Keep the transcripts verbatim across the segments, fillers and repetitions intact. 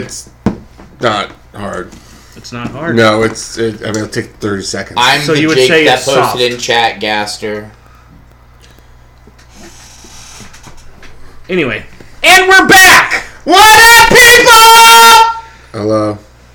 It's not hard. It's not hard. No, it's. It, I mean, it'll take thirty seconds. I'm so the you would Jake say that it's posted soft. in chat, Gaster. Anyway, and we're back. What up, people? Hello.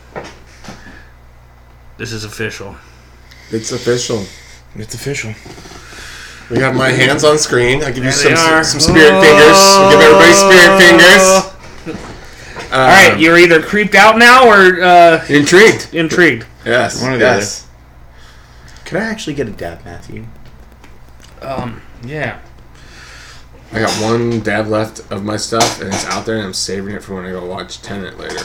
This is official. It's official. It's official. We have my hands on screen. I give you There some they are. some spirit Oh. fingers. I give everybody spirit fingers. All right, Um, you're either creeped out now or uh, intrigued. intrigued. Yes. One or the yes. Can I actually get a dab, Matthew? Um, yeah. I got one dab left of my stuff, and it's out there, and I'm saving it for when I go watch Tenet later.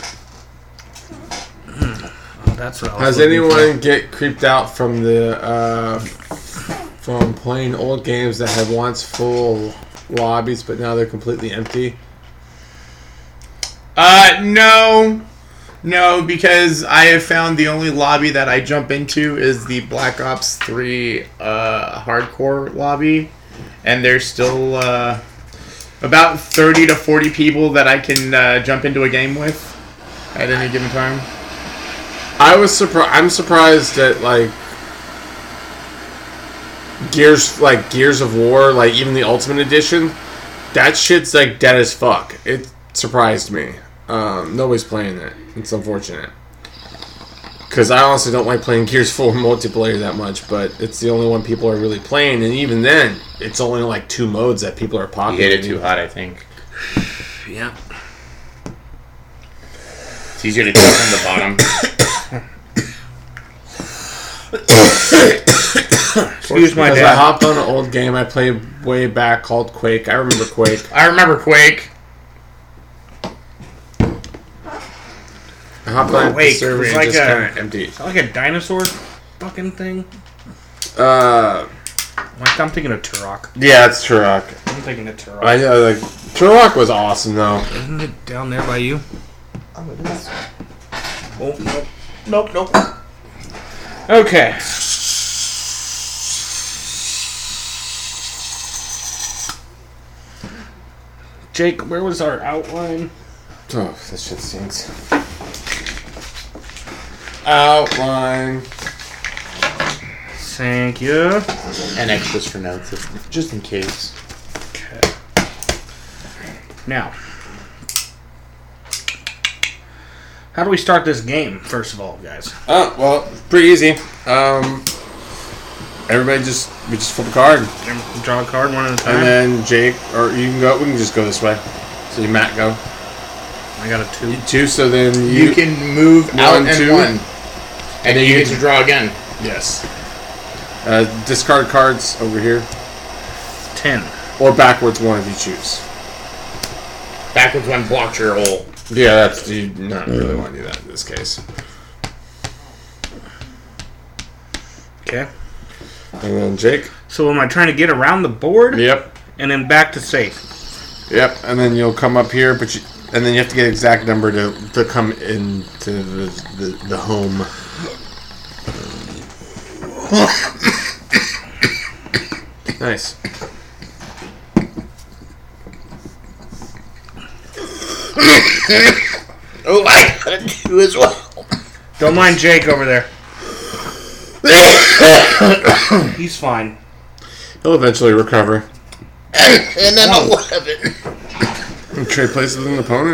Oh, that's what I was Has looking anyone get creeped out from the uh, from playing old games that had once full lobbies, but now they're completely empty? Uh, no. No, because I have found the only lobby that I jump into is the Black Ops three uh, hardcore lobby. And there's still uh, about thirty to forty people that I can uh, jump into a game with at any given time. I was surprised. I'm surprised that like Gears, like Gears of War, like even the Ultimate Edition, that shit's like dead as fuck. It surprised me. Um, nobody's playing it. It's unfortunate. Because I honestly don't like playing Gears four multiplayer that much, but it's the only one people are really playing, and even then, it's only like two modes that people are You populating. hit it too hot, I think. Yeah. It's easier to tell from the bottom. Excuse my Because I dad. hopped on an old game I played way back called Quake. I remember Quake. I remember Quake. I hopped on Quake the server was and like just a- kind of empty. Is that like a dinosaur fucking thing? Uh, Like, I'm thinking of Turok. yeah, it's Turok. I'm thinking of Turok. I know, like Turok was awesome though. Isn't it down there by you? Oh, it is. Oh, nope. Nope, nope. Okay. Jake, where was our outline? Oh, this shit stinks. Outline. Thank you. And extras for notes, if, just in case. Okay. Now, how do we start this game, first of all, guys? Oh well, pretty easy. Um, everybody just we just flip a card, Draw a card one at a time. and then Jake, or you can go. We can just go this way. So you Matt go. I got a two. You two. So then you, You can move out One, and two. one. And then you get to draw again. yes. Uh, discard cards over here, Ten. or backwards one if you choose. Backwards one blocks your hole. Yeah, that's you not really want to do that in this case. Okay. And then Jake. So am I trying to get around the board? Yep. And then back to safe? Yep. And then you'll come up here, but you, and then you have to get exact number to to come into the the, the home. Nice. Oh, I got a two as well. Don't mind Jake over there. He's fine. He'll eventually recover. And then eleven. Trade places with an opponent.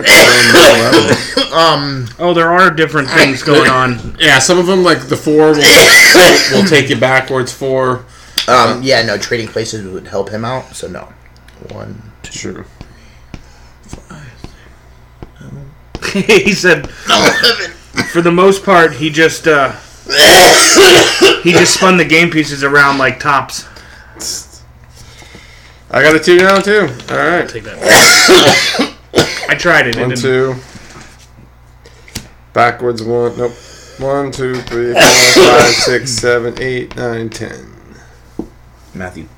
Um, Oh, there are different things going on. Yeah, some of them, like the four, will, will take you backwards four. um, yeah, no, trading places would help him out, so no. One, two, True. He said, eleven. for the most part, he just uh, he just spun the game pieces around like tops. I got a two now, too. Alright. Take that. I tried it. it One, didn't- two. Backwards one. Nope. One, two, three, four, five, six, seven, eight, nine, ten. Matthew.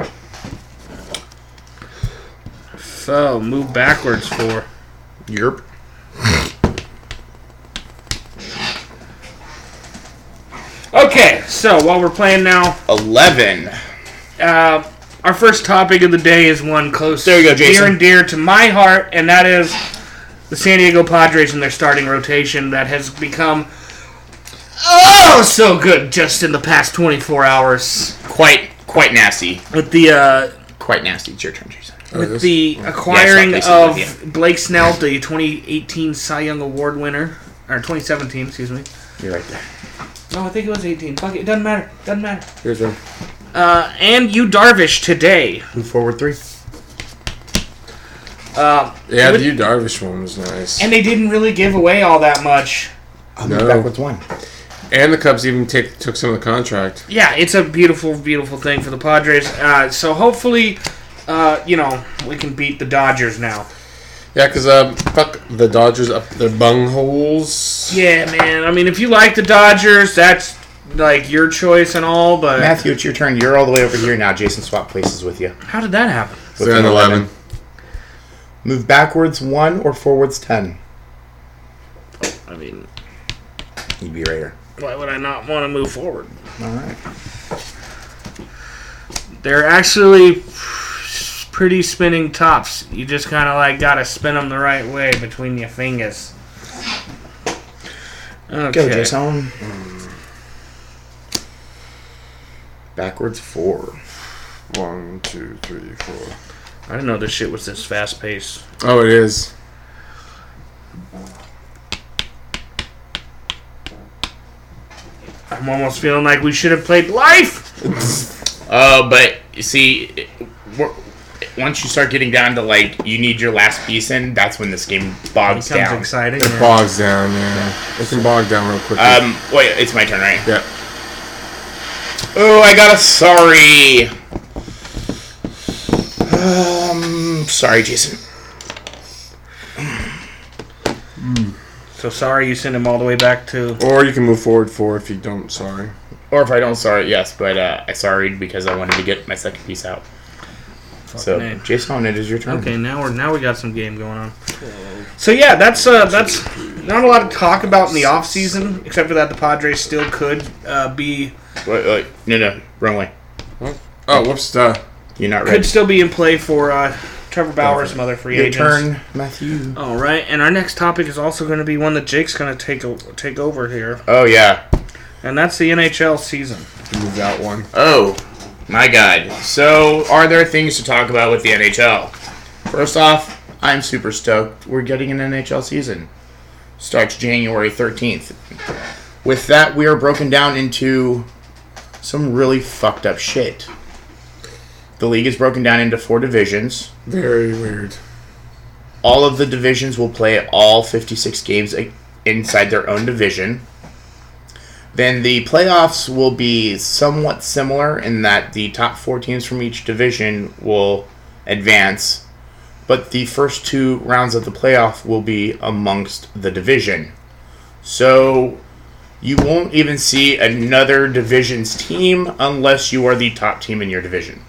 So move backwards for. Yerp. Okay, so while we're playing now, Eleven. uh, our first topic of the day is one close, There you go, Jason. near and dear to my heart, and that is the San Diego Padres in their starting rotation that has become oh so good just in the past twenty-four hours. Quite, quite nasty. With the uh, Quite nasty. It's your turn, Jason. with the acquiring Yeah, stop placing of with Blake Snell, the twenty eighteen Cy Young Award winner, or twenty seventeen, excuse me. You're right there. No, I think it was eighteen. Fuck it, it doesn't matter. Doesn't matter. Here's one. Uh, and you Darvish today. Move forward three. Uh, Yeah, with- the Yu Darvish one was nice. and they didn't really give away all that much. I'll No. move backwards one. And the Cubs even take, took some of the contract. Yeah, it's a beautiful, beautiful thing for the Padres. Uh, so hopefully, uh, you know, we can beat the Dodgers now. Yeah, because uh, fuck the Dodgers up their bungholes. Yeah, man. I mean, if you like the Dodgers, that's like your choice and all. But Matthew, it's your turn. You're all the way over here now. Jason swapped places with you. how did that happen? So they're in eleven. Move backwards one or forwards ten. I mean, You'd be right here. why would I not want to move forward? All right. They're actually pretty spinning tops. You just kind of like gotta spin them the right way between your fingers. Okay. Go, Jason. Backwards four. One, two, three, four. I didn't know this shit was this fast paced. Oh, it is. I'm almost feeling like we should have played life. Uh, but you see, it- we're, once you start getting down to like you need your last piece in, that's when this game bogs Becomes down. exciting. It yeah. bogs down, yeah. It can bog down real quickly. Um, wait, it's my turn, right? yeah. Oh, I got a sorry. Um, sorry, Jason. So sorry you sent him all the way back to. Or you can move forward four if you don't, sorry. Or if I don't sorry, yes, but uh, I sorried because I wanted to get my second piece out. So, name. Jason, it is your turn. Okay, now we're now we got some game going on. So yeah, that's uh, that's not a lot to talk about in the off season, except for that the Padres still could uh, be Wait, wait, no, no, wrong way. Oh, whoops, duh. You're not could ready. still be in play for uh, Trevor Bauer, some other free Your agents. turn, Matthew. All right, and our next topic is also going to be one that Jake's going to take o- take over here, Oh, yeah. and that's the N H L season. Move that one. Oh, my God. So, are there things to talk about with the N H L? First off, I'm super stoked. We're getting an N H L season. Starts January thirteenth. With that, we are broken down into some really fucked up shit. The league is broken down into four divisions. Very weird. All of the divisions will play all fifty-six games inside their own division. Then the playoffs will be somewhat similar in that the top four teams from each division will advance, but the first two rounds of the playoff will be amongst the division. So you won't even see another division's team unless you are the top team in your division.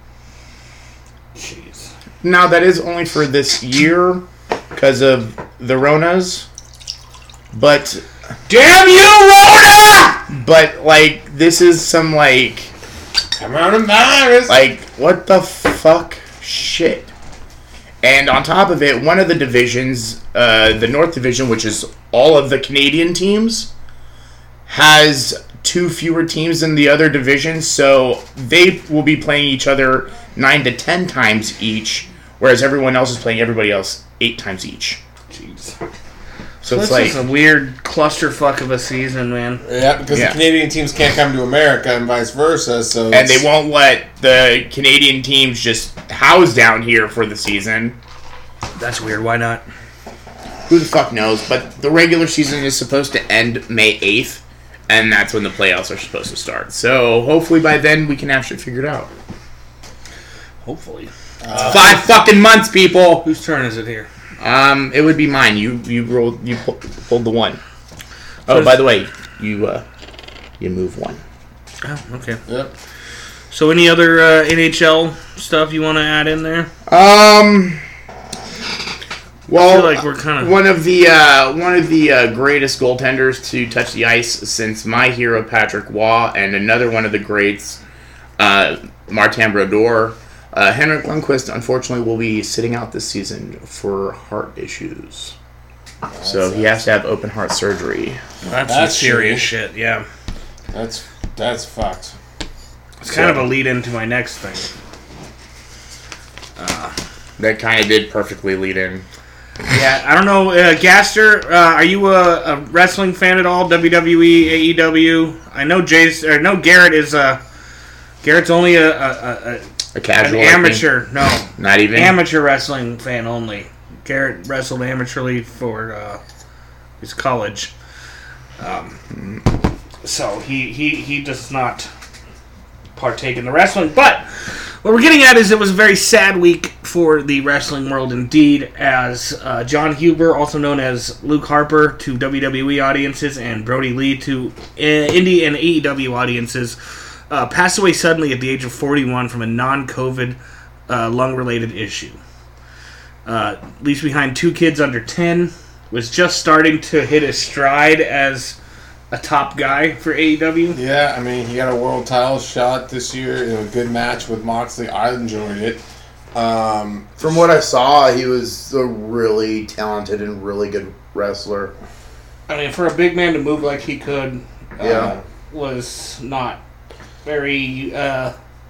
Jeez. Now, that is only for this year because of the Ronas, but Damn you, Rona! but like this is some like Coronavirus! like what the fuck shit. And on top of it, one of the divisions, uh, the North Division, which is all of the Canadian teams, has two fewer teams than the other divisions, so they will be playing each other nine to ten times each, whereas everyone else is playing everybody else eight times each. Jeez. So This it's like is a weird clusterfuck of a season, man. Yeah, because Yeah. the Canadian teams can't come to America and vice versa, so... and they won't let the Canadian teams just house down here for the season. That's weird. Why not? Who the fuck knows? But the regular season is supposed to end May eighth, and that's when the playoffs are supposed to start. So hopefully by then we can actually figure it out. Hopefully. Five fucking months, people. Whose turn is it here? Um, it would be mine. You you rolled you pu- pulled the one. Oh, Does- by the way, you uh, you move one. Oh, okay. Yep. So any other uh, N H L stuff you want to add in there? Um. Well, I feel like we're kind of... one of the uh, one of the uh, greatest goaltenders to touch the ice since my hero Patrick Waugh, and another one of the greats, uh, Martin Brodeur. Uh, Henrik Lundqvist, unfortunately, will be sitting out this season for heart issues. So he has to have open heart surgery. That's, That's some serious shitty. shit, yeah. That's that's fucked. It's kind of a lead into my next thing. That kind of did perfectly lead in. Yeah, I don't know, uh, Gaster, uh, are you a, a wrestling fan at all? W W E, A E W? I know Jay's, or no, Garrett is a, Garrett's only a, a, a, A a casual. an I think. amateur, no, Not even. amateur wrestling fan only. Garrett wrestled amateurly for uh, his college. Um, so he, he, he does not partake in the wrestling, but what we're getting at is it was a very sad week for the wrestling world indeed, as uh, John Huber, also known as Luke Harper to W W E audiences, and Brody Lee to uh, indie and A E W audiences, uh, passed away suddenly at the age of forty-one from a non-COVID uh, lung-related issue. Uh, leaves behind two kids under ten, was just starting to hit his stride as a top guy for A E W. Yeah, I mean, he got a world title shot this year in a good match with Moxley. I enjoyed it. Um, From what I saw, he was a really talented and really good wrestler. I mean, for a big man to move like he could, uh, Yeah. was not very uh,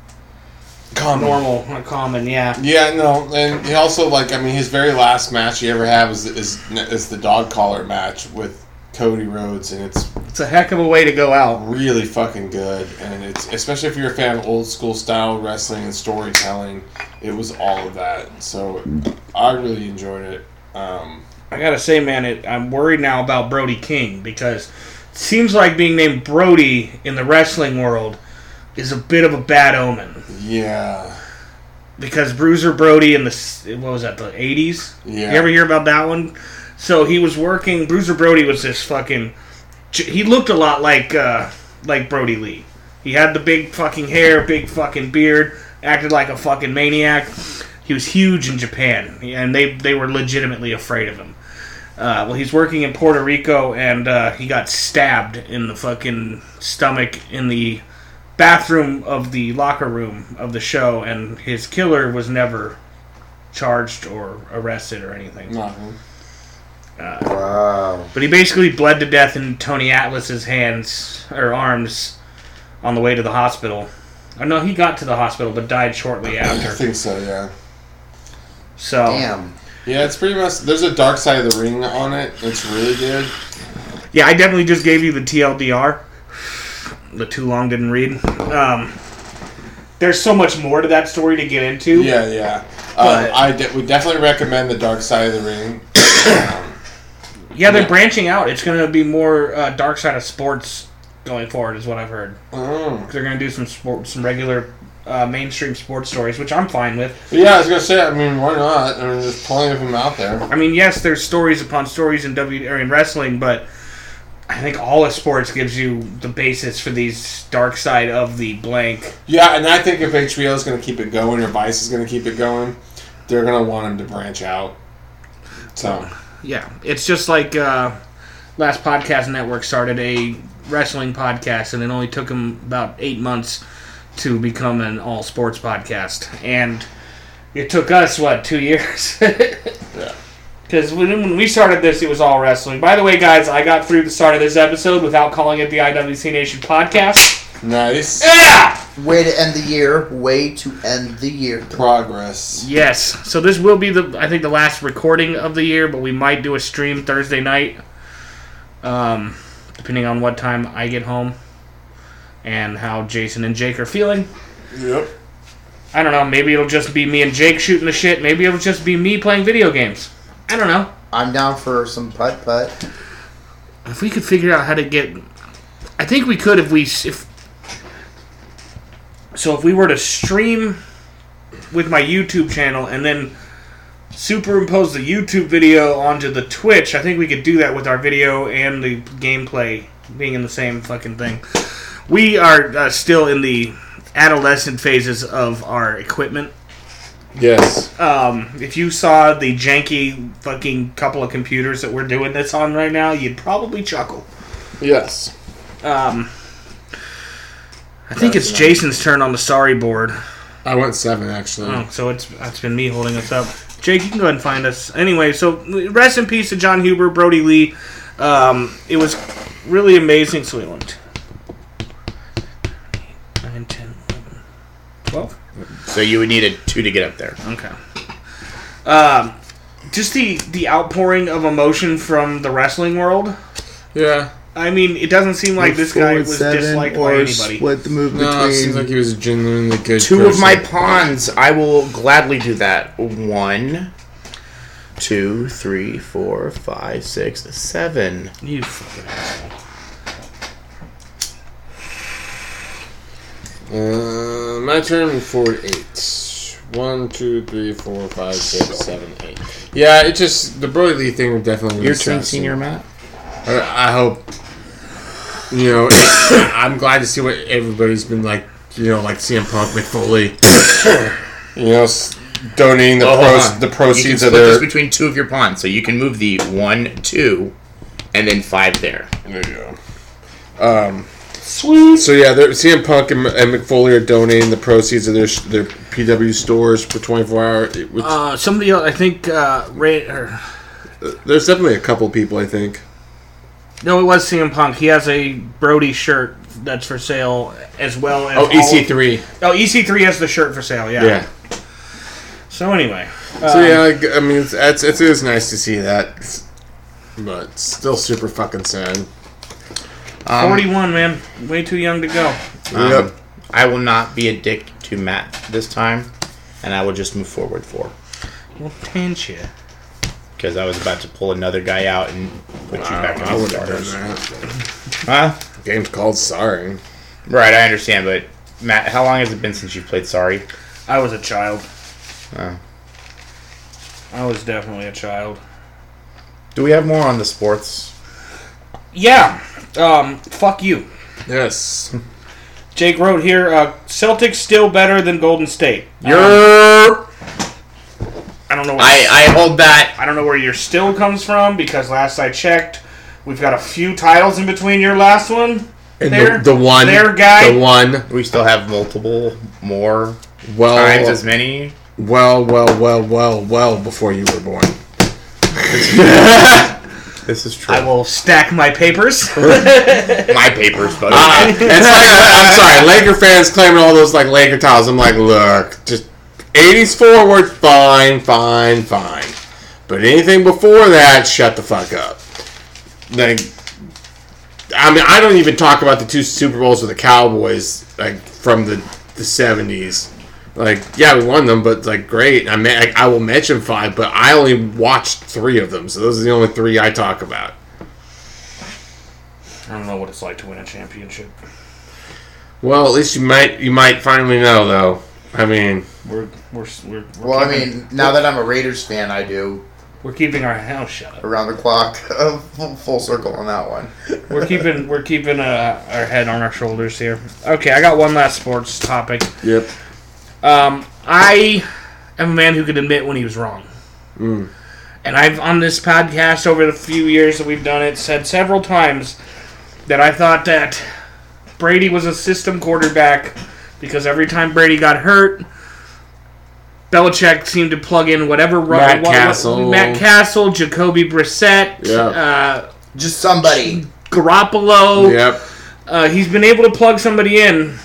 common. normal or common. Yeah, Yeah, no, and he also, like, I mean, his very last match he ever had was is, is the dog collar match with Cody Rhodes, and it's it's a heck of a way to go out. really fucking good. And it's especially if you're a fan of old school style wrestling and storytelling, it was all of that. So I really enjoyed it. Um, I gotta say, man, it, I'm worried now about Brody King because it seems like being named Brody in the wrestling world is a bit of a bad omen. yeah, Because Bruiser Brody in the what was that, the eighties? yeah. You ever hear about that one? So he was working. Bruiser Brody was this fucking. He looked a lot like uh, like Brody Lee. He had the big fucking hair, big fucking beard, acted like a fucking maniac. He was huge in Japan, and they they were legitimately afraid of him. Uh, well, he's working in Puerto Rico, and uh, he got stabbed in the fucking stomach in the bathroom of the locker room of the show, and his killer was never charged or arrested or anything. Nothing. Uh, Wow. but he basically bled to death in Tony Atlas's hands or arms on the way to the hospital. Oh, no, he got to the hospital but died shortly I after. think so. Yeah. So Damn. Yeah, it's pretty much. There's a Dark Side of the Ring on it. It's really good. yeah, I definitely just gave you the T L D R. The too long didn't read. Um, there's so much more to that story to get into. Yeah, yeah. But- Um, I de- would definitely recommend the Dark Side of the Ring. um, Yeah, they're Yeah. branching out. It's going to be more uh, dark side of sports going forward, is what I've heard. mm. They're going to do some sport, some regular uh, mainstream sports stories, which I'm fine with. But yeah, I was gonna say. I mean, why not? I mean, there's plenty of them out there. I mean, yes, there's stories upon stories in W or in wrestling, but I think all of sports gives you the basis for these dark side of the blank. Yeah, and I think if H B O is gonna keep it going, or Vice is gonna keep it going, they're gonna want them to branch out. So Yeah, it's just like uh, Last Podcast Network started a wrestling podcast, and it only took them about eight months to become an all sports podcast, and it took us what two years. yeah, Because when, when we started this, it was all wrestling. By the way, guys, I got through the start of this episode without calling it the I W C Nation podcast. nice Yeah! Way to end the year. Way to end the year. progress. Yes. So this will be, the I think, the last recording of the year, but we might do a stream Thursday night, um, depending on what time I get home and how Jason and Jake are feeling. Yep. I don't know. Maybe it'll just be me and Jake shooting the shit. Maybe it'll just be me playing video games. I don't know. I'm down for some putt putt. If we could figure out how to get, I think we could if we if. So if we were to stream with my YouTube channel and then superimpose the YouTube video onto the Twitch, I think we could do that with our video and the gameplay being in the same fucking thing. We are uh, still in the adolescent phases of our equipment. Yes. Um, if you saw the janky fucking couple of computers that we're doing this on right now, you'd probably chuckle. Yes. Um, I think it's Jason's turn on the storyboard. I went seven actually. Oh, so it's it's been me holding us up. Jake, you can go ahead and find us. Anyway, so rest in peace to John Huber, Brody Lee. Um, it was really amazing. So we went nine, ten, eleven, twelve. So you would need a two to get up there. Okay. Um, just the the outpouring of emotion from the wrestling world. Yeah. I mean, it doesn't seem like this guy was Seven disliked or by anybody. Split the move No, it seems between. like he was a genuinely good Two person. of my pawns. I will gladly do that. One, two, three, four, five, six, seven. You fucking asshole. Uh, my turn forward eight. One, two, three, four, five, six, seven, eight. Yeah, it just the Brody Lee thing would definitely. Your be turn, sad. senior Matt. I, I hope. You know, it, I'm glad to see what everybody's been like. You know, like C M Punk, McFoley. You know, s- donating the Oh, hold pros, on. the You can proceeds split of their. this between two of your pawns, so you can move the one, two, and then five there. There you go. Um, Sweet. So yeah, they're- C M Punk and, and McFoley are donating the proceeds of their sh- their P W stores for twenty-four hour. Which, Uh, somebody else, I think, uh, Ray, or, there's definitely a couple people, I think. no, it was C M Punk. He has a Brody shirt that's for sale, as well as Oh, E C all- three. Oh, E C three has the shirt for sale. Yeah. Yeah. So anyway, So um, yeah, like, I mean, it's, it's it is nice to see that, but still super fucking sad. Um, forty-one, man, way too young to go. um, Yep. I will not be a dick to Matt this time, and I will just move forward four. Well, pinch you. Because I was about to pull another guy out and put you back I in the would have done starters. that. Huh? Game's called Sorry. Right, I understand, but Matt, how long has it been since you've played Sorry? I was a child. Oh. I was definitely a child. Do we have more on the sports? Yeah. Um. Fuck you. Yes. Jake wrote here. Uh, Celtics still better than Golden State. You're. Um, I don't know. What I, I hold that. I don't know where your still comes from because last I checked, we've got a few titles in between your last one. And There, the, the one, there, guy. the one. We still have multiple more Well, times as many. well, well, well, well, well before you were born. This is true. I will stack my papers. My papers, but Uh, it's like, I'm sorry, Laker fans claiming all those like Laker titles. I'm like, look, just eighties forward, fine, fine, fine. But anything before that, shut the fuck up. Like, I mean, I don't even talk about the two Super Bowls with the Cowboys, like from the the seventies. Like, yeah, we won them, but like, great. I mean, I, I will mention five, but I only watched three of them, so those are the only three I talk about. I don't know what it's like to win a championship. Well, at least you might you might finally know, though. I mean, We're we're we're, we're Well, I keeping, mean, now that I'm a Raiders fan, I do we're keeping our house shut up. around the clock, full, full circle on that one. We're keeping we're keeping uh, our head on our shoulders here. Okay, I got one last sports topic. yep. Um, I am a man who can admit when he was wrong. Mm. And I've, on this podcast over the few years that we've done it, said several times that I thought that Brady was a system quarterback because every time Brady got hurt, Belichick seemed to plug in whatever... Matt what- what- Castle. Matt Castle, Jacoby Brissett, Yeah. uh, Just somebody. Garoppolo. Yep. Uh, he's been able to plug somebody in.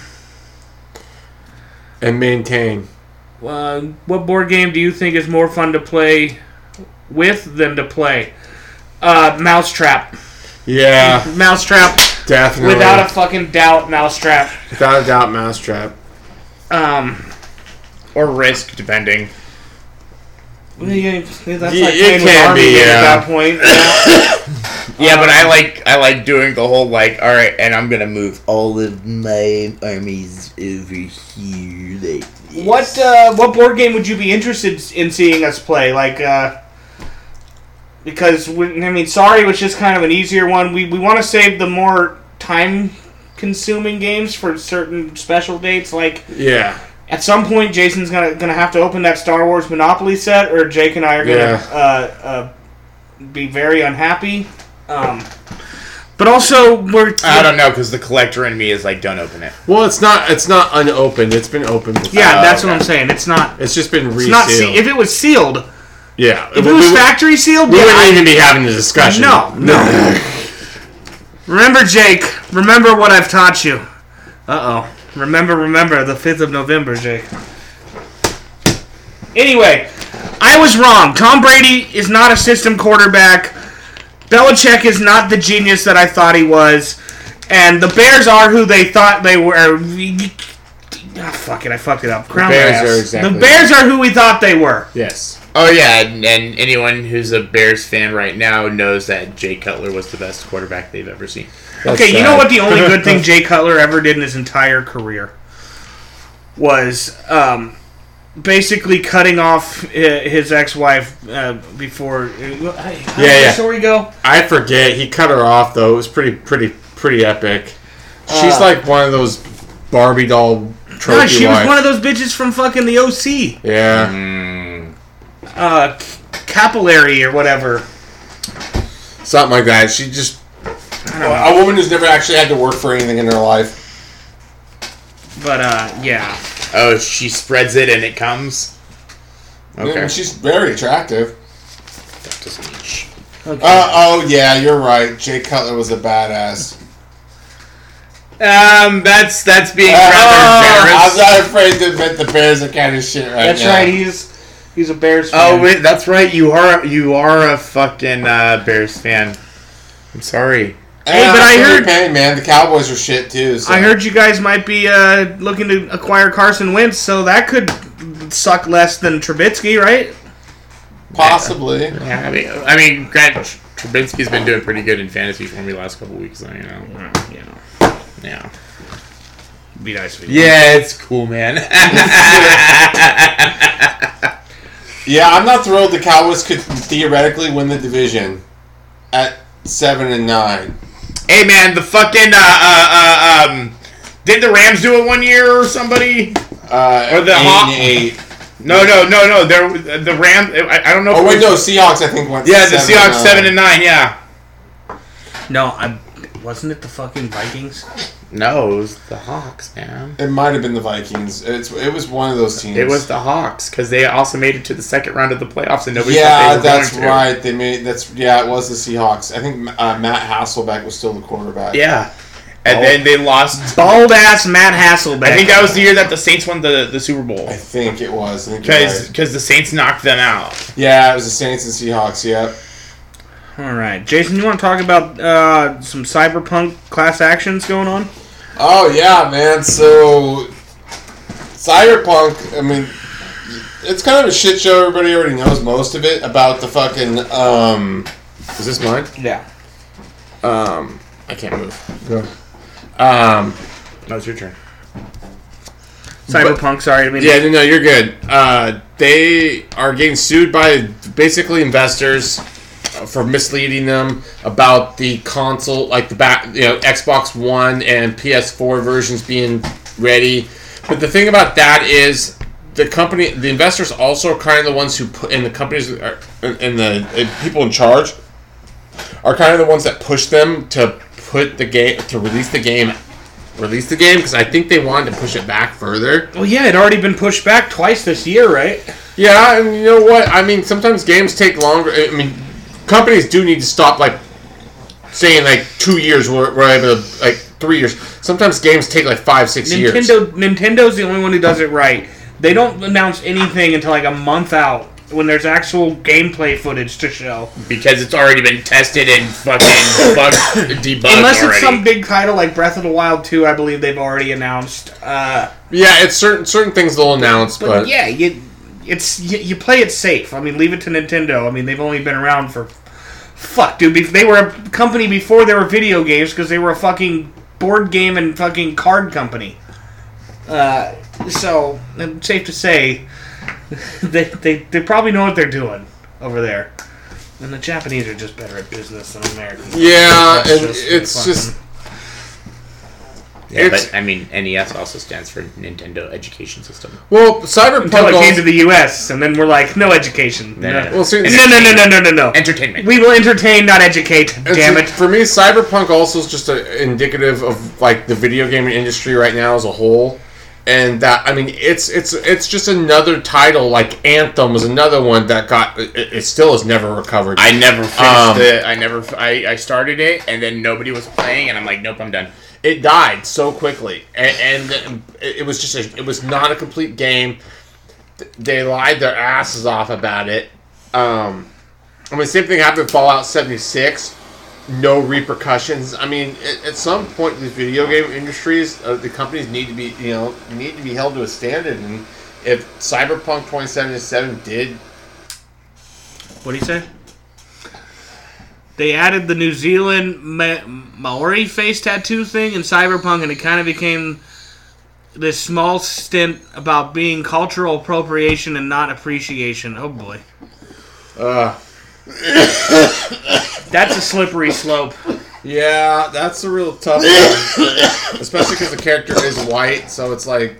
And maintain. Uh, what board game do you think is more fun to play with than to play? Uh, Mousetrap. Yeah, Mousetrap. definitely. Without a fucking doubt, Mousetrap. Without a doubt, Mousetrap. Um, or Risk, depending. well, yeah, that's Yeah, like it playing with can Army be, at yeah. that point. Yeah, but I like I like doing the whole like, all right, and I'm gonna move all of my armies over here. Like this. What uh, what board game would you be interested in seeing us play? Like, uh, because we, I mean, sorry, was just kind of an easier one. We we want to save the more time-consuming games for certain special dates. Like, Yeah. at some point, Jason's gonna gonna have to open that Star Wars Monopoly set, or Jake and I are gonna Yeah. uh, uh, be very unhappy. Um, but also, we're I don't know, because the collector in me is like, don't open it. Well, it's not. It's not unopened. It's been opened. Before. yeah, Oh, that's okay. what I'm saying. It's not. It's just been It's resealed. not. Se- if it was sealed, Yeah. If it was factory sealed, we yeah, wouldn't I- even be having the discussion. No, no. Remember, Jake. Remember what I've taught you. Uh oh. Remember, remember the fifth of November, Jake. Anyway, I was wrong. Tom Brady is not a system quarterback. Belichick is not the genius that I thought he was. And the Bears are who they thought they were. Ah, fuck it, I fucked it up. Crown Bears my ass. are exactly the Bears are who we thought they were. Yes. Oh yeah, and, and anyone who's a Bears fan right now knows that Jay Cutler was the best quarterback they've ever seen. That's Okay, you sad. know what the only good thing Jay Cutler ever did in his entire career was um, basically cutting off hi- his ex-wife uh, before. How Yeah, did yeah. the story go? I forget. He cut her off though. It was pretty, pretty, pretty epic. She's Uh, like one of those Barbie doll trophy No, she was wives. one of those bitches from fucking the O C. Yeah. Mm. Uh, capillary or whatever. Something like that. She just a woman who's never actually had to work for anything in her life. But, uh, yeah. Oh, she spreads it and it comes. Okay. Mm, she's very attractive. That doesn't mean sh- Okay. Uh, oh yeah, you're right. Jay Cutler was a badass. Um, that's that's being Uh, rather I'm generous. not afraid to admit the Bears are kind of shit right That's now. right, he's he's a Bears fan. Oh wait, that's right. You are you are a fucking uh, Bears fan. I'm sorry. Hey, but I heard- Pain, man, the Cowboys are shit too. So. I heard you guys might be uh, looking to acquire Carson Wentz, so that could suck less than Trubisky, right? possibly. Yeah, I mean, I mean, Grant Trubinsky's been doing pretty good in fantasy for me the last couple weeks. So, you know, You know, yeah. be nice for you. Yeah, it's cool, man. Yeah, I'm not thrilled the Cowboys could theoretically win the division at seven and nine. Hey, man, the fucking uh, uh, uh, um, did the Rams do it one year or somebody? Uh, Or the eight Hawk- and eight. No, no, no, no. There, the Rams. I, I don't know. Oh if wait, it no, was- Seahawks. I think went. Yeah, the seven Seahawks and seven and nine. Yeah. No, I wasn't it the fucking Vikings? No, it was the Hawks, man. It might have been the Vikings. It's it was one of those teams. It was the Hawks because they also made it to the second round of the playoffs and nobody Yeah, thought they were that's going to. right. They made that's yeah. It was the Seahawks. I think uh, Matt Hasselbeck was still the quarterback. Yeah, and Oh. then they lost. Bald ass Matt Hasselbeck. I think that was the year that the Saints won the, the Super Bowl I think it was. I think you're because right. the Saints knocked them out. Yeah, it was the Saints and Seahawks. Yeah. All right, Jason, you want to talk about uh, some cyberpunk class actions going on? Oh yeah, man. So Cyberpunk. I mean, it's kind of a shit show. Everybody already knows most of it about the fucking. Um, is this mine? Yeah. Um, I can't move. Go. Um, No, it's your turn. Cyberpunk. Sorry, I mean, yeah, no, no, you're good. Uh, they are getting sued by basically investors for misleading them about the console, like the back, you know, Xbox One and P S four versions being ready. But the thing about that is the company, the investors also are kind of the ones who put, and the companies are, and the and people in charge are kind of the ones that push them to put the game, to release the game, release the game, because I think they wanted to push it back further. Well, yeah, it already been pushed back twice this year, right? Yeah, and you know what? I mean, sometimes games take longer. I mean, companies do need to stop, like, saying, like, two years, we're, we're able to, like, three years. Sometimes games take, like, five, six years. Nintendo, Nintendo's the only one who does it right. They don't announce anything until like a month out when there's actual gameplay footage to show. Because it's already been tested and fucking bug, debugged Unless already. it's some big title like Breath of the Wild two, I believe they've already announced. Uh, Yeah, it's certain certain things they'll announce, but, but... yeah, you, it's you, you play it safe. I mean, leave it to Nintendo. I mean, they've only been around for... Fuck, dude. Be- They were a company before they were video games because they were a fucking board game and fucking card company. Uh, so, it's safe to say, they, they they probably know what they're doing over there. And the Japanese are just better at business than Americans. Yeah, That's and just it's fucking- just... Yeah, It's- but I mean, N E S also stands for Nintendo Education System. Well, Cyberpunk... Until it came also- to the U S, and then we're like, no education. No, no, no. Well, see, no, no, no, no, no, no, no. Entertainment. We will entertain, not educate. It's Damn a- it. For me, Cyberpunk also is just a, indicative of like the video gaming industry right now as a whole. And that, I mean, it's it's it's just another title. Like Anthem was another one that got. It, it still has never recovered. I never finished Um, it. I never. I, I started it, and then nobody was playing, and I'm like, nope, I'm done. It died so quickly, and, and it was just a, it was not a complete game. They lied their asses off about it. Um, I mean, same thing happened with Fallout seventy-six. No repercussions. I mean, at, at some point, these video game industries, uh, the companies need to be, you know, need to be held to a standard. And if Cyberpunk twenty seventy-seven did, What do you say? They added the New Zealand Ma- Maori face tattoo thing in Cyberpunk, and it kind of became this small stint about being cultural appropriation and not appreciation. Oh boy. uh, That's a slippery slope. yeah, that's a real tough one. Especially because the character is white, so it's like,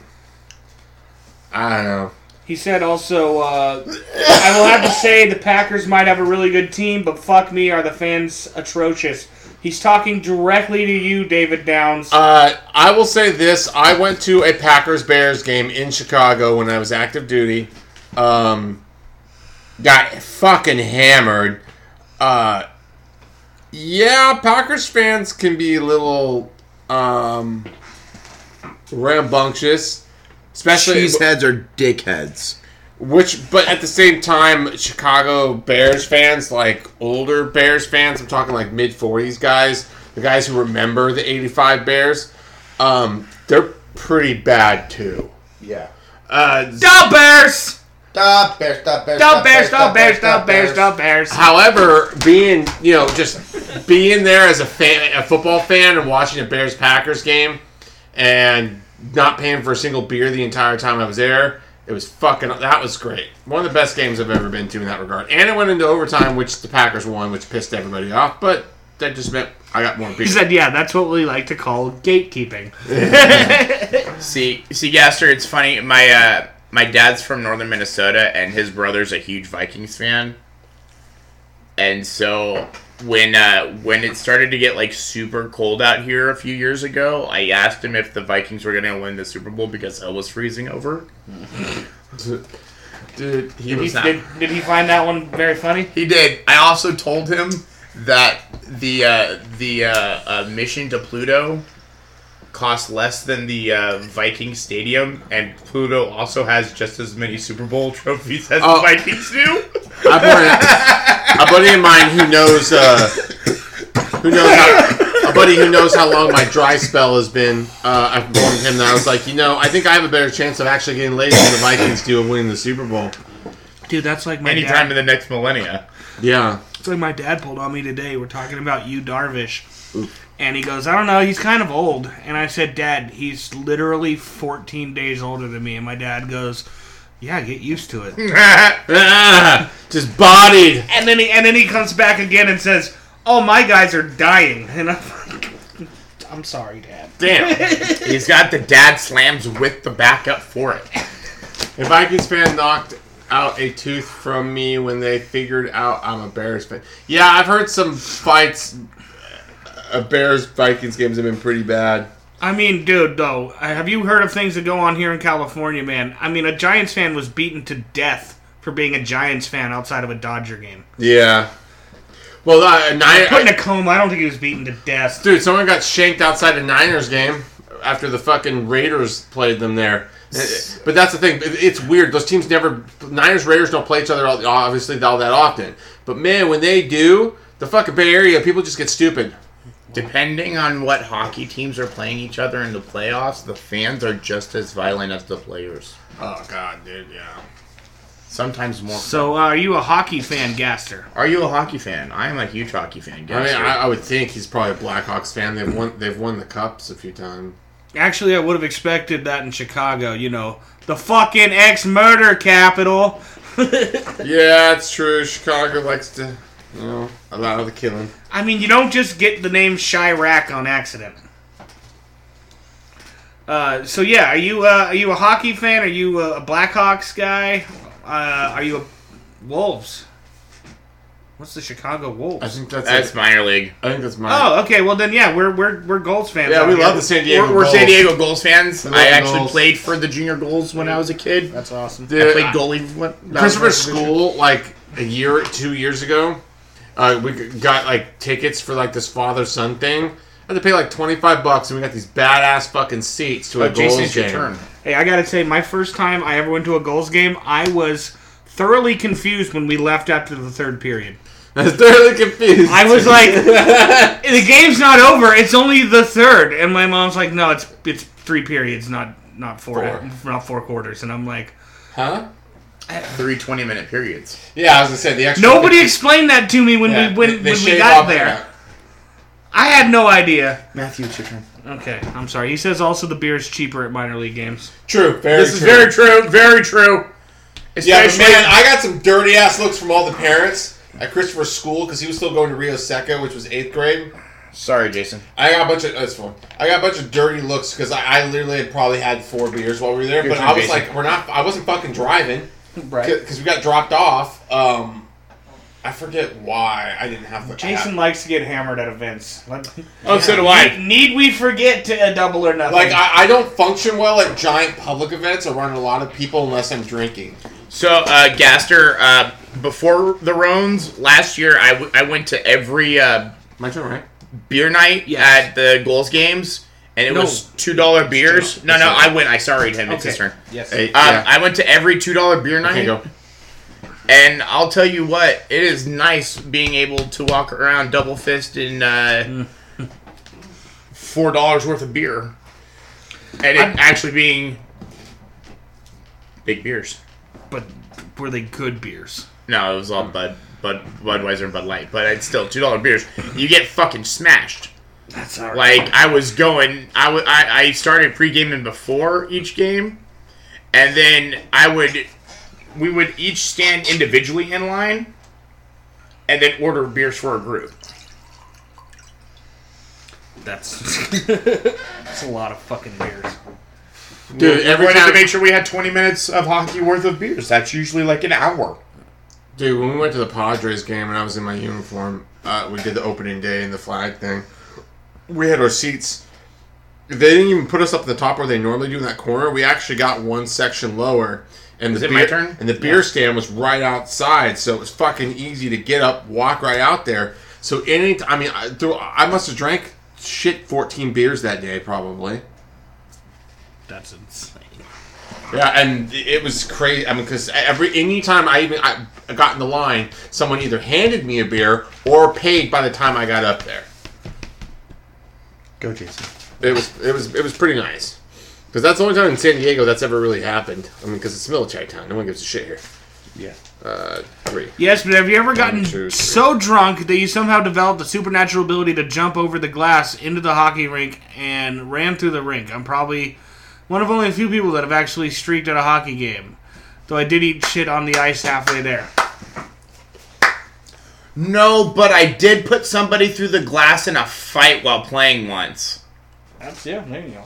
I don't know. He said also, uh, I will have to say the Packers might have a really good team, but fuck me, are the fans atrocious. He's talking directly to you, David Downs. Uh, I will say this. I went to a Packers-Bears game in Chicago when I was active duty. Um, got fucking hammered. Uh, yeah, Packers fans can be a little um, rambunctious. Especially, Cheeseheads or dickheads. which, but at the same time, Chicago Bears fans, like older Bears fans, I'm talking like mid forties guys, the guys who remember the eighty-five Bears, um, they're pretty bad too. Yeah. Uh, Stop Bears! Stop Bears, stop Bears, Stop Bears, stop Bears, stop Bears, stop Bears. however, being, you know, just being there as a fan, a football fan, and watching a Bears Packers game, and not paying for a single beer the entire time I was there. It was fucking... That was great. One of the best games I've ever been to in that regard. And it went into overtime, which the Packers won, which pissed everybody off. But that just meant I got more beer. He said, yeah, that's what we like to call gatekeeping. See, see, Gaster, it's funny. My uh, my dad's from northern Minnesota, and his brother's a huge Vikings fan. And so when uh, when it started to get like super cold out here a few years ago, I asked him if the Vikings were going to win the Super Bowl because hell was freezing over. Dude, he Did he, was not... did, did he find that one very funny? He did. I also told him that the uh, the uh, uh, mission to Pluto cost less than the uh, Viking Stadium, and Pluto also has just as many Super Bowl trophies as Oh. the Vikings do. I brought a buddy of mine who knows, uh, who knows how, a buddy who knows how long my dry spell has been. Uh, I informed him that I was like, you know, I think I have a better chance of actually getting laid than the Vikings do of winning the Super Bowl. Dude, that's like my Anytime dad. in the next millennia. Yeah. It's like my dad pulled on me today. We're talking about you, Darvish. And he goes, I don't know, he's kind of old. And I said, Dad, he's literally fourteen days older than me. And my dad goes, yeah, get used to it. Ah, just bodied. And then he and then he comes back again and says, oh, my guys are dying. And I'm like, I'm sorry, Dad. Damn. He's got the dad slams with the backup for it. A Vikings fan knocked out a tooth from me when they figured out I'm a Bears fan. Yeah, I've heard some fights. Uh, Bears Vikings games have been pretty bad. I mean, dude, though, have you heard of things that go on here in California, man? I mean, a Giants fan was beaten to death for being a Giants fan outside of a Dodger game. Yeah. Well, uh, nine, Put in a coma, I don't think he was beaten to death. dude, someone got shanked outside a Niners game after the fucking Raiders played them there. But that's the thing. It's weird. Those teams never... Niners, Raiders don't play each other, obviously, all that often. But, man, when they do, the fucking Bay Area, people just get stupid. Depending on what hockey teams are playing each other in the playoffs, the fans are just as violent as the players. Oh, God, dude, yeah. Sometimes more. So, uh, are you a hockey fan, Gaster? Are you a hockey fan? I am a huge hockey fan. I mean, Gaster. I, I would think he's probably a Blackhawks fan. They've won. They've won the cups a few times. Actually, I would have expected that in Chicago, you know. The fucking ex-murder capital. Yeah, it's true. Chicago likes to, you know, allow the killing. I mean, you don't just get the name Chirac on accident. Uh, so yeah, are you uh, are you a hockey fan? Are you a Blackhawks guy? Uh, are you a Wolves? What's the Chicago I Wolves? think that's That's it. minor league. I think that's mine. Oh, okay. Well, then, yeah, we're we're we're Gulls fans. yeah, out we here. love the San Diego. We're, we're Gulls. San Diego Gulls fans. We love I the actually Gulls. played for the junior Gulls when I was a kid. That's awesome. Dude, I played I- goalie. What? Christopher School, like a year, two years ago, uh, we got like tickets for like this father-son thing. I had to pay like twenty-five bucks, and we got these badass fucking seats to a Oh, Jason, Gulls it's your game. turn. Hey, I gotta say, my first time I ever went to a Gulls game, I was thoroughly confused when we left after the third period. I was thoroughly confused. I was like, the game's not over. It's only the third, and my mom's like, no, it's it's three periods, not not four, Four. not four quarters. And I'm like, huh? Three twenty-minute periods. Yeah, I was gonna say the extra. nobody explained that to me when Yeah, we when, they- they when we shave got off there. that. I had no idea. Matthew, it's your turn. Okay, I'm sorry. He says also the beer's cheaper at minor league games. True, very This is true. very true. Very true. Yeah, but Especially- man, I got some dirty ass looks from all the parents at Christopher's school because he was still going to Rio Seca, which was eighth grade. Sorry, Jason. I got a bunch of that's fine. I got a bunch of dirty looks because I, I literally had probably had four beers while we were there. Your but turn, I was Jason. like, we're not. I wasn't fucking driving Right. because we got dropped off. Um, I forget why I didn't have the Jason likes to get hammered at events. Let- Oh, so do I. Need, need we forget to a double or nothing? Like I, I don't function well at giant public events around a lot of people unless I'm drinking. So, uh, Gaster, uh, before the Roans, last year I, w- I went to every uh, My turn, right? beer night Yes. at the Gulls games, and it No. was two dollar beers. No, no, I went. I sorry him. It's his Okay. turn. Yes. Hey, Um, yeah. I went to every two dollar beer night, Okay, go. and I'll tell you what, it is nice being able to walk around double fist in uh, four dollars worth of beer, and it I'm- actually being big beers. But were they good beers? No, it was all Bud, Bud, Budweiser and Bud Light, but it's still two dollar beers. You get fucking smashed. That's all right. Like I was going, I, w- I, I started pre-gaming before each game, and then I would, we would each stand individually in line, and then order beers for a group. That's that's a lot of fucking beers. Dude, we every wanted time, to make sure we had twenty minutes of hockey worth of beers. That's usually like an hour. dude, when we went to the Padres game and I was in my uniform, uh, we did the opening day and the flag thing. We had our seats. They didn't even put us up at the top where they normally do in that corner. We actually got one section lower, and Is the it beer, my turn? And the beer stand was right outside, so it was fucking easy to get up, walk right out there. So any, I mean, I, through, I must have drank shit fourteen beers that day probably. That's insane. Yeah, and it was crazy. I mean, because every anytime I even I got in the line, someone either handed me a beer or paid by the time I got up there. Go, Jason. It was it was it was pretty nice because that's the only time in San Diego that's ever really happened. I mean, because it's military town, no one gives a shit here. Yeah. Uh, three. Yes, but have you ever gotten two, three. so drunk that you somehow developed a supernatural ability to jump over the glass into the hockey rink and ran through the rink? I'm probably one of only a few people that have actually streaked at a hockey game. Though I did eat shit on the ice halfway there. No, but I did put somebody through the glass in a fight while playing once. That's yeah, there you go.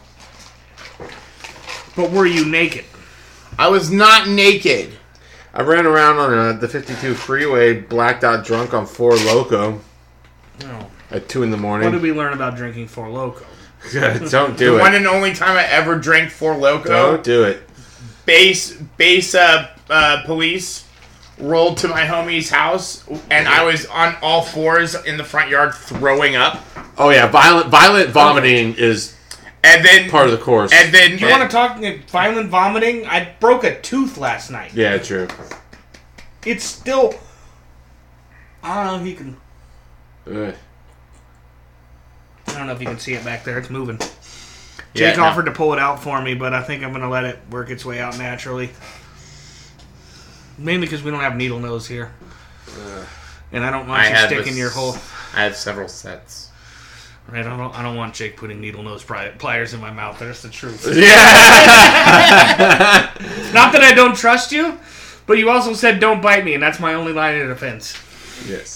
But were you naked? I was not naked. I ran around on uh, the fifty-two freeway, blacked out, drunk on Four Loco No. at two in the What morning. did we learn about drinking Four Loko? Don't do The one it. and only time I ever drank Four Loko. Don't do it. Base base uh, uh, police rolled to my homie's house, and I was on all fours in the front yard throwing up. Oh yeah, violent violent vomiting is And then part of the course. and then You want to talk uh, violent vomiting? I broke a tooth last night. Yeah, true. It's still. I don't know if you can. Ugh. I don't know if you can see it back there. It's moving. Yeah, Jake no. offered to pull it out for me, but I think I'm going to let it work its way out naturally. Mainly because we don't have needle nose here. And I don't want I you have sticking a your s- whole. I have several sets. Right, I don't. I don't want Jake putting needle nose pri- pliers in my mouth. That's the truth. Yeah. Not that I don't trust you, but you also said don't bite me, and that's my only line of defense. Yes.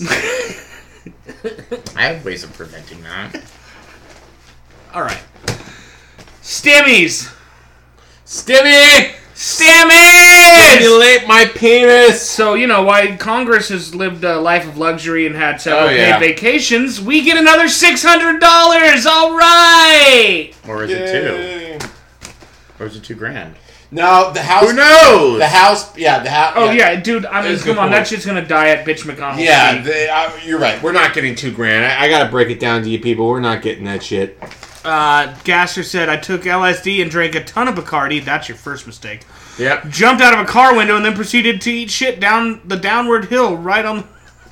I have ways of preventing that. All right. Stimmies. Stimmy. Stamets! Stimulate my penis. So, you know, while Congress has lived a life of luxury and had several Oh, yeah. paid vacations, we get another six hundred dollars. All right. Or is it two? Or is it two grand? No, the house. Who knows? The house. Yeah, the house. Oh, yeah, dude. I mean, That's a come good on. That point. shit's going to die at Bitch McConnell's Yeah, feet. they, uh, you're right. We're not getting two grand. I, I gotta break it down to you people. We're not getting that shit. Uh, Gasser said, I took L S D and drank a ton of Bacardi. That's your first mistake. Yep. Jumped out of a car window and then proceeded to eat shit down the downward hill right on...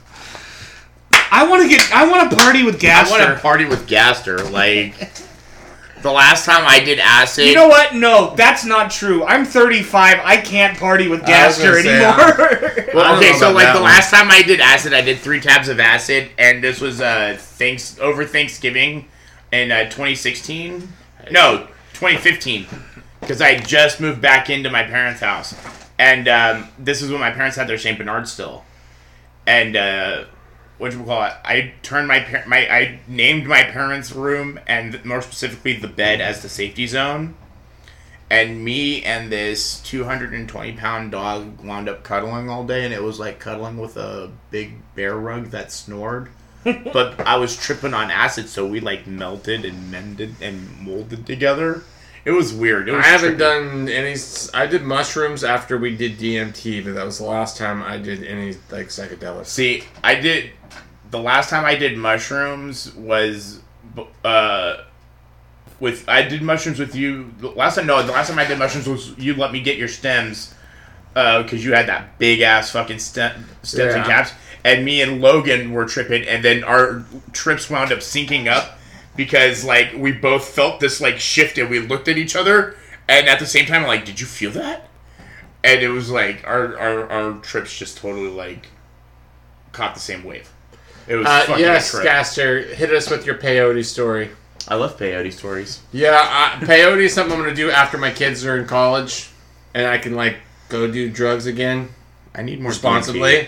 I want to get... I want to party with I want to Gasser. party with Gaster. Like, the last time I did acid... You know what? No, that's not true. I'm thirty-five. I can't party with I was Gaster gonna say, anymore. Well, I don't okay, know so about like that the one. last time I did acid, I did three tabs of acid, and this was uh thanks over Thanksgiving in uh, twenty sixteen. No, twenty fifteen, because I had just moved back into my parents' house, and um, this is when my parents had their Saint Bernard still, and uh, what do you call it? I turned my par- my I named my parents' room and more specifically the bed as the safety zone. And me and this two hundred twenty pound dog wound up cuddling all day, and it was like cuddling with a big bear rug that snored. But I was tripping on acid, so we like melted and mended and molded together. It was weird. It was I haven't trippy. done any. s- I did mushrooms after we did D M T, but that was the last time I did any like psychedelics. See, I did. The last time I did mushrooms was, uh, with I did mushrooms with you. The last time, no, the last time I did mushrooms was you let me get your stems, uh, because you had that big ass fucking stem, stems and Yeah. caps, and me and Logan were tripping, and then our trips wound up syncing up because like we both felt this like shift, and we looked at each other, and at the same time, like, did you feel that? And it was like our our, our trips just totally like caught the same wave. It was Uh, fucking yes, a trip. Gaster, hit us with your peyote story. I love peyote stories. Yeah, uh, peyote is something I'm gonna do after my kids are in college, and I can like go do drugs again I need more responsibly.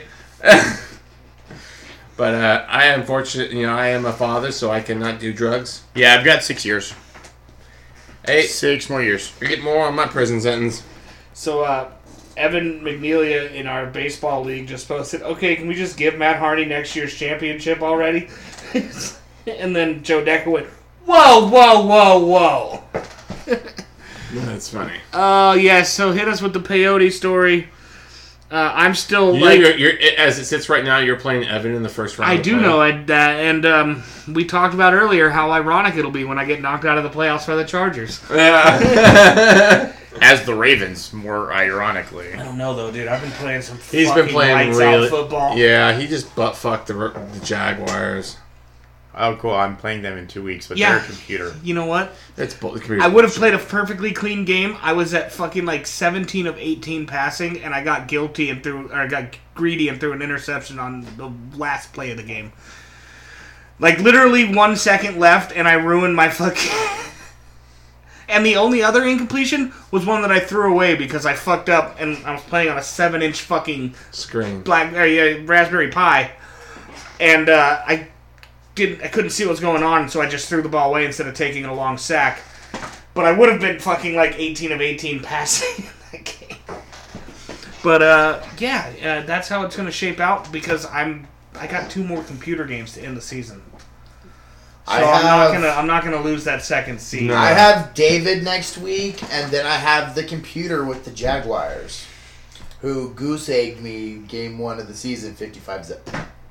But uh, I am fortunate, you know, I am a father, so I cannot do drugs. Yeah, I've got six years. Hey, Six more years. you get more on my prison sentence. So, uh, Evan McNelia in our baseball league just posted, okay, can we just give Matt Harney next year's championship already? And then Joe Decker went, whoa, whoa, whoa, whoa. That's funny. Oh, yes, so hit us with the peyote story. Uh, I'm still, You know, like... you're, you're, as it sits right now, you're playing Evan in the first round. I of do play. know, I, uh, and um, we talked about earlier how ironic it'll be when I get knocked out of the playoffs for the Chargers. Yeah. As the Ravens, more ironically. I don't know, though, dude. I've been playing some He's fucking been playing lights really. out football. Yeah, he just butt fucked the, the Jaguars. Oh, cool. I'm playing them in two weeks, but Yeah. they're a computer. You know what? It's bull- I would have played a perfectly clean game. I was at fucking like seventeen of eighteen passing, and I got guilty and threw, or I got greedy and threw an interception on the last play of the game. Like literally one second left, and I ruined my fucking. And the only other incompletion was one that I threw away because I fucked up, and I was playing on a seven-inch fucking screen. black uh, yeah, Raspberry Pi, and uh, I didn't, I couldn't see what was going on, so I just threw the ball away instead of taking a long sack. But I would have been fucking like eighteen of eighteen passing in that game. But uh, yeah, uh, that's how it's gonna shape out because I'm I got two more computer games to end the season. So I I'm not have- gonna I'm not gonna lose that second seed. No. I have David next week, and then I have the computer with the Jaguars, who goose egged me game one of the season, fifty-five zip.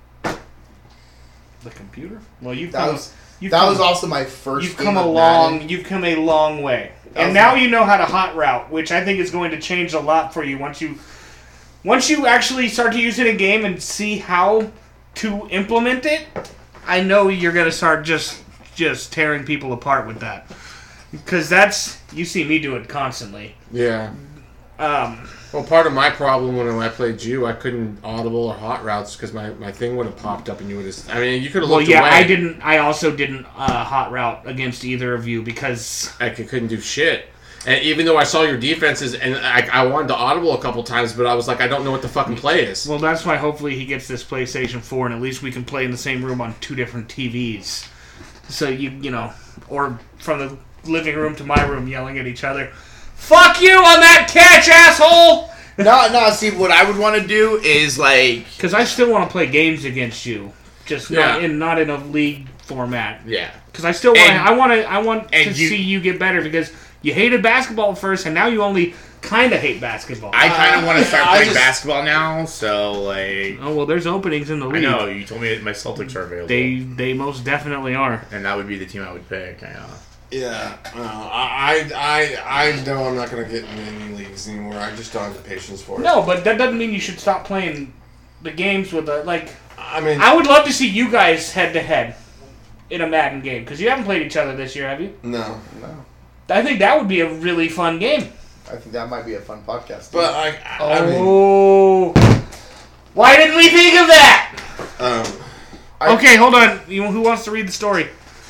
The computer? Well, you've That come, was you've that come, was also my first. you've game come a of long Madden. you've come a long way, That and was now my- you know how to hot route, which I think is going to change a lot for you once you once you actually start to use it in game and see how to implement it. I know you're gonna start just just tearing people apart with that because that's you see me do it constantly. Yeah. Um, Well, part of my problem when I played you, I couldn't audible or hot routes because my, my thing would have popped up and you would have. I mean, you could have well, looked yeah, away. I didn't. I also didn't uh, hot route against either of you because I could, couldn't do shit. And even though I saw your defenses and I, I wanted to audible a couple times, but I was like, I don't know what the fucking play is. well, that's why hopefully he gets this PlayStation four and at least we can play in the same room on two different T Vs. So you you know, or from the living room to my room yelling at each other. Fuck you on that catch, asshole! No, no. See, what I would want to do is like, Because I still want to play games against you, just not Yeah. in not in a league format. yeah. Because I still want And- I want to I want to and you- see you get better because you hated basketball at first and now you only kind of hate basketball. I kind of Uh, want to start I playing just- basketball now, so like oh well, there's openings in the I league. know you told me that my Celtics are available, They they most definitely are. and that would be the team I would pick. I know. Yeah, no, I, I, I, I know I'm not gonna get in any leagues anymore. I just don't have the patience for it. No, but that doesn't mean you should stop playing the games with a like. I mean, I would love to see you guys head to head in a Madden game because you haven't played each other this year, have you? no, No, I think that would be a really fun game. I think that might be a fun podcast. but I, I, I mean, Oh, why didn't we think of that? um, I- Okay, hold on. You, who wants to read the story?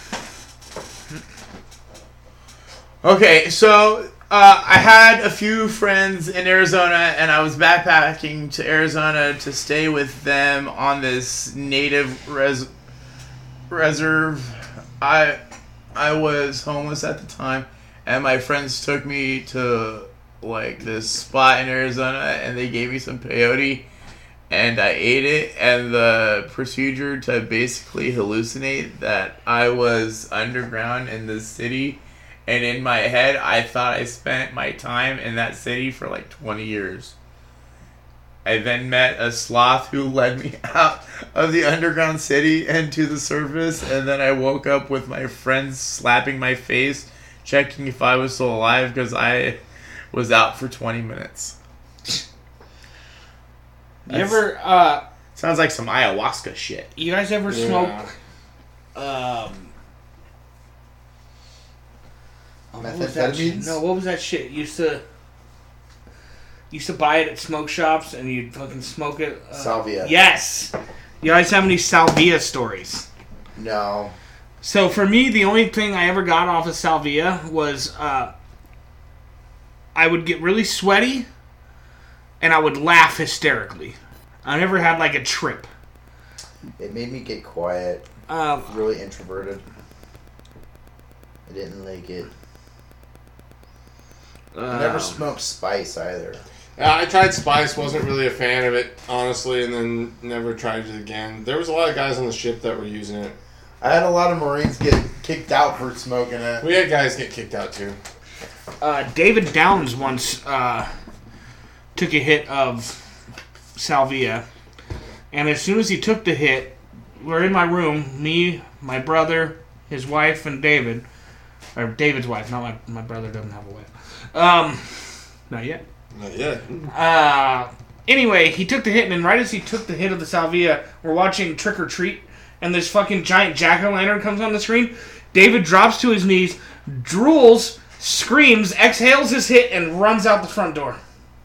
Okay, so uh, I had a few friends in Arizona, and I was backpacking to Arizona to stay with them on this native res- reserve. I I was homeless at the time, and my friends took me to like this spot in Arizona, and they gave me some peyote, and I ate it. And the procedure to basically hallucinate that I was underground in the city. And in my head, I thought I spent my time in that city for like twenty years. I then met a sloth who led me out of the underground city and to the surface. And then I woke up with my friends slapping my face, checking if I was still alive because I was out for twenty minutes. You ever, uh, Sounds like some ayahuasca shit. you guys ever yeah. smoke, um, oh, what was that shit? Methamphetamines? No, what was that shit? Used to, used to buy it at smoke shops and you'd fucking smoke it. Uh, Salvia. Yes. You guys have any salvia stories? No. So for me, the only thing I ever got off of salvia was uh, I would get really sweaty and I would laugh hysterically. I never had like a trip. It made me get quiet, Um, really introverted. I didn't like it. I never um, smoked spice either. Yeah, I tried Spice, wasn't really a fan of it, honestly, and then never tried it again. There was a lot of guys on the ship that were using it. I had a lot of Marines get kicked out for smoking it. We had guys get kicked out too. uh, David Downs once uh, took a hit of salvia, and as soon as he took the hit, we're in my room, me, my brother, his wife, and David. Or David's wife, not my my brother doesn't have a wife. Um, not yet. Not yet. Uh, anyway, he took the hit, and then right as he took the hit of the salvia, we're watching Trick or Treat, and this fucking giant jack-o'-lantern comes on the screen. David drops to his knees, drools, screams, exhales his hit, and runs out the front door.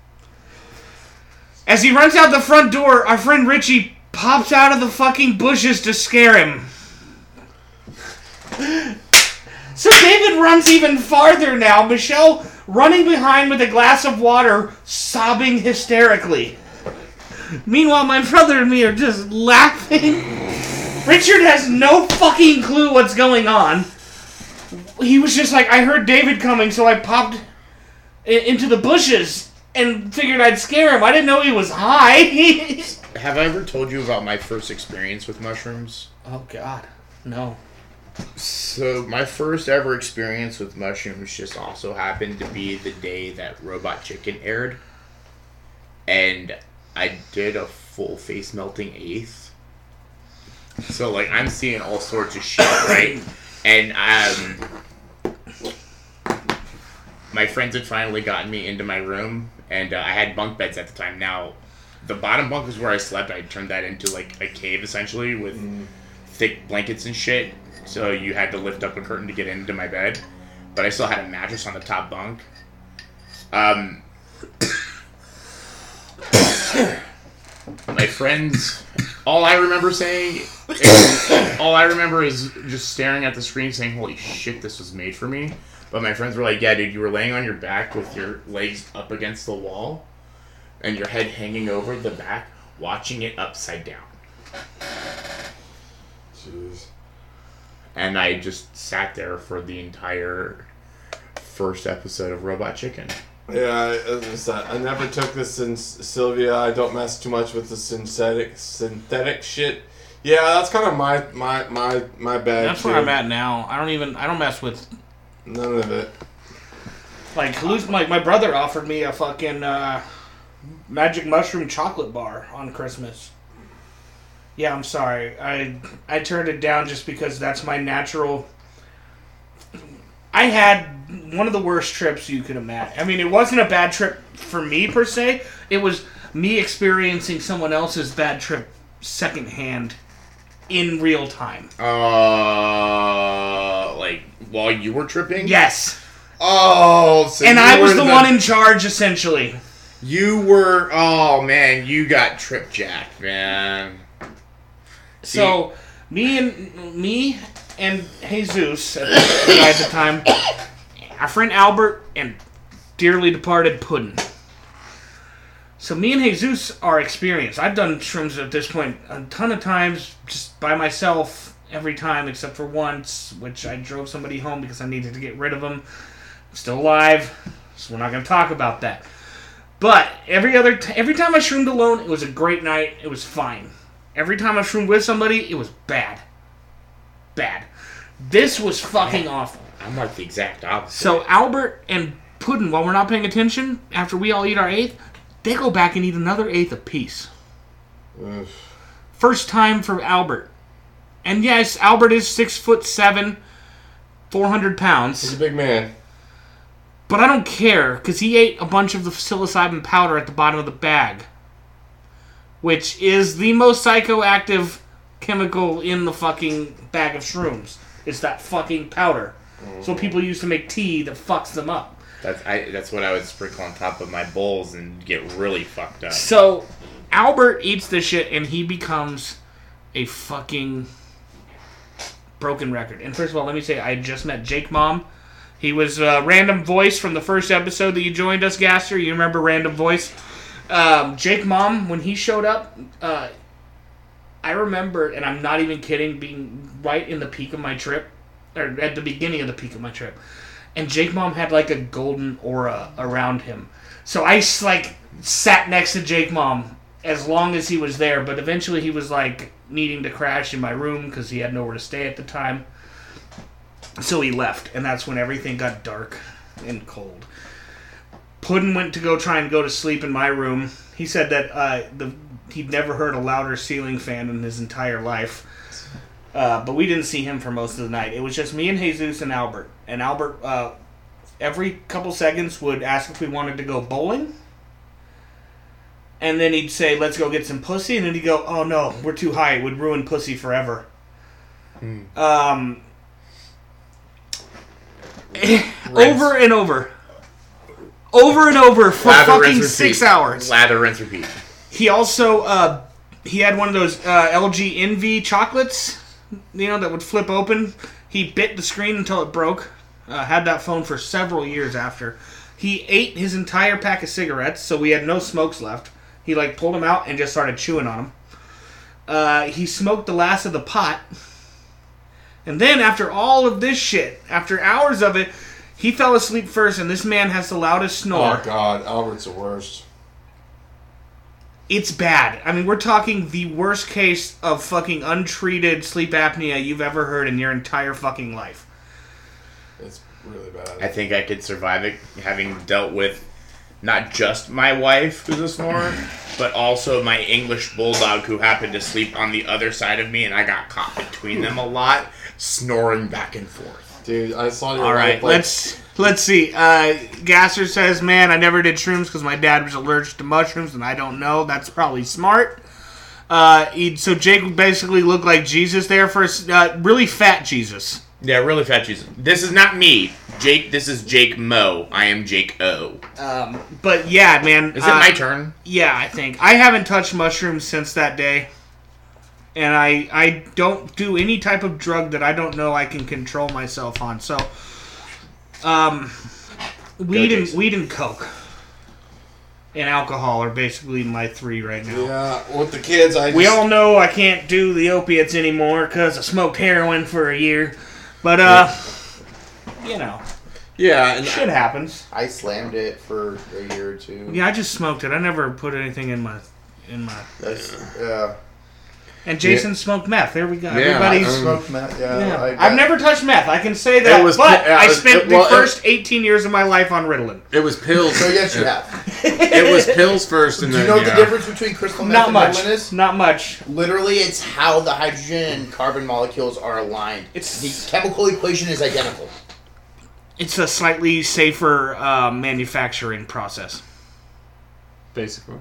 As he runs out the front door, our friend Richie pops out of the fucking bushes to scare him. So David runs even farther now. Michelle running behind with a glass of water, sobbing hysterically. Meanwhile, my brother and me are just laughing. Richard has no fucking clue what's going on. He was just like, I heard David coming, so I popped i- into the bushes and figured I'd scare him. I didn't know he was high. Have I ever told you about my first experience with mushrooms? Oh, God. No. So my first ever experience with mushrooms just also happened to be the day that Robot Chicken aired. And I did a full face melting eighth. So like I'm seeing all sorts of shit, right? And um my friends had finally gotten me into my room, and uh, I had bunk beds at the time. Now the bottom bunk was where I slept. I turned that into like a cave essentially with thick blankets and shit. So you had to lift up a curtain to get into my bed. But I still had a mattress on the top bunk. Um, my friends, all I remember saying, is, all I remember is just staring at the screen saying, holy shit, this was made for me. But my friends were like, yeah, dude, you were laying on your back with your legs up against the wall and your head hanging over the back, watching it upside down. Jeez. And I just sat there for the entire first episode of Robot Chicken. Yeah, as I said, I never took this since Sylvia. I don't mess too much with the synthetic synthetic shit. Yeah, that's kind of my my my my bag. That's too. where I'm at now. I don't even I don't mess with None of it. like halluc- like my brother offered me a fucking uh, magic mushroom chocolate bar on Christmas. Yeah, I'm sorry. I I turned it down just because that's my natural. I had one of the worst trips you could imagine. I mean, it wasn't a bad trip for me per se. It was me experiencing someone else's bad trip secondhand in real time. Uh, like while you were tripping? Yes. Oh, so And you I was were the one in charge, essentially. You were. Oh man, you got trip jacked, man. So, me and me and Jesus at the, at the time, our friend Albert and dearly departed Puddin'. So me and Jesus are experienced. I've done shrooms at this point a ton of times, just by myself every time except for once, which I drove somebody home because I needed to get rid of them. I'm still alive, so we're not going to talk about that. But every other t- every time I shroomed alone, it was a great night. It was fine. Every time I shroomed with somebody, it was bad. Bad. This was fucking awful. I'm like the exact opposite. So Albert and Puddin', while we're not paying attention, after we all eat our eighth, they go back and eat another eighth apiece. Ugh. First time for Albert. And yes, Albert is six foot seven, four hundred He's pounds. a big man. But I don't care, because he ate a bunch of the psilocybin powder at the bottom of the bag. Which is the most psychoactive chemical in the fucking bag of shrooms. It's that fucking powder. Mm-hmm. So people used to make tea that fucks them up. That's I. That's what I would sprinkle on top of my bowls and get really fucked up. So, Albert eats this shit and he becomes a fucking broken record. And first of all, let me say, I just met Jake Mom. He was a random voice from the first episode that you joined us, Gasser. You remember Random Voice? Um, Jake Mom, when he showed up, uh, I remember, and I'm not even kidding, being right in the peak of my trip, or at the beginning of the peak of my trip. And Jake Mom had like a golden aura around him. So I like sat next to Jake Mom as long as he was there, but eventually he was like needing to crash in my room because he had nowhere to stay at the time. So he left, and that's when everything got dark and cold. Puddin' went to go try and go to sleep in my room. He said that uh, the he'd never heard a louder ceiling fan in his entire life. Uh, but we didn't see him for most of the night. It was just me and Jesus and Albert. And Albert, uh, every couple seconds, would ask if we wanted to go bowling. And then he'd say, let's go get some pussy. And then he'd go, oh no, we're too high. It would ruin pussy forever. Hmm. Um, over and over. Over and over for Lather, fucking rinse, six repeat. hours. Lather, rinse, repeat. He also, uh, he had one of those uh, L G Envy chocolates, you know, that would flip open. He bit the screen until it broke. Uh, had that phone for several years after. He ate his entire pack of cigarettes, so we had no smokes left. He, like, pulled them out and just started chewing on them. Uh, he smoked the last of the pot. And then, after all of this shit, after hours of it, he fell asleep first, and this man has the loudest snore. Oh, God. Albert's the worst. It's bad. I mean, we're talking the worst case of fucking untreated sleep apnea you've ever heard in your entire fucking life. It's really bad. I think I could survive it, having dealt with not just my wife, who's a snorer, but also my English bulldog, who happened to sleep on the other side of me, and I got caught between them a lot, snoring back and forth. Dude, I saw your All right, like, let's let's see. Uh, Gasser says, "Man, I never did shrooms because my dad was allergic to mushrooms, and I don't know. That's probably smart." Uh, he, so Jake basically looked like Jesus there for uh, really fat Jesus. Yeah, really fat Jesus. This is not me, Jake. This is Jake Mo. I am Jake O. Um, but yeah, man. Is it uh, my turn? Yeah, I think I haven't touched mushrooms since that day. And I, I don't do any type of drug that I don't know I can control myself on. So, um, weed and weed and coke and alcohol are basically my three right now. Yeah, with the kids, I. We just, all know I can't do the opiates anymore because I smoked heroin for a year. But uh, you know, Yeah, and Shit happens. I slammed it for a year or two. Yeah, I just smoked it. I never put anything in my in my. That's, yeah. And Jason smoked meth. There we go. Yeah, Everybody's. um, Smoked meth, yeah. yeah. I got- I've never touched meth. I can say that. It was but pi- uh, I it- spent it- well, the it- first eighteen years of my life on Ritalin. it was pills. So yes, you it, have. it was pills first, and Do you then know yeah. the difference between crystal meth Not and much. Ritalin is? Not much. Literally, it's how the hydrogen and carbon molecules are aligned. It's- the chemical equation is identical. It's a slightly safer uh, manufacturing process. Basically.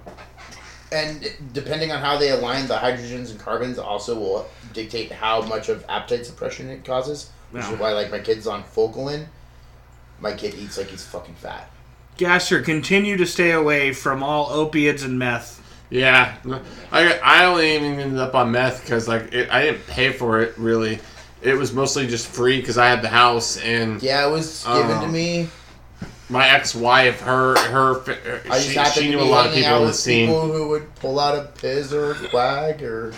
And depending on how they align, the hydrogens and carbons also will dictate how much of appetite suppression it causes. Which Yeah. is why, like, my kid's on Focalin. My kid eats like he's fucking fat. Gasser, continue to stay away from all opiates and meth. Yeah, I I only even ended up on meth because like it, I didn't pay for it really. It was mostly just free because I had the house and Yeah, it was given Oh. to me. my ex-wife, her her, her I just she, happened she to knew be a lot of hanging people out in the with scene. people who would pull out a piz or a quag or...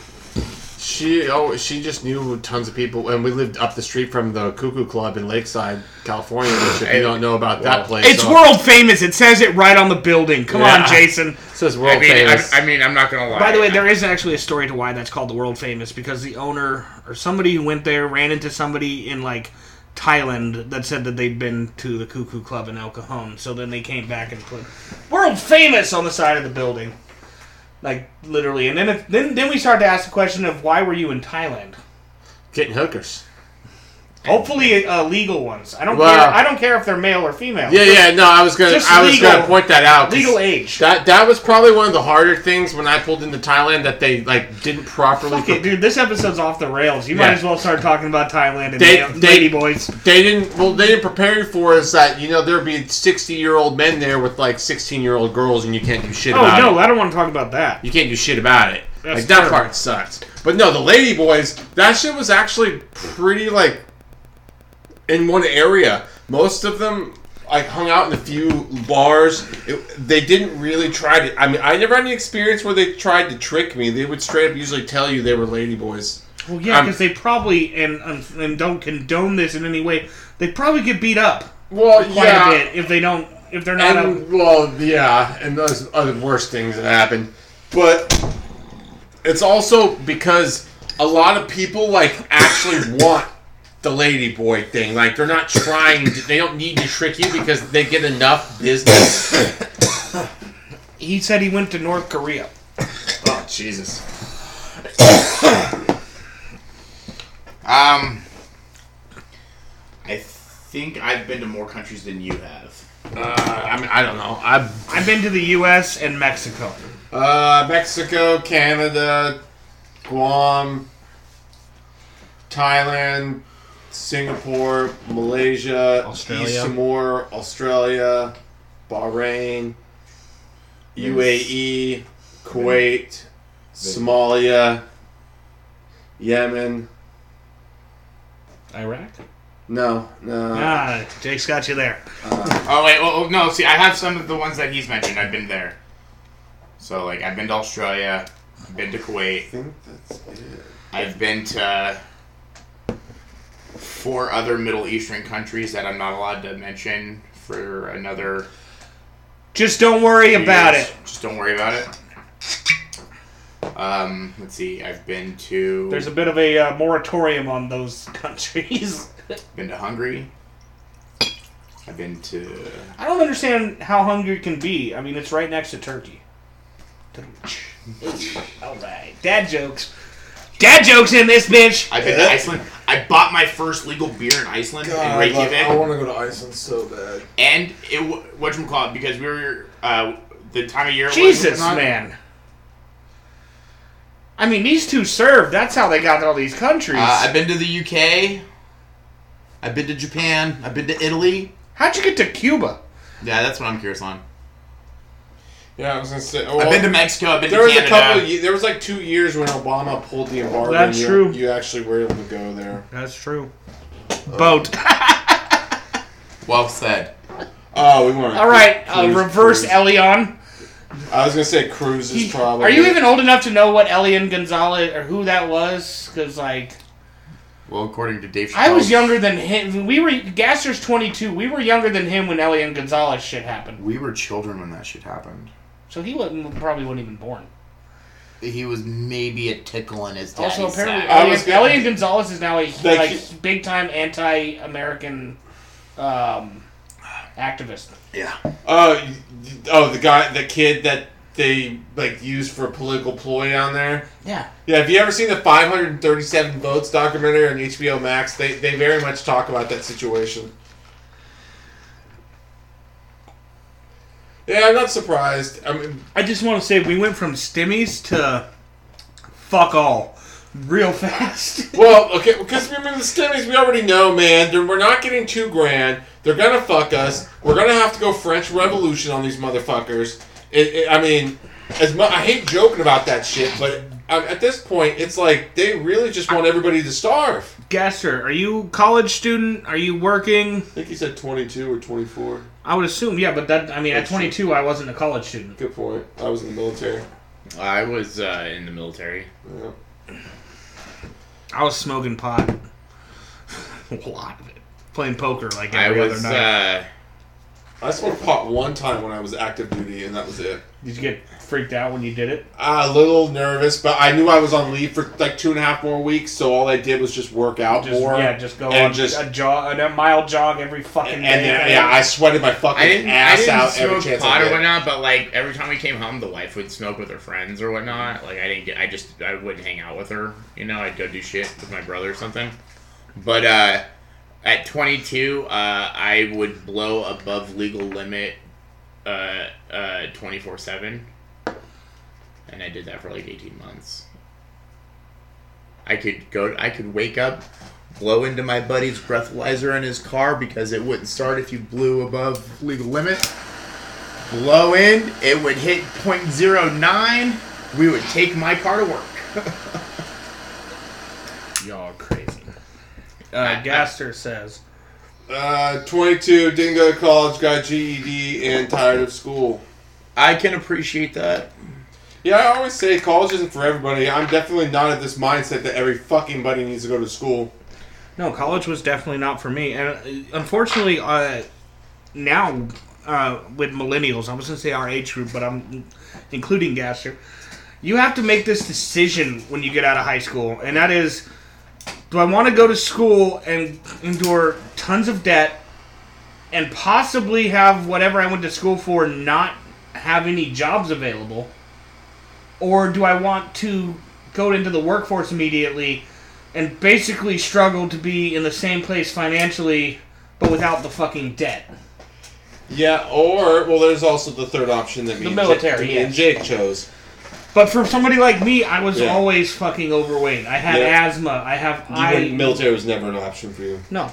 She oh she just knew tons of people, and we lived up the street from the Cuckoo Club in Lakeside, California. Which if you don't know about that place, It's so, world famous. It says it right on the building. Come Yeah. on, Jason. It says world I mean, famous. I, I mean, I'm not gonna lie. By the way, there is actually a story to why that's called the world famous, because the owner or somebody who went there ran into somebody in like Thailand that said that they'd been to the Cuckoo Club in El Cajon. So then they came back and put world famous on the side of the building. Like literally. And then it, then then we started to ask the question of why were you in Thailand? Getting hookers. Hopefully uh, legal ones. I don't Well- care I don't care if they're male or female. Yeah, yeah. No, I was gonna Just I was legal- gonna point that out. 'cause Legal age. That that was probably one of the harder things when I pulled into Thailand that they like didn't properly. Fuck it, dude. This episode's off the rails. You Yeah. might as well start talking about Thailand and They- ma- they- lady boys. They didn't. Well, they didn't prepare you for is that you know there'd be sixty-year-old men there with like sixteen-year-old girls, and you can't do shit Oh about no, it. I don't want to talk about that. You can't do shit about it. That's like that terrible. part sucks. But no, the lady boys. That shit was actually pretty like in one area. Most of them like hung out in a few bars. It, they didn't really try to. I mean, I never had any experience where they tried to trick me. They would straight up usually tell you they were lady boys. Well, yeah, I'm- because they probably and and don't condone this in any way. They probably get beat up Well, quite yeah. a bit if they don't if they're not. And, well, yeah, and those are the worst things that happen. But it's also because a lot of people like actually want the lady boy thing. Like they're not trying. To, they don't need to trick you because they get enough business. A, he said he went to North Korea. Oh Jesus! Um, I think I've been to more countries than you have. Uh, I mean, I don't know. I've I've been to the U S and Mexico. uh, Mexico, Canada, Guam, Thailand, Singapore, Malaysia, Australia. East Timor, Australia, Bahrain, U A E, Kuwait, Somalia, Yemen. Iraq. No, no. Ah, Jake's got you there. Oh wait, well, no. See, I have some of the ones that he's mentioned. I've been there. So like, I've been to Australia. I've been to I Kuwait. think that's it. I've been to four other Middle Eastern countries that I'm not allowed to mention for another. Just don't worry few about years. it. Just don't worry about it. Um, let's see. I've been to. There's a bit of a uh, moratorium on those countries. been to Hungary. I've been to. I don't understand how Hungary can be. I mean, it's right next to Turkey. All right, dad jokes. Dad jokes in this bitch. I've been to Iceland. I bought my first legal beer in Iceland in Reykjavik, want to go to Iceland so bad. and it whatchamacallit, because we were uh, the time of year. it was Jesus, not- man. I mean, these two served. That's how they got all these countries. Uh, I've been to the U K. I've been to Japan. I've been to Italy. How'd you get to Cuba? Yeah, that's what I'm curious on. Yeah, I was gonna say. I've been to Mexico. I've been There to was Canada. a couple. Of, ye- there was like two years when Obama pulled the embargo. That's and you, true. You actually were able to go there. That's true. Boat. Well said. Oh, we weren't. All right, uh, Cruise- reverse cruise. Elion. I was gonna say cruises He- probably. Are you even old enough to know what Elian Gonzalez or who that was? Because like, Well, according to Dave Chappelle, I was younger than him. We were Gasser's twenty-two. We were younger than him when Elian Gonzalez shit happened. We were children when that shit happened. So he wasn't, probably wasn't even born. He was maybe a tickle in his daddy's Also, apparently, sack. Elian, Elian Gonzalez is now a Like- like big time anti-American um, activist. Yeah. Oh, oh, the guy, the kid that they like used for a political ploy down there. Yeah. Yeah, have you ever seen the five hundred thirty-seven Votes documentary on H B O Max? They they very much talk about that situation. Yeah, I'm not surprised. I mean, I just want to say we went from stimmies to fuck all real fast. well, okay, because remember the Stimmies, we already know, man. They're, we're not getting two grand. They're gonna fuck us. We're gonna have to go French Revolution on these motherfuckers. It, it, I mean, as mu- I hate joking about that shit, but um, at this point, it's like they really just want everybody to starve. Gasser, are you college student? Are you working? I think he said twenty-two or twenty-four. I would assume, yeah, but that I mean, at That's true. twenty-two, I wasn't a college student. Good point. I was in the military. I was uh, in the military. Yeah. I was smoking pot. A lot of it. Playing poker like I every was. other night. Uh, I smoked pot one time when I was active duty, and that was it. Did you get freaked out when you did it? A little nervous, but I knew I was on leave for like two and a half more weeks, so all I did was just work out Just, more. yeah, just go and on just- a jog, a mile jog every fucking And, day. and then, yeah, I sweated my fucking I didn't. I ass didn't out every smoke chance pot I or get. whatnot, but like every time we came home, the wife would smoke with her friends or whatnot. Like I didn't get. I just. I wouldn't hang out with her. You know, I'd go do shit with my brother or something. But uh, at twenty-two, uh, I would blow above legal limit, uh, uh, twenty-four seven. And I did that for like eighteen months. I could go. I could wake up, blow into my buddy's breathalyzer in his car because it wouldn't start if you blew above legal limit. Blow in, it would hit point zero nine. We would take my car to work. Y'all are crazy. Uh, Gaster says, Uh, twenty-two, didn't go to college, got G E D, and tired of school. I can appreciate that. Yeah, I always say college isn't for everybody. I'm definitely not at this mindset that every fucking buddy needs to go to school. no, college was definitely not for me. And uh, unfortunately, uh, now uh, with millennials, I was going to say our age group, but I'm including Gaster, you have to make this decision when you get out of high school. And that is, do I want to go to school and endure tons of debt and possibly have whatever I went to school for not have any jobs available? Or do I want to go into the workforce immediately and basically struggle to be in the same place financially, but without the fucking debt? Yeah, or, well, there's also the third option that me, The and, military, Jake, me and Jake chose. But for somebody like me, I was Yeah. always fucking overweight. I had Yeah. asthma. I have... You I wouldn't- military was never an option for you. No.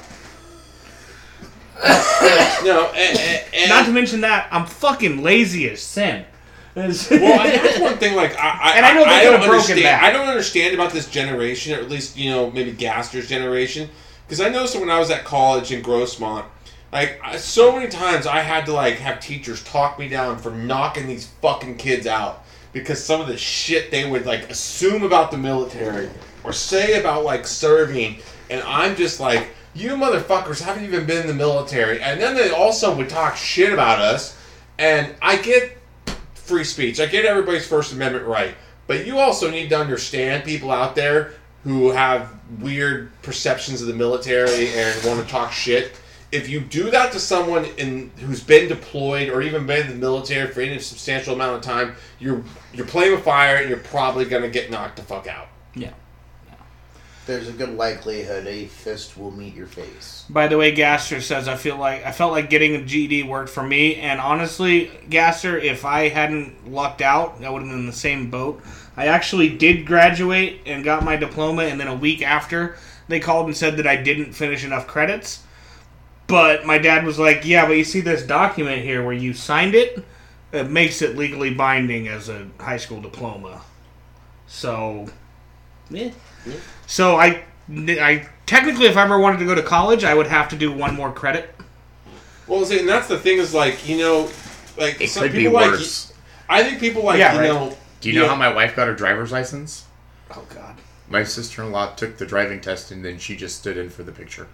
No, and, and, and Not to mention that, I'm fucking lazy as sin. well, and that's one thing. Like, I, I, And I know they I could've don't broken understand. that. I don't understand about this generation, or at least you know maybe Gaster's generation, because I noticed when I was at college in Grossmont, like I, so many times I had to like have teachers talk me down for knocking these fucking kids out because some of the shit they would like assume about the military or say about like serving, and I'm just like, you motherfuckers haven't even been in the military, and then they also would talk shit about us, and I get free speech. I get everybody's First Amendment right. But you also need to understand people out there who have weird perceptions of the military and want to talk shit. If you do that to someone in who's been deployed or even been in the military for any substantial amount of time, you're you're playing with fire and you're probably going to get knocked the fuck out. Yeah. There's a good likelihood a fist will meet your face. By the way, Gaster says, I feel like I felt like getting a G E D worked for me, and honestly, Gaster, if I hadn't lucked out, I would have been in the same boat. I actually did graduate and got my diploma, and then a week after, they called and said that I didn't finish enough credits. But my dad was like, yeah, but you see this document here where you signed it? It makes it legally binding as a high school diploma. So, yeah. So I, I technically, if I ever wanted to go to college, I would have to do one more credit. Well, see, and that's the thing is like, you know, like It some could be people like worse. I think people like Yeah, you right. know. Do you know yeah. how my wife got her driver's license? Oh God! My sister-in-law took the driving test, and then she just stood in for the picture.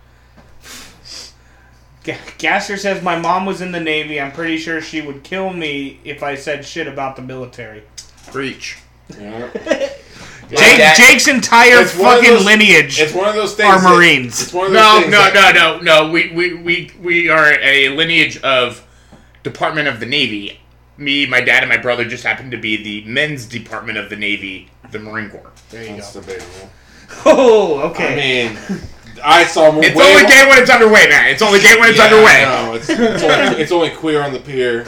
G- Gasser says my mom was in the Navy. I'm pretty sure she would kill me if I said shit about the military. Preach. Yeah. Jake, that- Jake's entire It's one of fucking those- lineage It's one of those things. are that- Marines. It's one of those No, things no, that- no, no, no. We, we, we, we are a lineage of Department of the Navy. Me, my dad, and my brother just happen to be the men's department of the Navy, the Marine Corps. There you That's go. debatable. Oh, okay. I mean, I saw more. It's way only more- gay when it's underway, man. It's only gay when it's Yeah, underway. No, it's, it's, only, it's only queer on the pier.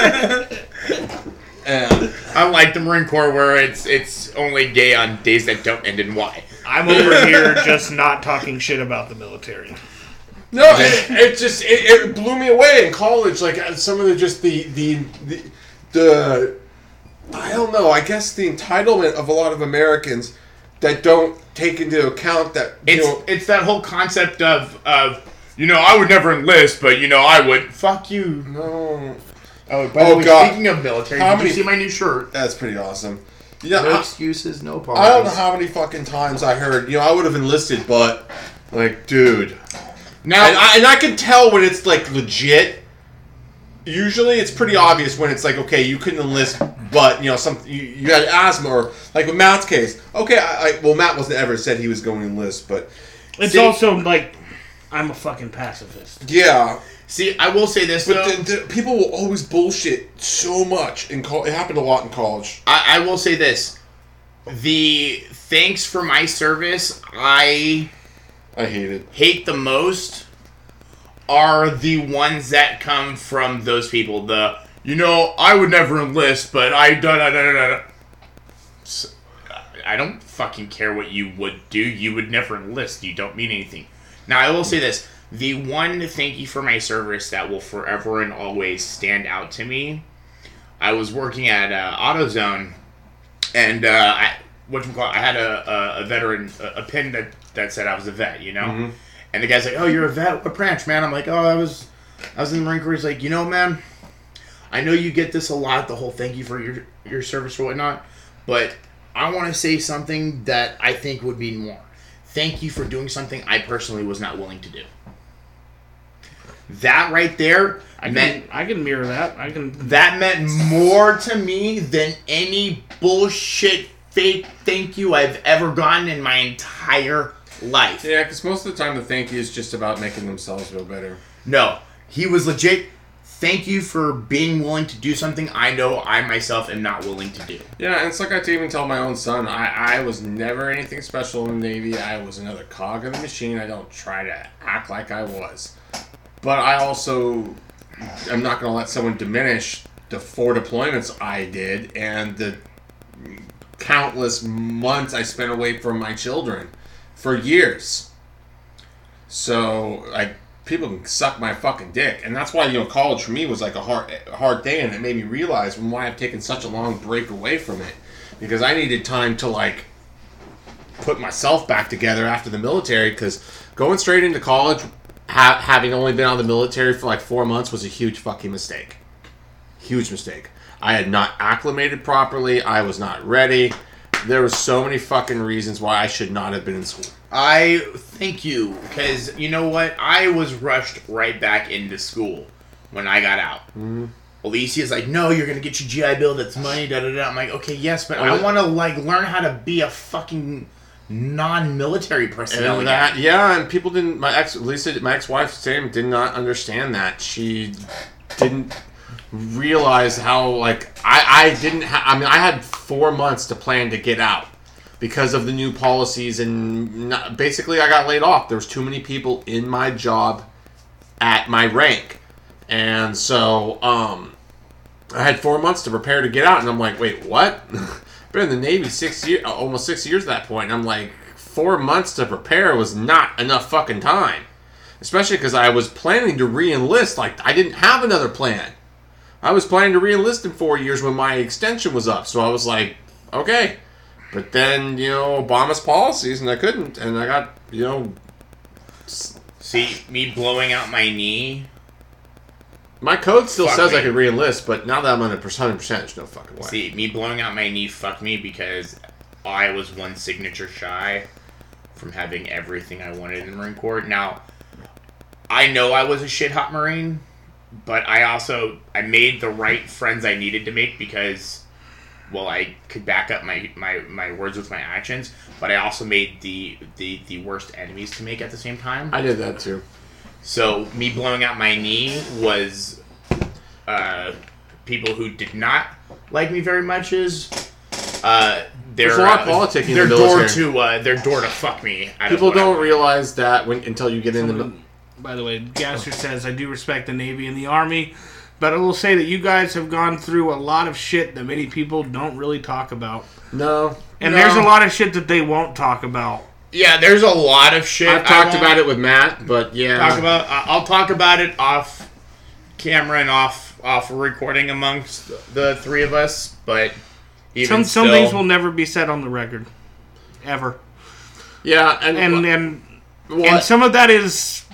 And Unlike the Marine Corps, where it's it's only gay on days that don't end in Y. I'm over here just not talking shit about the military. no, it, it just it, it blew me away in college. Like uh, some of the just the the the, the I don't know. I guess the entitlement of a lot of Americans that don't take into account that you It's know. it's that whole concept of of you know I would never enlist, but you know I would. Fuck you. No, Oh, by Oh, the way, God. speaking of military, How did many- you see my new shirt? that's pretty awesome. Yeah, No I, excuses, no apologies. I don't know how many fucking times I heard. You know, I would have enlisted, but like, dude. Now, And I, and I can tell when it's like legit. Usually, it's pretty obvious when it's like, okay, you couldn't enlist, but you know, some you, you had asthma, or like with Matt's case. Okay, I, I, well, Matt wasn't ever said he was going to enlist, but It's See- also like, I'm a fucking pacifist. yeah. see, I will say this But though. the, the, people will always bullshit so much in college. It happened a lot in college. I, I will say this: the thanks for my service I I hate it. hate the most are the ones that come from those people. The you know I would never enlist, but I da da da da da. So, I don't fucking care what you would do. You would never enlist. You don't mean anything. Now I will say this: the one thank you for my service that will forever and always stand out to me. I was working at uh, AutoZone, and uh, I what you call I had a, a, a veteran a, a pin that, that said I was a vet, you know. Mhm. And the guy's like, "Oh, you're a vet? What branch, man?" I'm like, "Oh, I was I was in the Marine Corps." He's like, "You know, man, I know you get this a lot, the whole thank you for your your service or whatnot, but I want to say something that I think would mean more. Thank you for doing something I personally was not willing to do." That right there I meant can, I can mirror that. I can. that meant more to me than any bullshit fake thank you I've ever gotten in my entire life. Yeah, because most of the time the thank you is just about making themselves feel better. No, he was legit. Thank you for being willing to do something I know I myself am not willing to do. Yeah, and it's like I to even tell my own son, I, I was never anything special in the Navy. I was another cog in the machine. I don't try to act like I was. But I also am not going to let someone diminish the four deployments I did and the countless months I spent away from my children for years. So, like, people can suck my fucking dick. And that's why, you know, college for me was like a hard a hard thing, and it made me realize why I've taken such a long break away from it. Because I needed time to, like, put myself back together after the military, because going straight into college, ha- having only been out of the military for like four months was a huge fucking mistake. Huge mistake. I had not acclimated properly. I was not ready. There were so many fucking reasons why I should not have been in school. I thank you, because you know what? I was rushed right back into school when I got out. Mm-hmm. Alicia's like, "No, you're gonna get your G I Bill. That's money." Da da da. I'm like, "Okay, yes, but I want to like learn how to be a fucking non-military personnel." And that, yeah, and people didn't. My ex, Lisa, my ex-wife, Sam, did not understand that. She didn't realize how like I I didn't. Ha- I mean, I had four months to plan to get out because of the new policies, and not, basically I got laid off. There was too many people in my job at my rank, and so um, I had four months to prepare to get out, and I'm like, wait, what? Been in the Navy six years, almost six years at that point, and I'm like, four months to prepare was not enough fucking time, especially because I was planning to re-enlist. Like, I didn't have another plan. I was planning to re-enlist in four years when my extension was up, so I was like, okay. But then, you know, Obama's policies, and I couldn't, and I got, you know... See, me blowing out my knee. My code still Fuck says me. I could re-enlist, but now that I'm on a one hundred percent, there's no fucking way. See, me blowing out my knee fucked me because I was one signature shy from having everything I wanted in the Marine Corps. Now, I know I was a shit hot Marine, but I also I made the right friends I needed to make because, well, I could back up my, my, my words with my actions, but I also made the, the, the worst enemies to make at the same time. I did that too. So me blowing out my knee was uh, people who did not like me very much is uh, their There's a lot of uh, politicking in their the door military. to uh, their door to fuck me. out of People what I don't wanted. realize that when until you get in the. mil- By the way, Gasser says, I do respect the Navy and the Army, but I will say that you guys have gone through a lot of shit that many people don't really talk about. No, And No. there's a lot of shit that they won't talk about. Yeah, there's a lot of shit. I've I talked won't about it with Matt, but yeah, Talk about. I- I'll talk about it off camera and off off recording amongst the three of us. But even Some some still, things will never be said on the record. Ever. yeah, and And and, what- and some of that is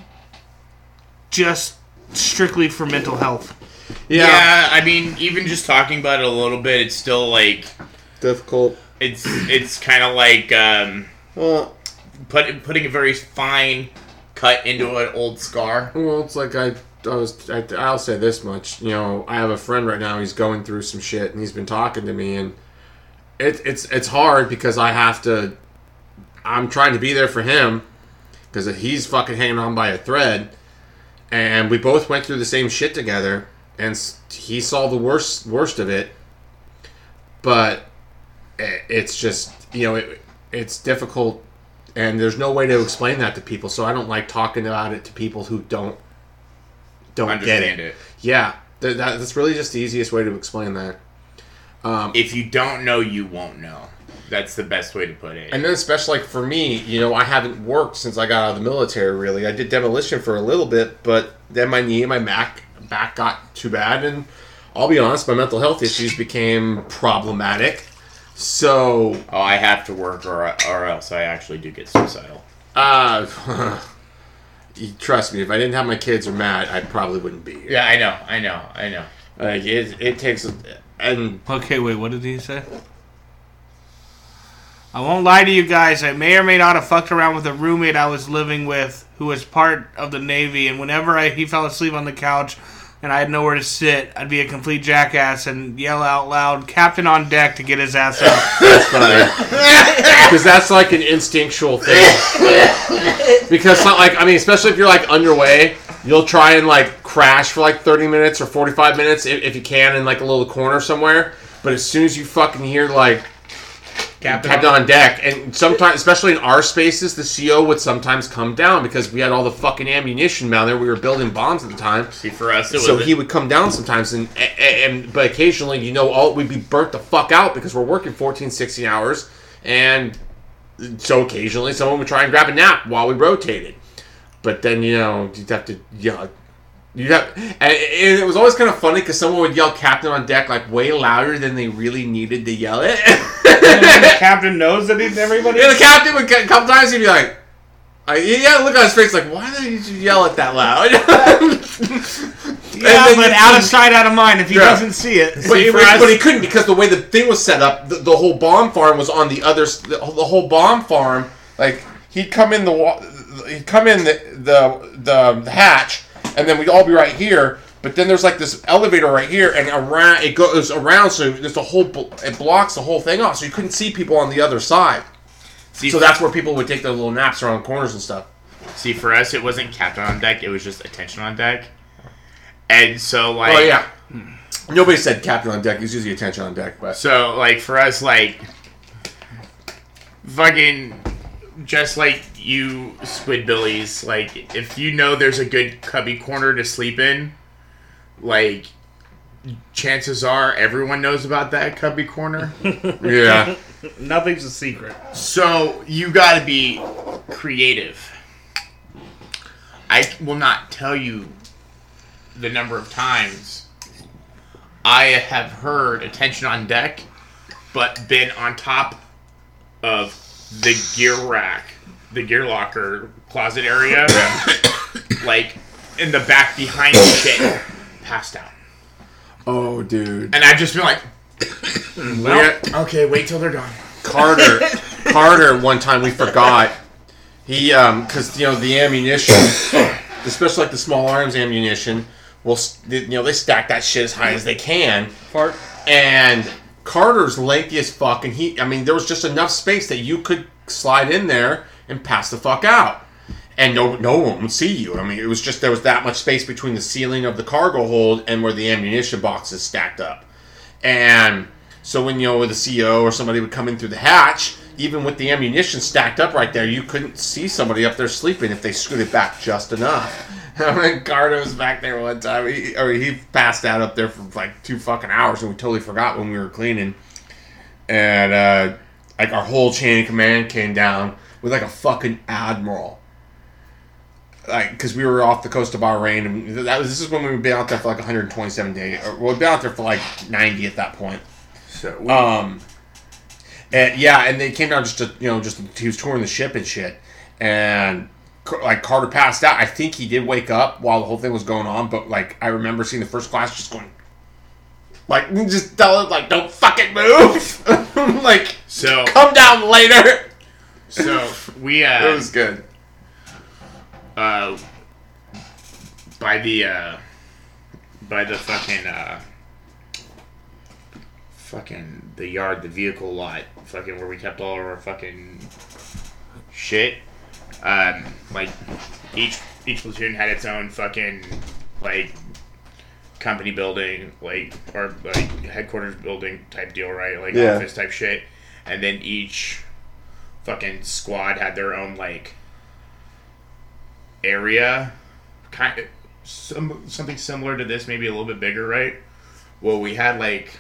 just strictly for mental health. yeah, Yeah, I mean, even just talking about it a little bit, it's still like difficult. it's it's kind of like um, Well, put, putting a very fine cut into an old scar. well, it's like I, I was. I, I'll say this much. You know, I have a friend right now. He's going through some shit, and he's been talking to me, and it, it's it's hard because I have to. I'm trying to be there for him because he's fucking hanging on by a thread, and we both went through the same shit together, and s- he saw the worst worst of it. But i- it's just you know it, it's difficult, and there's no way to explain that to people. So I don't like talking about it to people who don't don't get Understand it. it. Yeah, th- that, that's really just the easiest way to explain that. Um, If you don't know, you won't know. That's the best way to put it. And then especially like for me, you know, I haven't worked since I got out of the military, really. I did demolition for a little bit, but then my knee and my back, back got too bad, and I'll be honest, my mental health issues became problematic. So, oh, I have to work, or or else I actually do get suicidal. uh, you trust me, if I didn't have my kids or Matt, I probably wouldn't be here. Yeah, I know, I know, I know. Like, it, it takes, and Okay, wait, what did he say? I won't lie to you guys. I may or may not have fucked around with a roommate I was living with who was part of the Navy, and whenever I, he fell asleep on the couch and I had nowhere to sit, I'd be a complete jackass and yell out loud, "Captain on deck," to get his ass up. that's funny. Because that's like an instinctual thing. Because, like, I mean, especially if you're, like, underway, you'll try and, like, crash for, like, thirty minutes or forty-five minutes if, if you can in, like, a little corner somewhere. But as soon as you fucking hear, like, Captain, Captain on deck, and sometimes, especially in our spaces, the C O would sometimes come down because we had all the fucking ammunition down there. We were building bombs at the time. See, for us, it was So he would come down sometimes, and, and, and but occasionally, you know, all we'd be burnt the fuck out because we're working fourteen, sixteen hours, and so occasionally someone would try and grab a nap while we rotated. But then, you know, you'd have to yell. You'd have, and it was always kind of funny because someone would yell "Captain on deck" like way louder than they really needed to yell it. And then the captain knows that he's everybody. Yeah, the captain would a couple times he'd be like, I, yeah, look on his face like, why did you yell it that loud? Yeah, but out of sight, out of mind. If he Yeah. doesn't see it, But, See, he, for us- but he couldn't because the way the thing was set up, the, the whole bomb farm was on the other, s- the, the whole bomb farm. Like he'd come in the, wa- he'd come in the the the, the hatch, and then we'd all be right here. But then there's like this elevator right here, and around it goes around, so there's a whole bl- it blocks the whole thing off, so you couldn't see people on the other side. see, So that's where people would take their little naps around corners and stuff. see, for us, it wasn't Captain on deck; it was just attention on deck. And so, like, Oh yeah. Nobody said captain on deck. It was usually attention on deck, but so like for us, like, fucking, just like you Squidbillies, like, if you know there's a good cubby corner to sleep in, like, chances are everyone knows about that cubby corner. yeah. nothing's a secret. So you gotta be creative. I will not tell you the number of times I have heard attention on deck, but been on top of the gear rack, the gear locker closet area, like in the back behind the shit, passed out. Oh, dude. And I've just been like, Well, okay, wait till they're gone. Carter, Carter, one time we forgot. He, um, because, you know, the ammunition, especially like the small arms ammunition, will, you know, they stack that shit as high as they can. Fart. And Carter's lengthy as fuck, and he, I mean, there was just enough space that you could slide in there and pass the fuck out. And no no one would see you. I mean, it was just, there was that much space between the ceiling of the cargo hold and where the ammunition box is stacked up. And so when, you know, the C O or somebody would come in through the hatch, even with the ammunition stacked up right there, you couldn't see somebody up there sleeping if they scooted back just enough. And Carter was back there one time. He, or he passed out up there for like two fucking hours, and we totally forgot when we were cleaning. And uh, like our whole chain of command came down with like a fucking admiral. Like, because we were off the coast of Bahrain, and that was, this is when we had been out there for like one hundred twenty-seven days. Or we'd been out there for like ninety at that point. So we, Um, and yeah, and they came down just to, you know, just he was touring the ship and shit, and like Carter passed out. I think he did wake up while the whole thing was going on, but like I remember seeing the first class just going, like, just tell him like, don't fucking move, like, So come down later. so we uh It was good. uh by the uh by the fucking uh fucking the yard, the vehicle lot, fucking where we kept all of our fucking shit. Um, like each each platoon had its own fucking like company building, like or like headquarters building type deal, right? Like Yeah. office type shit. And then each fucking squad had their own like area, kind of some something similar to this, maybe a little bit bigger, right? Well, we had like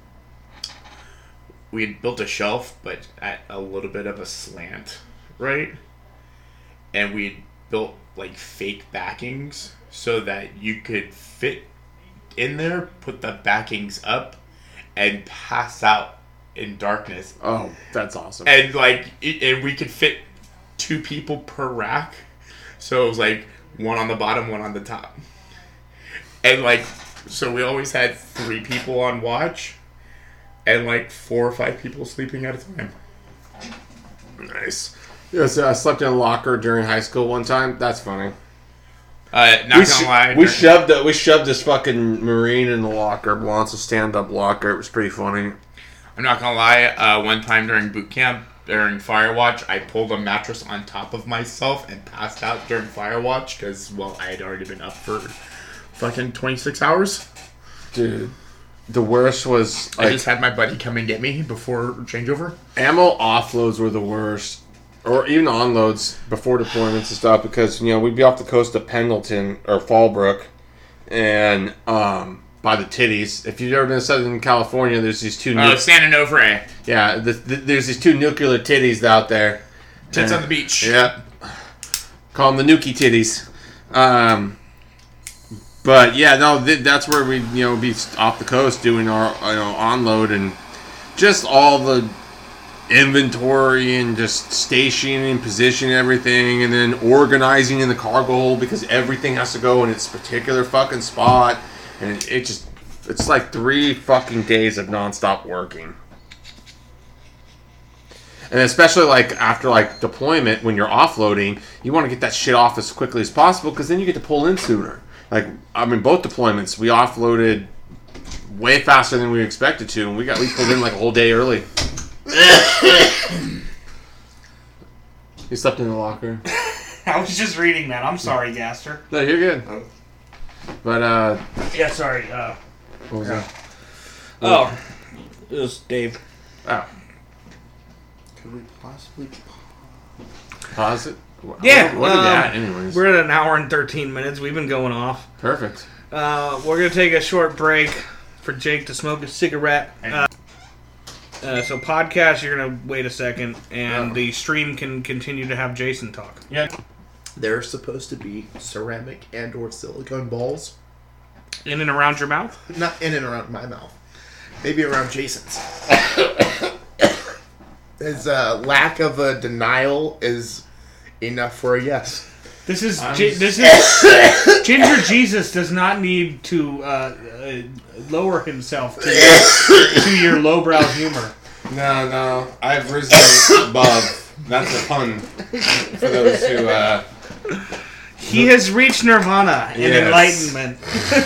we had built a shelf, but at a little bit of a slant, right? And we built like fake backings so that you could fit in there, put the backings up, and pass out in darkness. Oh, that's awesome. And like, it, and we could fit two people per rack, so it was like one on the bottom, one on the top, and like, so we always had three people on watch, and like four or five people sleeping at a time. Nice. Yeah, so I slept in a locker during high school one time. That's funny. Uh, not we gonna sh- lie, we dur- shoved a, we shoved this fucking Marine in the locker once, a stand-up locker. It was pretty funny. I'm not gonna lie. Uh, one time during boot camp, during Firewatch, I pulled a mattress on top of myself and passed out during Firewatch because, well, I had already been up for fucking twenty-six hours. Dude, the worst was I like just had my buddy come and get me before changeover. ammo offloads were the worst, or even onloads before deployments and stuff, because you know we'd be off the coast of Pendleton or Fallbrook, and um. by the titties. If you've ever been to Southern California, there's these two. Oh, Nu- San Onofre. yeah, the, the, there's these two nuclear titties out there. Tits Uh, on the beach. Yeah, call them the Nuki titties. Um, but yeah, no, th- that's where we you know be off the coast doing our you know onload and just all the inventory and just stationing and positioning everything, and then organizing in the cargo hold because everything has to go in its particular fucking spot. And it, it just, it's like three fucking days of nonstop working. And especially like after like deployment, when you're offloading, you want to get that shit off as quickly as possible because then you get to pull in sooner. Like, I mean, both deployments, we offloaded way faster than we expected to, and we got we pulled in like a whole day early. You slept in the locker. I was just reading that. I'm sorry, Gaster. No, you're good. But uh, Yeah, sorry. Uh, what was that? oh, it was Dave. Oh, Could we possibly? pause it. Yeah, What, what are we um, at, anyways? We're at an hour and thirteen minutes. We've been going off. Perfect. Uh, we're gonna take a short break for Jake to smoke a cigarette. Uh, uh, so podcast, you're gonna wait a second, and Oh. the stream can continue to have Jason talk. Yeah. They're supposed to be ceramic and or silicone balls. In and around your mouth. Not in and around my mouth. Maybe around Jason's. His uh, lack of a denial is enough for a yes. This is J- this is Ginger Jesus does not need to uh, uh, lower himself to, to your lowbrow humor. No, no. I've risen above. That's a pun for those who, uh... He has reached nirvana and Yes. enlightenment.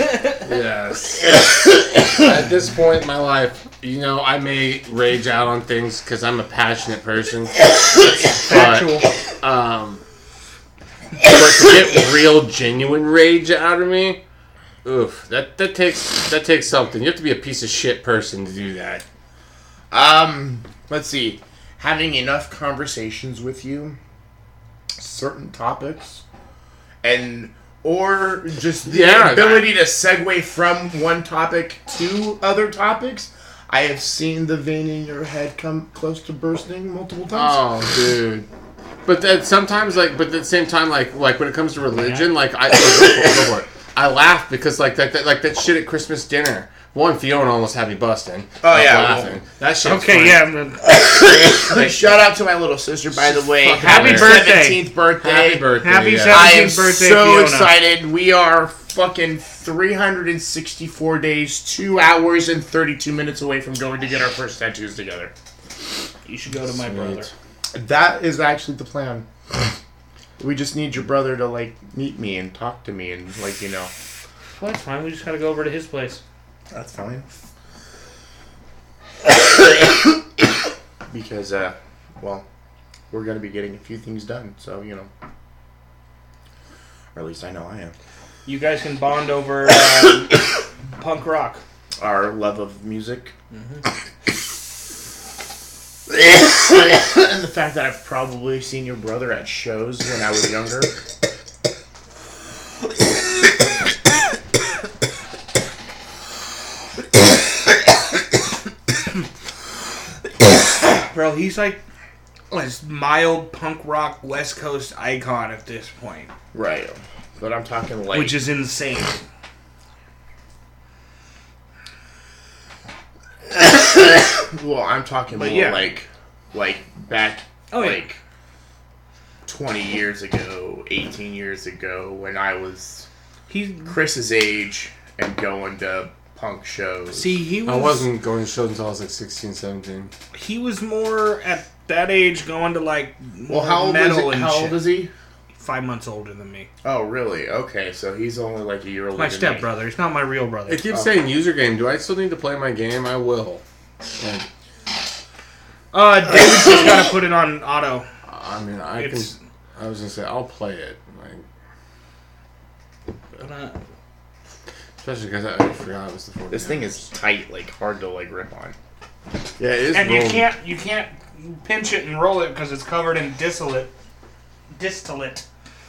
Yes. At this point in my life, you know, I may rage out on things because I'm a passionate person. Factual. But, um... But to get real, genuine rage out of me... Oof. That, that takes that takes something. You have to be a piece of shit person to do that. Um, let's see. Having enough conversations with you, certain topics, and or just the Yeah, ability to segue from one topic to other topics. I have seen the vein in your head come close to bursting multiple times. Oh, dude. But then sometimes, like, but at the same time, like, like when it comes to religion, like, I, go for it. I laugh because, like, that, that, like that shit at Christmas dinner. One, Fiona almost had me busting. Oh, I'm yeah, laughing. well- That shit. Okay, yeah. I'm gonna- Shout out to my little sister, by the way. Fucking Happy hilarious. seventeenth birthday. Happy birthday. Happy yeah. seventeenth. I am birthday, so Fiona. excited. We are fucking three hundred sixty-four days, two hours, and thirty-two minutes away from going to get our first tattoos together. You should go to my Sweet. brother. That is actually the plan. We just need your brother to, like, meet me and talk to me and, like, you know. Well, that's fine. We just gotta go over to his place. That's fine. Because, uh, well, we're going to be getting a few things done, so, you know. Or at least I know I am. You guys can bond over uh, punk rock. Our love of music. Mm-hmm. And the fact that I've probably seen your brother at shows when I was younger. Bro, he's like a mild punk rock West Coast icon at this point. Right. But I'm talking like... Which is insane. Well, I'm talking But more yeah. like... Like, back... Oh, yeah. like... twenty years ago, eighteen years ago, when I was He's Chris's age and going to punk shows. see he was I wasn't going to shows until I was like sixteen, seventeen. he was more at that age going to like Well, more how old, is, metal it, and how shit. old is he? Five months older than me. Oh, really? Okay, so he's only like a year older My than step me. brother. He's not my real brother. It keeps Oh. saying user game. Do I still need to play my game? I will. Like, Uh, David just gotta put it on auto. I mean, I It's- can. I was gonna say I'll play it, like, But, uh, especially because I, I forgot it was the fourth. This thing is tight, like hard to like rip on. Yeah, it is. and you rolling. can't you can't pinch it and roll it because it's covered in distillate. Distillate.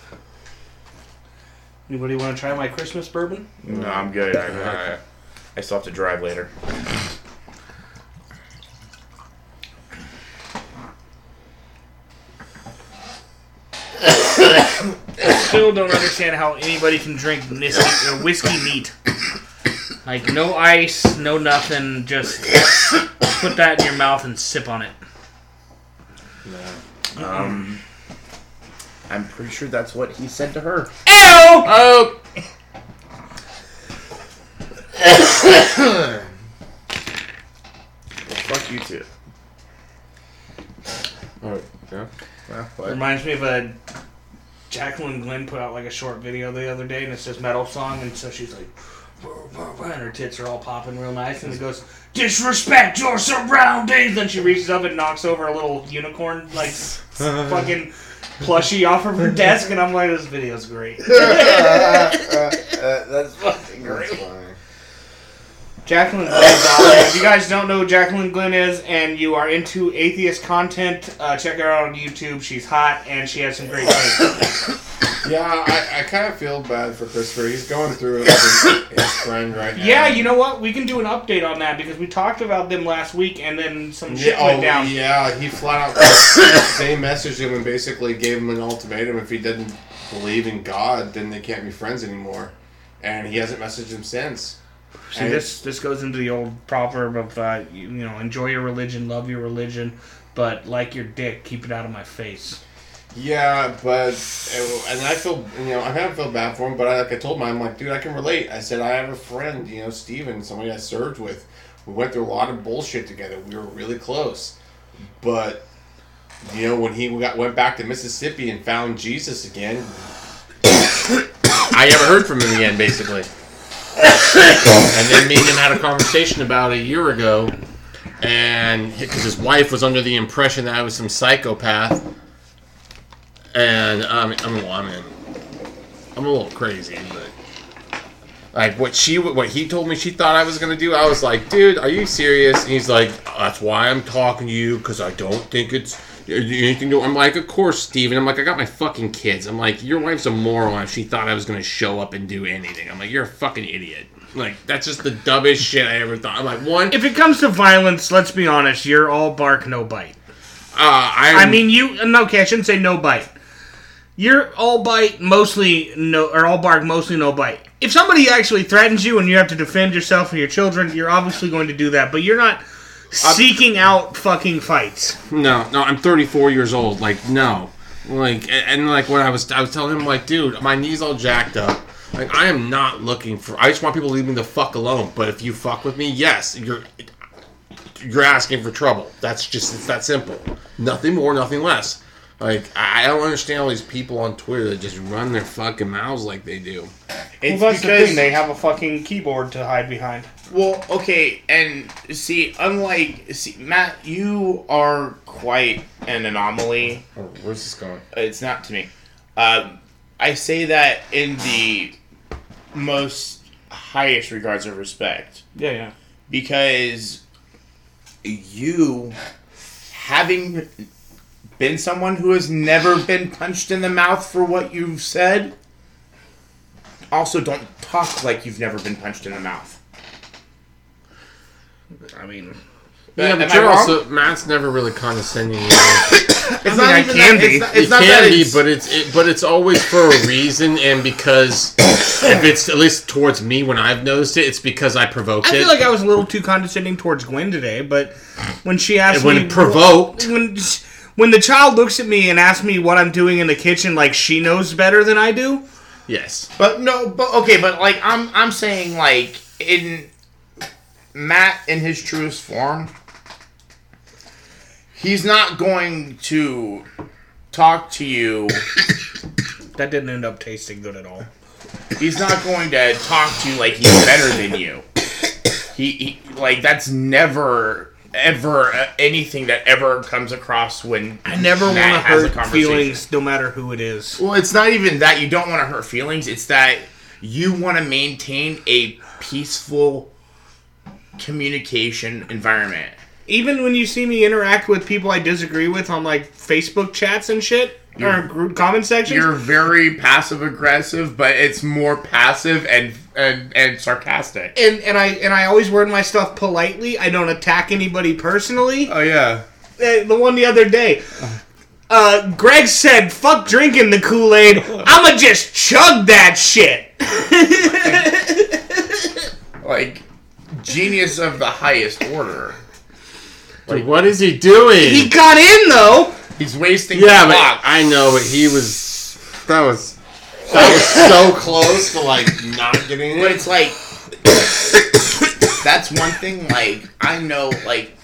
Anybody want to try my Christmas bourbon? No, I'm good. I, I, I still have to drive later. I still don't understand how anybody can drink whiskey, or whiskey neat. Like, no ice, no nothing, just put that in your mouth and sip on it. No. Um, I'm pretty sure that's what he said to her. Ew! Oh. Well, fuck you too. Oh, yeah. Well, what? Reminds me of a Jacqueline Glenn put out like a short video the other day, and it's this metal song, and so she's like, and her tits are all popping real nice, and it goes, disrespect your surroundings. Then she reaches up and knocks over a little unicorn like fucking plushie off of her desk, and I'm like, this video's great. That's fucking That's funny. Jacqueline Glenn is awesome. If you guys don't know who Jacqueline Glenn is and you are into atheist content, uh, check her out on YouTube. She's hot and she has some great takes. Yeah, I, I kind of feel bad for Christopher. He's going through it with his, his friend right now. Yeah, you know what? We can do an update on that because we talked about them last week and then some shit Yeah, went oh, down. yeah, he flat out they messaged him and basically gave him an ultimatum. If he didn't believe in God, then they can't be friends anymore. And he hasn't messaged him since. See, this this goes into the old proverb of, uh, you, you know, enjoy your religion, love your religion, but like your dick, keep it out of my face. Yeah, but and I feel you know I kind of feel bad for him, but I, like I told him, I'm like, dude, I can relate. I said I have a friend, you know, Steven, somebody I served with, We went through a lot of bullshit together. We were really close. But, you know, when he got went back to Mississippi and found Jesus again, I never heard from him again, basically. And then me and him had a conversation about a year ago, and because his wife was under the impression that I was some psychopath, and um, I'm, well, I'm, in, I'm a little crazy, but like what she, what he told me she thought I was gonna do, I was like, dude, are you serious? And he's like, that's why I'm talking to you, because I don't think it's anything to. I'm like, of course, Steven. I'm like, I got my fucking kids. I'm like, your wife's a moron if she thought I was gonna show up and do anything. I'm like, you're a fucking idiot. Like, that's just the dumbest shit I ever thought. I'm like, one. If it comes to violence, let's be honest, you're all bark, no bite. Uh, I'm, I mean, you. No, okay, I shouldn't say no bite. You're all bite, mostly no, or all bark, mostly no bite. If somebody actually threatens you and you have to defend yourself and your children, you're obviously going to do that. But you're not seeking out fucking fights. No, no, I'm thirty-four years old. Like, no. Like, and, and like when I was, I was telling him, like, dude, my knee's all jacked up. Like, I am not looking for. I just want people to leave me the fuck alone. But if you fuck with me, yes, you're you're asking for trouble. That's just it's that simple. Nothing more, nothing less. Like, I don't understand all these people on Twitter that just run their fucking mouths like they do. Well, It's that's because the thing. They have a fucking keyboard to hide behind. Well, okay, and see, unlike see, Matt, you are quite an anomaly. Oh, where's this going? It's not to me. Um, I say that in the most highest regards of respect. Yeah, yeah. Because you, having been someone who has never been punched in the mouth for what you've said, also don't talk like you've never been punched in the mouth. I mean, Yeah, Am but I you're wrong? also Matt's never really condescending. You know? It's I mean, not I even can that, be. It's not, it's It not can that be, it's, but it's it, but it's always for a reason, and because if it's at least towards me when I've noticed it, it's because I provoked I it. feel like I was a little too condescending towards Gwen today, but when she asked When me... provoked. When, when the child looks at me and asks me what I'm doing in the kitchen like she knows better than I do... Yes. But no, but okay, but like I'm I'm saying like in Matt in his truest form, he's not going to talk to you. That didn't end up tasting good at all. He's not going to talk to you like he's better than you. He, he like that's never ever uh, anything that ever comes across when I never want to Matt has a hurt conversation. feelings no matter who it is. Well, it's not even that you don't want to hurt feelings. It's that you want to maintain a peaceful communication environment. Even when you see me interact with people I disagree with on like Facebook chats and shit, or group comment sections, You're very passive aggressive, but it's more passive and and, and sarcastic. and and I and I always word my stuff politely. I don't attack anybody personally. Oh yeah. Uh, the one the other day, uh, Greg said, "Fuck drinking the Kool-Aid. I'ma just chug that shit." Like genius of the highest order. Like, what is he doing? He got in though. He's wasting yeah, the but clock. I know, but he was. That was. That was so close to like not getting But it. it's like that's one thing. Like I know, like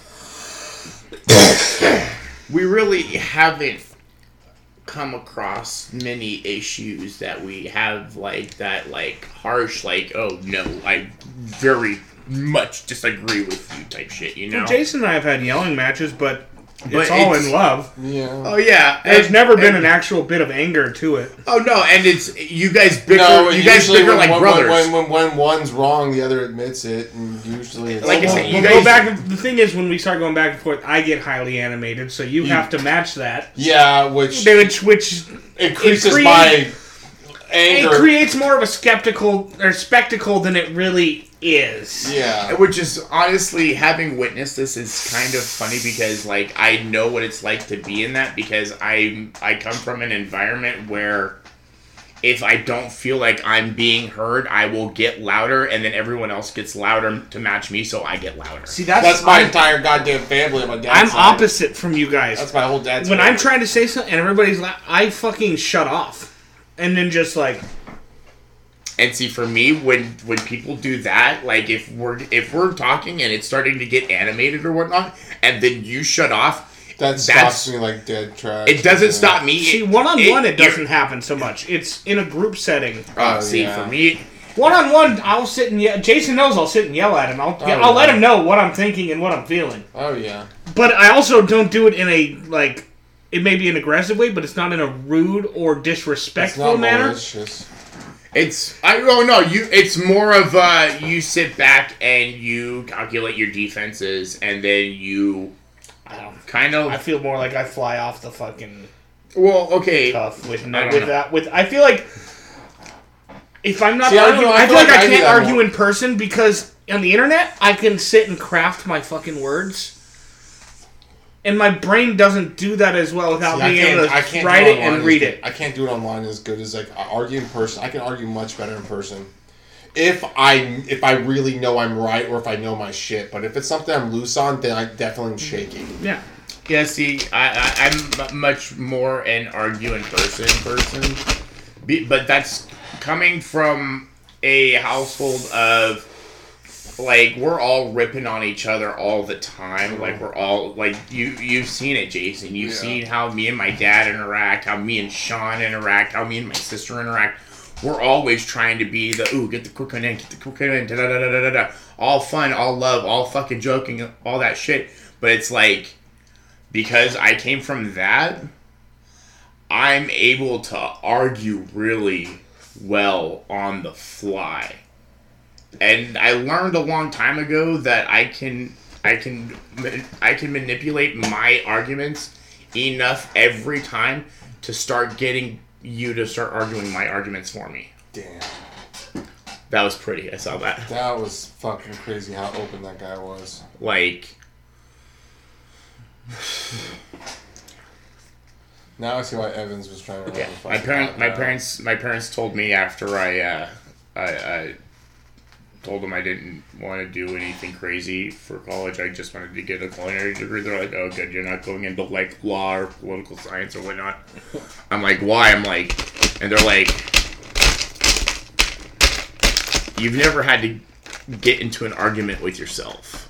we really haven't come across many issues that we have like that, like harsh, like oh no, I very much disagree with you type shit. You know, Jason and I have had yelling matches, but it's But all it's- in love. Yeah. oh yeah, There's and- never been and- an actual bit of anger to it. oh no, and it's you guys bicker. No, you guys usually bicker when, like when, brothers. When, when, when one's wrong, the other admits it, and usually it's Like I We'll, said, you we'll guys- go back. The thing is, when we start going back and forth, I get highly animated, so you have to match that. yeah, which Which, which increases it my it anger. creates more of a skeptical or spectacle than it really is. yeah. Which is honestly, having witnessed this is kind of funny because like I know what it's like to be in that because I I come from an environment where if I don't feel like I'm being heard, I will get louder and then everyone else gets louder to match me, so I get louder. See, that's, That's my I'm, entire goddamn family on my dad's I'm side. opposite from you guys. That's my whole dad's When family. I'm trying to say something and everybody's la- I fucking shut off, and then just like And see, for me, when when people do that, like if we're if we're talking and it's starting to get animated or whatnot, and then you shut off, That that's stops me like dead trash. it doesn't stop me. See, It- one on one, it it- doesn't happen so much. It's in a group setting. Oh, Oh, see, yeah. for me, One on one, I'll sit and yell. Jason knows I'll sit and yell at him. I'll, Oh, I'll let yeah. him know what I'm thinking and what I'm feeling. Oh yeah. But I also don't do it in a, like, it may be an aggressive way, but it's not in a rude or It's disrespectful not manner. malicious. it's I oh no, you. It's more of uh, you sit back and you calculate your defenses, and then you I don't. kind of. I feel more like I fly off the fucking well, okay. cuff with I don't with know. that. With I feel like if I'm not See, I don't arguing, know, I, I feel feel like like I I do can't that argue more. in person because on the internet I can sit and craft my fucking words. And my brain doesn't do that as well without See, I being able can't- to I can't write do it online and as read good- it. I can't do it online as good as like I argue in person. I can argue much better in person. If I if I really know I'm right or if I know my shit, but if it's something I'm loose on, then I definitely am shaky. Yeah. Yeah, see, I, I, I'm m- much more an argue in person person. Be, but that's coming from a household of, like, we're all ripping on each other all the time. Like, we're all, like, you, you've seen it, Jason. You've Yeah. seen how me and my dad interact, how me and Sean interact, how me and my sister interact. We're always trying to be the, ooh, get the quick one in, get the quick one in, da da da da da da. All fun, all love, all fucking joking, all that shit. But it's like, because I came from that, I'm able to argue really well on the fly. And I learned a long time ago that I can I can I can manipulate my arguments enough every time to start getting you to start arguing my arguments for me. Damn, That was pretty. I saw that. that was fucking crazy how open that guy was. Like, Now I see why Evans was trying to. yeah, run the my fucking parent, my podcast. parents, my parents told me after I, uh, I, I told them I didn't want to do anything crazy for college. I just wanted to get a culinary degree. They're like, "Oh, good, you're not going into like law or political science or whatnot." I'm like, "Why?" I'm like, and they're like, "You've never had to get into an argument with yourself."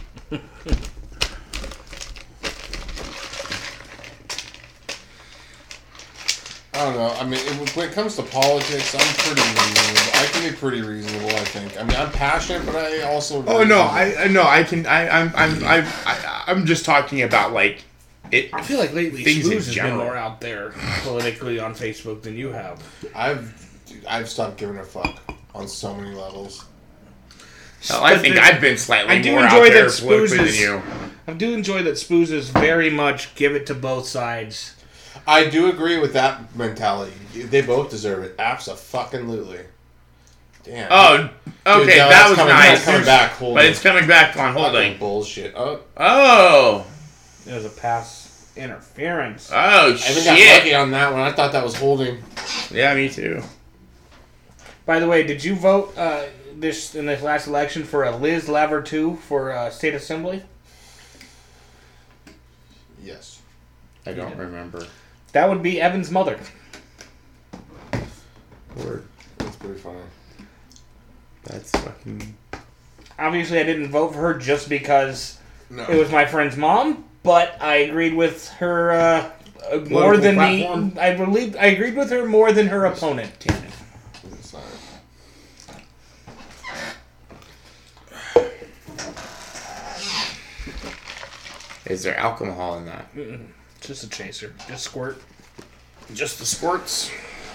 I don't know. I mean, it, when it comes to politics, I'm pretty reasonable. I can be pretty reasonable. I think. I mean, I'm passionate, but I also. Oh no, I I- no, I can. I I'm I'm I, I I'm just talking about like it. I feel like lately Things in Spoos has been general. more out there politically on Facebook than you have. I've dude, I've stopped giving a fuck on so many levels. Hell, I But think the- I've been slightly I do more enjoy out there that Spoos politically than is- you. I do enjoy that Spoos is very much give it to both sides. I do agree with that mentality. They both deserve it. Absolutely. Damn. Oh, Dude, okay, no, that that's was coming, nice. That's coming back. Holding. But it's coming back on Fucking holding. bullshit. Oh, Oh, It was a pass interference. oh I even got lucky shit. on that one. I thought that was holding. Yeah, me too. By the way, did you vote uh, this in this last election for a Liz Lavertu for uh, state assembly? Yes. I don't remember. That would be Evan's mother. Word. That's pretty funny. That's fucking. Obviously, I didn't vote for her just because No. it was my friend's mom, but I agreed with her uh, uh, more than platform? the. I believe I agreed with her more than her opponent. Damn it. It's not- Is there alcohol in that? Mm-mm. Just a chaser. Just squirt. Just the squirts.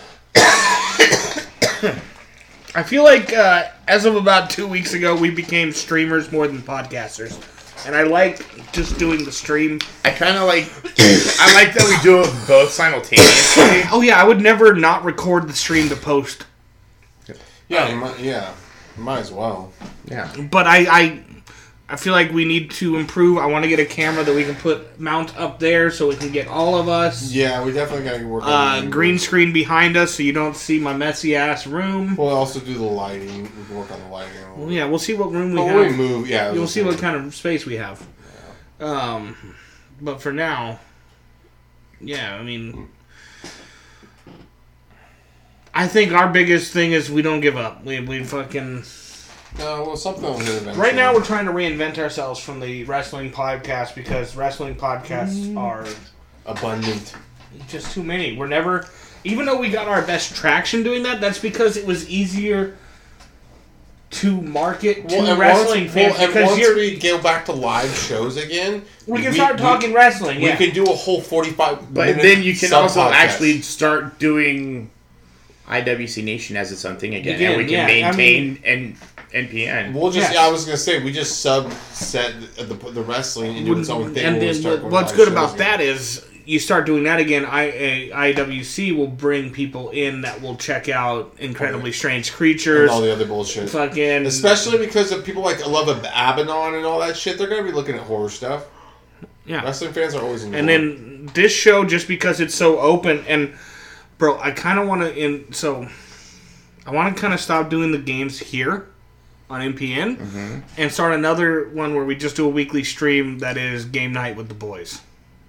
I feel like uh, as of about two weeks ago, we became streamers more than podcasters. And I like just doing the stream. I kind of like. I like that we do it both simultaneously. Oh yeah, I would never not record the stream to post. Yeah, you might, yeah. Might as well. Yeah. But I, I, I feel like we need to improve. I want to get a camera that we can put mount up there so we can get all of us. Yeah, we definitely gotta work on Uh, the- green screen behind us so you don't see my messy ass room. We'll also do the lighting. We can work on the lighting. a little Well, yeah, we'll see what room we But when we have. move, yeah. You'll see what kind of space we have. Um, but for now, yeah, I mean, I think our biggest thing is we don't give up. We we fucking. No, well, something will hit eventually. Right now, we're trying to reinvent ourselves from the wrestling podcast because wrestling podcasts are abundant. just too many. We're never, even though we got our best traction doing that, that's because it was easier to market to Well, and wrestling once, fans. well, and because once you're, we go back to live shows again, we can start talking we, wrestling. We yeah. can do a whole forty-five. But minute then you can also sub-podcast. actually start doing I W C Nation as its own thing again, Again, and we can yeah, I maintain mean- and N P N. We'll just. Yes. Yeah, I was gonna say we just subset the the wrestling into its own thing. And when we then start what- going what's live good shows about again. that is you start doing that again. I, I W C will bring people in that will check out Incredibly Strange Creatures. and all the other bullshit. Fucking Especially because of people like love of Abaddon and all that shit. They're gonna be looking at horror stuff. yeah. Wrestling fans are always. And then this show, just because it's so open, and bro, I kind of want to in so I want to kind of stop doing the games here on M P N Mm-hmm. and start another one where we just do a weekly stream that is game night with the boys,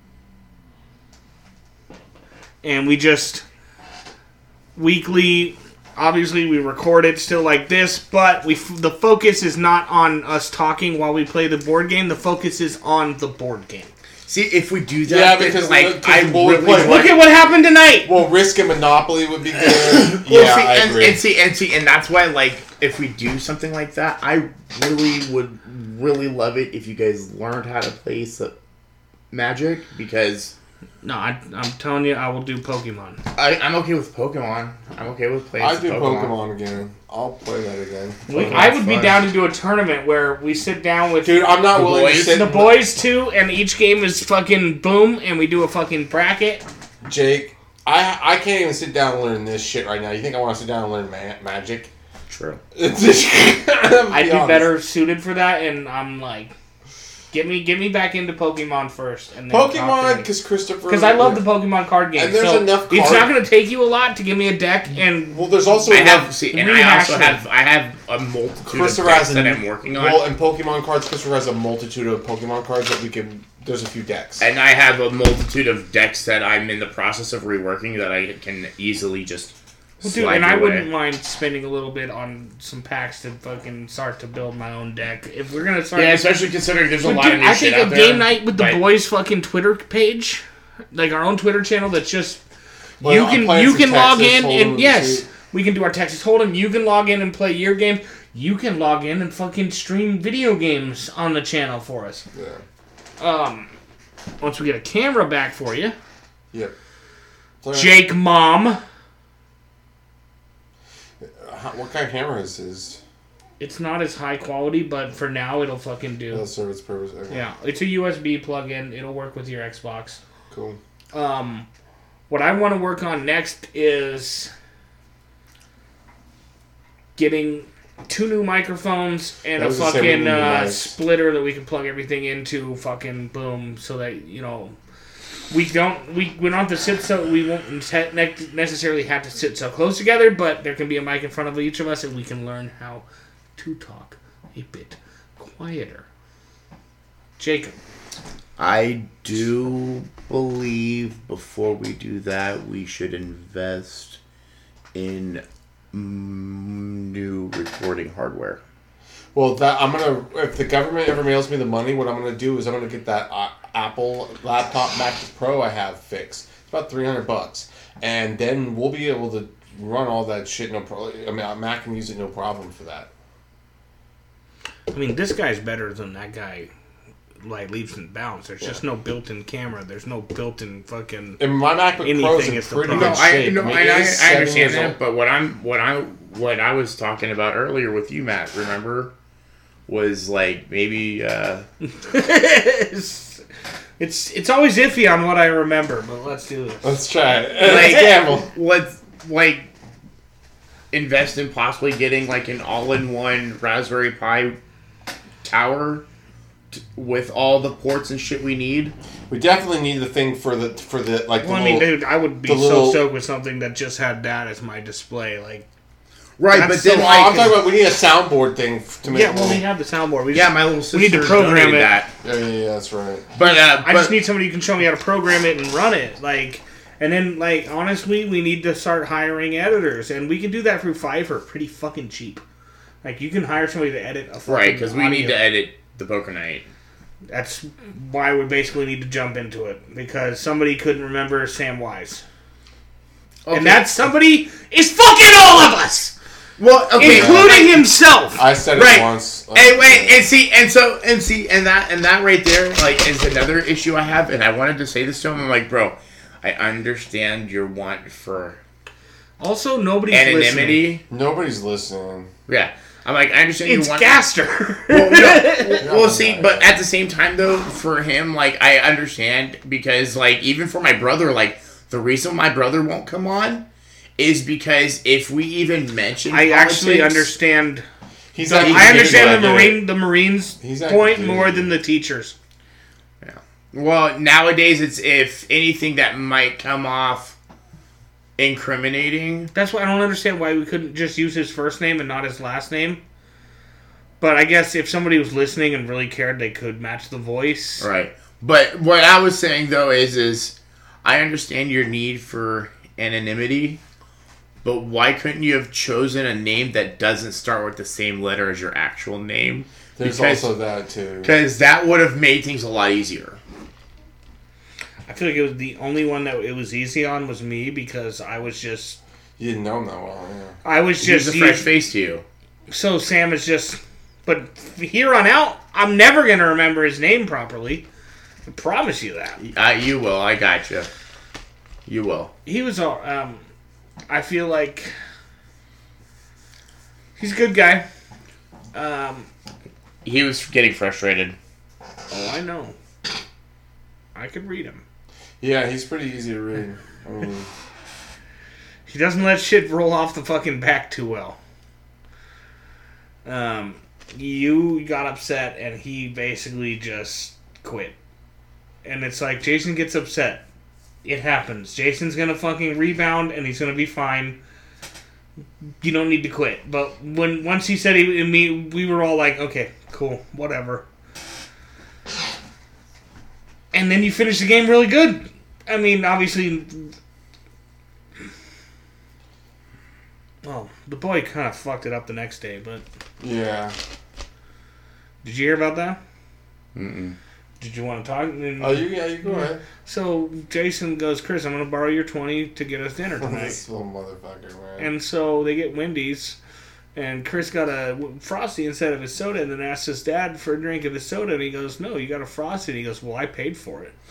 and we just weekly. Obviously, we record it still like this, but we f- the focus is not on us talking while we play the board game. The focus is on the board game. See, if we do that, Yeah, then, because like the- I because we'll really play- want- Look at what happened tonight. well, Risk and Monopoly would be good. Well, yeah, see, I and, agree. and see, and see, and that's why, like, if we do something like that, I really would really love it if you guys learned how to play some Magic, because No, I, I'm telling you, I will do Pokemon. I, I'm okay with Pokemon. I'm okay with playing. I some do Pokemon. Pokemon again. I'll play that again. We, Pokemon's I would be fun. down to do a tournament where we sit down with Dude, I'm not The willing to boys? sit. the boys too, and each game is fucking boom, and we do a fucking bracket. Jake, I I can't even sit down and learn this shit right now. You think I want to sit down and learn ma- Magic? True. I'd be better suited for that, and I'm like, get me get me back into Pokemon first, and then Pokemon, because Christopher. because I love the Pokemon card game. And there's so enough It's card- not going to take you a lot to give me a deck, and Well, there's also I enough. have see, and rehash I also them. have I have a multitude Christopher of decks has that a- I'm working on, Well, and Pokemon cards, Christopher has a multitude of Pokemon cards that we can. There's a few decks. and I have a multitude of decks that I'm in the process of reworking that I can easily just. Well, dude, slide and I away. wouldn't mind spending a little bit on some packs to fucking start to build my own deck. If we're gonna start, Yeah, especially considering there's a But lot dude, of new I shit think out a there. game night with the but- boys' fucking Twitter page, like our own Twitter channel, that's just Well, you I'm can playing you some can log Texas in Hold'em and and yes, shit. we can do our Texas Hold'em. You can log in and play your game. You can log in and fucking stream video games on the channel for us. Yeah. Um, once we get a camera back for you, Yep. So, Jake Mom. how- what kind of camera is this? It's not as high quality, but for now it'll fucking do. It'll serve its purpose. Okay. Yeah, it's a U S B plug-in. It'll work with your Xbox. Cool. Um, what I want to work on next is getting two new microphones and I a was gonna say, we fucking need new uh, mics. splitter that we can plug everything into. Fucking boom, so that you know we don't we, we don't have to sit so we won't te- ne- necessarily have to sit so close together, but there can be a mic in front of each of us, and we can learn how to talk a bit quieter. Jacob. I do believe before we do that, we should invest in mm, new recording hardware. Well, that I'm gonna. If the government ever mails me the money, what I'm gonna do is I'm gonna get that uh, Apple laptop MacBook Pro I have fixed. It's about three hundred bucks, and then we'll be able to run all that shit. No problem. I mean, Mac can use it no problem for that. I mean, this guy's better than that guy, like, leaps and bounds. There's just no built-in camera. There's no built-in fucking... And my MacBook Anything Pro is in is the pretty problem. good No, I shape. no, mean, I, it I, is I seven understand years that, old. but what I'm what I what I was talking about earlier with you, Matt, remember, was like maybe uh, it's, it's it's always iffy on what I remember, but let's do this. Let's try it. like Let's gamble. let's like invest in possibly getting like an all-in-one Raspberry Pi tower t- with all the ports and shit we need. We definitely need the thing for the for the like. The Well, I mean, little, dude, I would be the so little- stoked with something that just had that as my display. Like, Right, That's but then so- Oh, like I'm talking about we need a soundboard thing f- to make. yeah, it well, we little- have the soundboard. We yeah, just, my little sister we need to program donated it. that. yeah, yeah, yeah, that's right. But uh, I but, just need somebody who can show me how to program it and run it. Like, And then, like, honestly, we need to start hiring editors, and we can do that through Fiverr pretty fucking cheap. Like, you can hire somebody to edit a fucking Right, because we need audio. to edit the Poker Night. That's why we basically need to jump into it, because somebody couldn't remember Sam Wise. Okay. And that somebody is fucking all of us! Well, okay, including well, himself! I said it Right. once. Like, And wait, and see, and so, and see, and that, and that right there, like, is another issue I have. And I wanted to say this to him. I'm like, bro, I understand your want for Also, nobody's listening. anonymity. nobody's listening. Yeah, I'm like, I understand It's your want. Gaster. Well, no, No, well, see, no, but no. at the same time, though, for him, like, I understand because, like, even for my brother, like, the reason my brother won't come on is because if we even mention, I actually politics- understand. He's The, not even I understand the getting what I do. marine, the Marines' He's not point getting more it. than the teachers. Well, nowadays it's if anything that might come off incriminating. That's why I don't understand why we couldn't just use his first name and not his last name. But I guess if somebody was listening and really cared, they could match the voice. Right. But what I was saying though is is I understand your need for anonymity, but why couldn't you have chosen a name that doesn't start with the same letter as your actual name? There's Because- also that too. Because that would have made things a lot easier. I feel like it was the only one that it was easy on was me because I was just You didn't know him that well. Yeah. I was Just just a fresh used- face to you. so Sam is just. But here on out, I'm never gonna remember his name properly. I promise you that. Uh, you will. I got you. You will. He was all. Um, I feel like he's a good guy. Um, He was getting frustrated. oh, I know. I could read him. Yeah, he's pretty easy to read. I mean, He doesn't let shit roll off the fucking back too well. Um, you got upset and he basically just quit. And it's like, Jason gets upset. It happens. Jason's gonna fucking rebound and he's gonna be fine. You don't need to quit. But when once he said he, me, we were all like, okay, cool, whatever. And then you finish the game really good. I mean, obviously. Well, the boy kind of fucked it up the next day, but yeah. did you hear about that? Mm-mm. Did you want to talk? And- Oh, you yeah, you go ahead. So Jason goes, Chris, I'm going to borrow your twenty to get us dinner tonight. This little motherfucker, man. And so they get Wendy's, and Chris got a Frosty instead of his soda, and then asked his dad for a drink of his soda, and he goes, no, you got a Frosty. And he goes, well, I paid for it.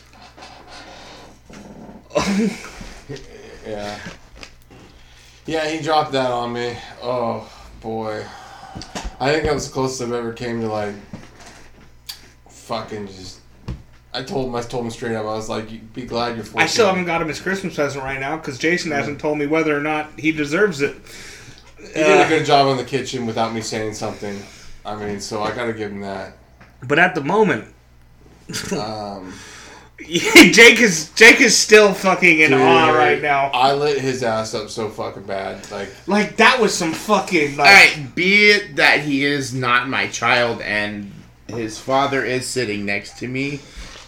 Yeah. Yeah, he dropped that on me. Oh, boy. I think that was the closest I've ever came to, like, fucking just... I told him, I told him straight up, I was like, "You be glad you're fortunate." I still haven't got him his Christmas present right now, because Jason hasn't told me whether or not he deserves it. He did Uh, a good job in the kitchen without me saying something. I mean, so I gotta give him that. But at the moment, Um, Jake is Jake is still fucking in dude, awe right now. I lit his ass up so fucking bad. Like, Like, that was some fucking... Like, Alright, be it that he is not my child and his father is sitting next to me,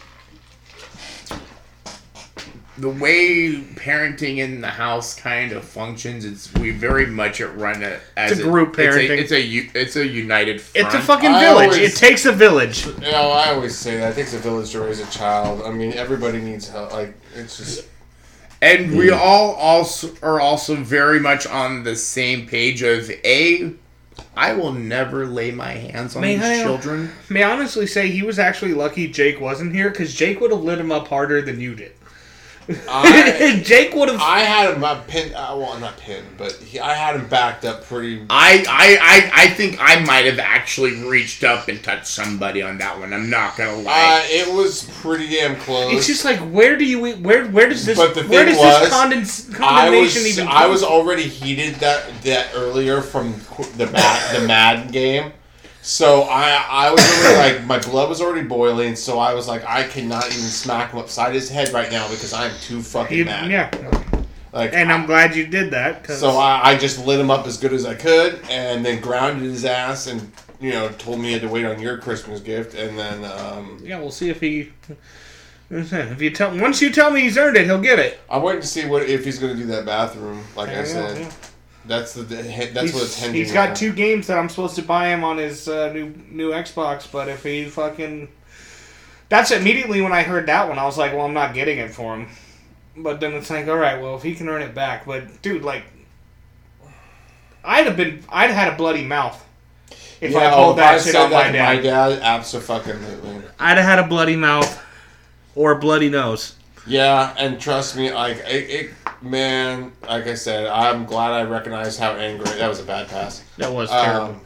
the way parenting in the house kind of functions, it's we very much run it as It's a group parenting. It's a, it's a u- it's a united front. It's a fucking I village. always- It takes a village. you know, I always say that. It takes a village to raise a child. I mean, everybody needs help. Like, it's just... And we all also are also very much on the same page of A, I will never lay my hands on May these I- children. May I honestly say he was actually lucky Jake wasn't here, because Jake would have lit him up harder than you did. I, Jake would have... I had him uh, pinned... Uh, well, not pinned, but he, I had him backed up pretty... I, I, I, I think I might have actually reached up and touched somebody on that one. I'm not gonna Uh, lie. it was pretty damn close. It's just like, where do you... Where where does this... But the where thing does was, this condens, I condemnation was even I come was from? already heated that that earlier from the Mad, the Madden game, so I I was already like my blood was already boiling, so I was like I cannot even smack him upside his head right now because I'm too fucking You- mad. yeah. Like, And I'm glad you did that, because... so I, I just lit him up as good as I could, and then grounded his ass, and you know told me he had to wait on your Christmas gift, and then um, Yeah, we'll see if he... If you tell once you tell me he's earned it, he'll get it. I'm waiting to see what if he's going to do that bathroom. Like Yeah, I said, yeah. that's the that's He's, what it's hinging. he's got on. two games that I'm supposed to buy him on his uh, new new Xbox, but if he fucking, that's immediately when I heard that one, I was like, well, I'm not getting it for him. But then it's like, all right, well, if he can earn it back, but dude, like, I'd have been, I'd had a bloody mouth if I Yeah, pulled if that I shit said on my that to dad. My dad, absolutely. I'd have had a bloody mouth or a bloody nose. Yeah, and trust me, like it, it, man, like I said, I'm glad I recognized how angry. That was a bad pass. That was terrible. Um,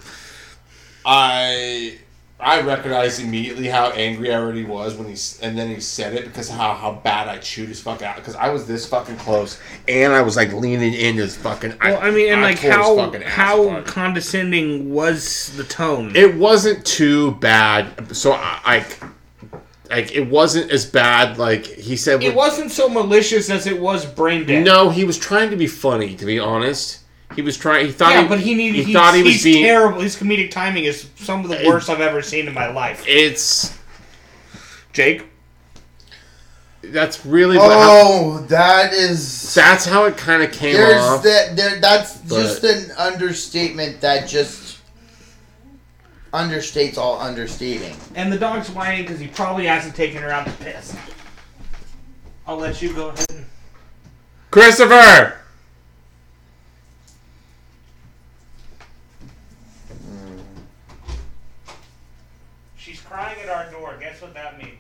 I I recognized immediately how angry I already was when he s- and then he said it because how how bad I chewed his fuck out because I was this fucking close and I was like leaning in his fucking. Well, I mean, and I like tore his how fucking ass how apart. condescending was the tone? It wasn't too bad, so I like like it wasn't as bad. Like he said, It wasn't so malicious as it was brain dead. No, he was trying to be funny. To be honest, he was trying. He thought. Yeah, he, but he needed. He he's, thought he was he's being terrible. His comedic timing is some of the worst I've ever seen in my life. It's Jake, that's really. How, Oh, that is. that's how it kind of came There's off. that. There. That's But- just an understatement that just understates all understating. and the dog's whining because he probably hasn't taken her out to piss. I'll let you go ahead. And... Christopher. She's crying at our door. Guess what that means?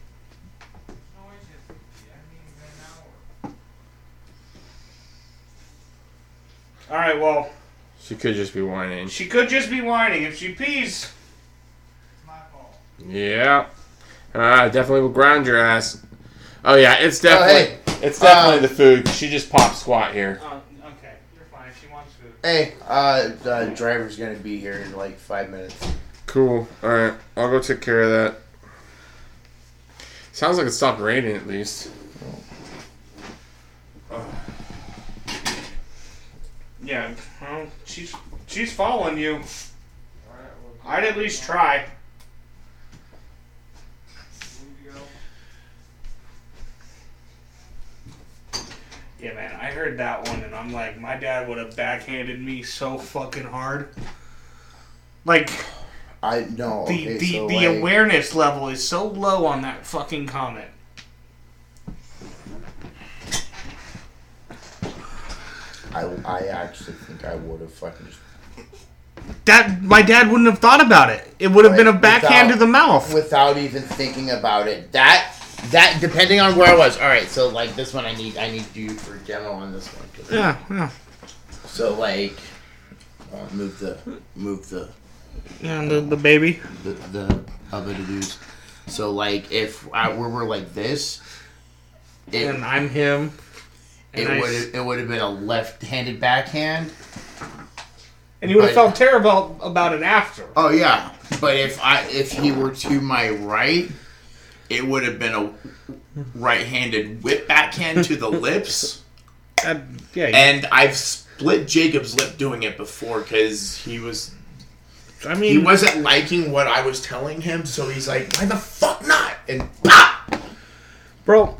All right. Well, She could just be whining. she could just be whining. If she pees, it's my fault. Yeah. Uh, definitely will ground your ass. Oh yeah, it's definitely hey, it's definitely uh, the food. She just popped squat here. Oh, okay. You're fine. She wants food. Hey, uh, the driver's gonna be here in like five minutes. Cool. All right, I'll go take care of that. Sounds like it stopped raining at least. Yeah. Well, she's she's following you. I'd at least try. Yeah, man, I heard that one, and I'm like, my dad would have backhanded me so fucking hard. Like, I know. the okay, the, so, the like, awareness level is so low on that fucking comment. I, I actually think I would have fucking just That my dad wouldn't have thought about it. It would have been a backhand without- to the mouth. without even thinking about it. That that depending on where I was. All right, so like this one, I need I need you for demo on this one. 'cause- Yeah, yeah. So like, uh, move the move the Yeah, the, the baby. the the other dudes. So like, if I were, were like this, it And I'm him. it and I- would it would have been a left-handed backhand. And you would have but- felt terrible about it after. Oh yeah, but if I if he were to my right, it would have been a right-handed whip backhand to the lips. Uh, yeah, you- And I've split Jacob's lip doing it before because he was I he mean, wasn't liking what I was telling him, so he's like, "Why the fuck not?" And pop. bro.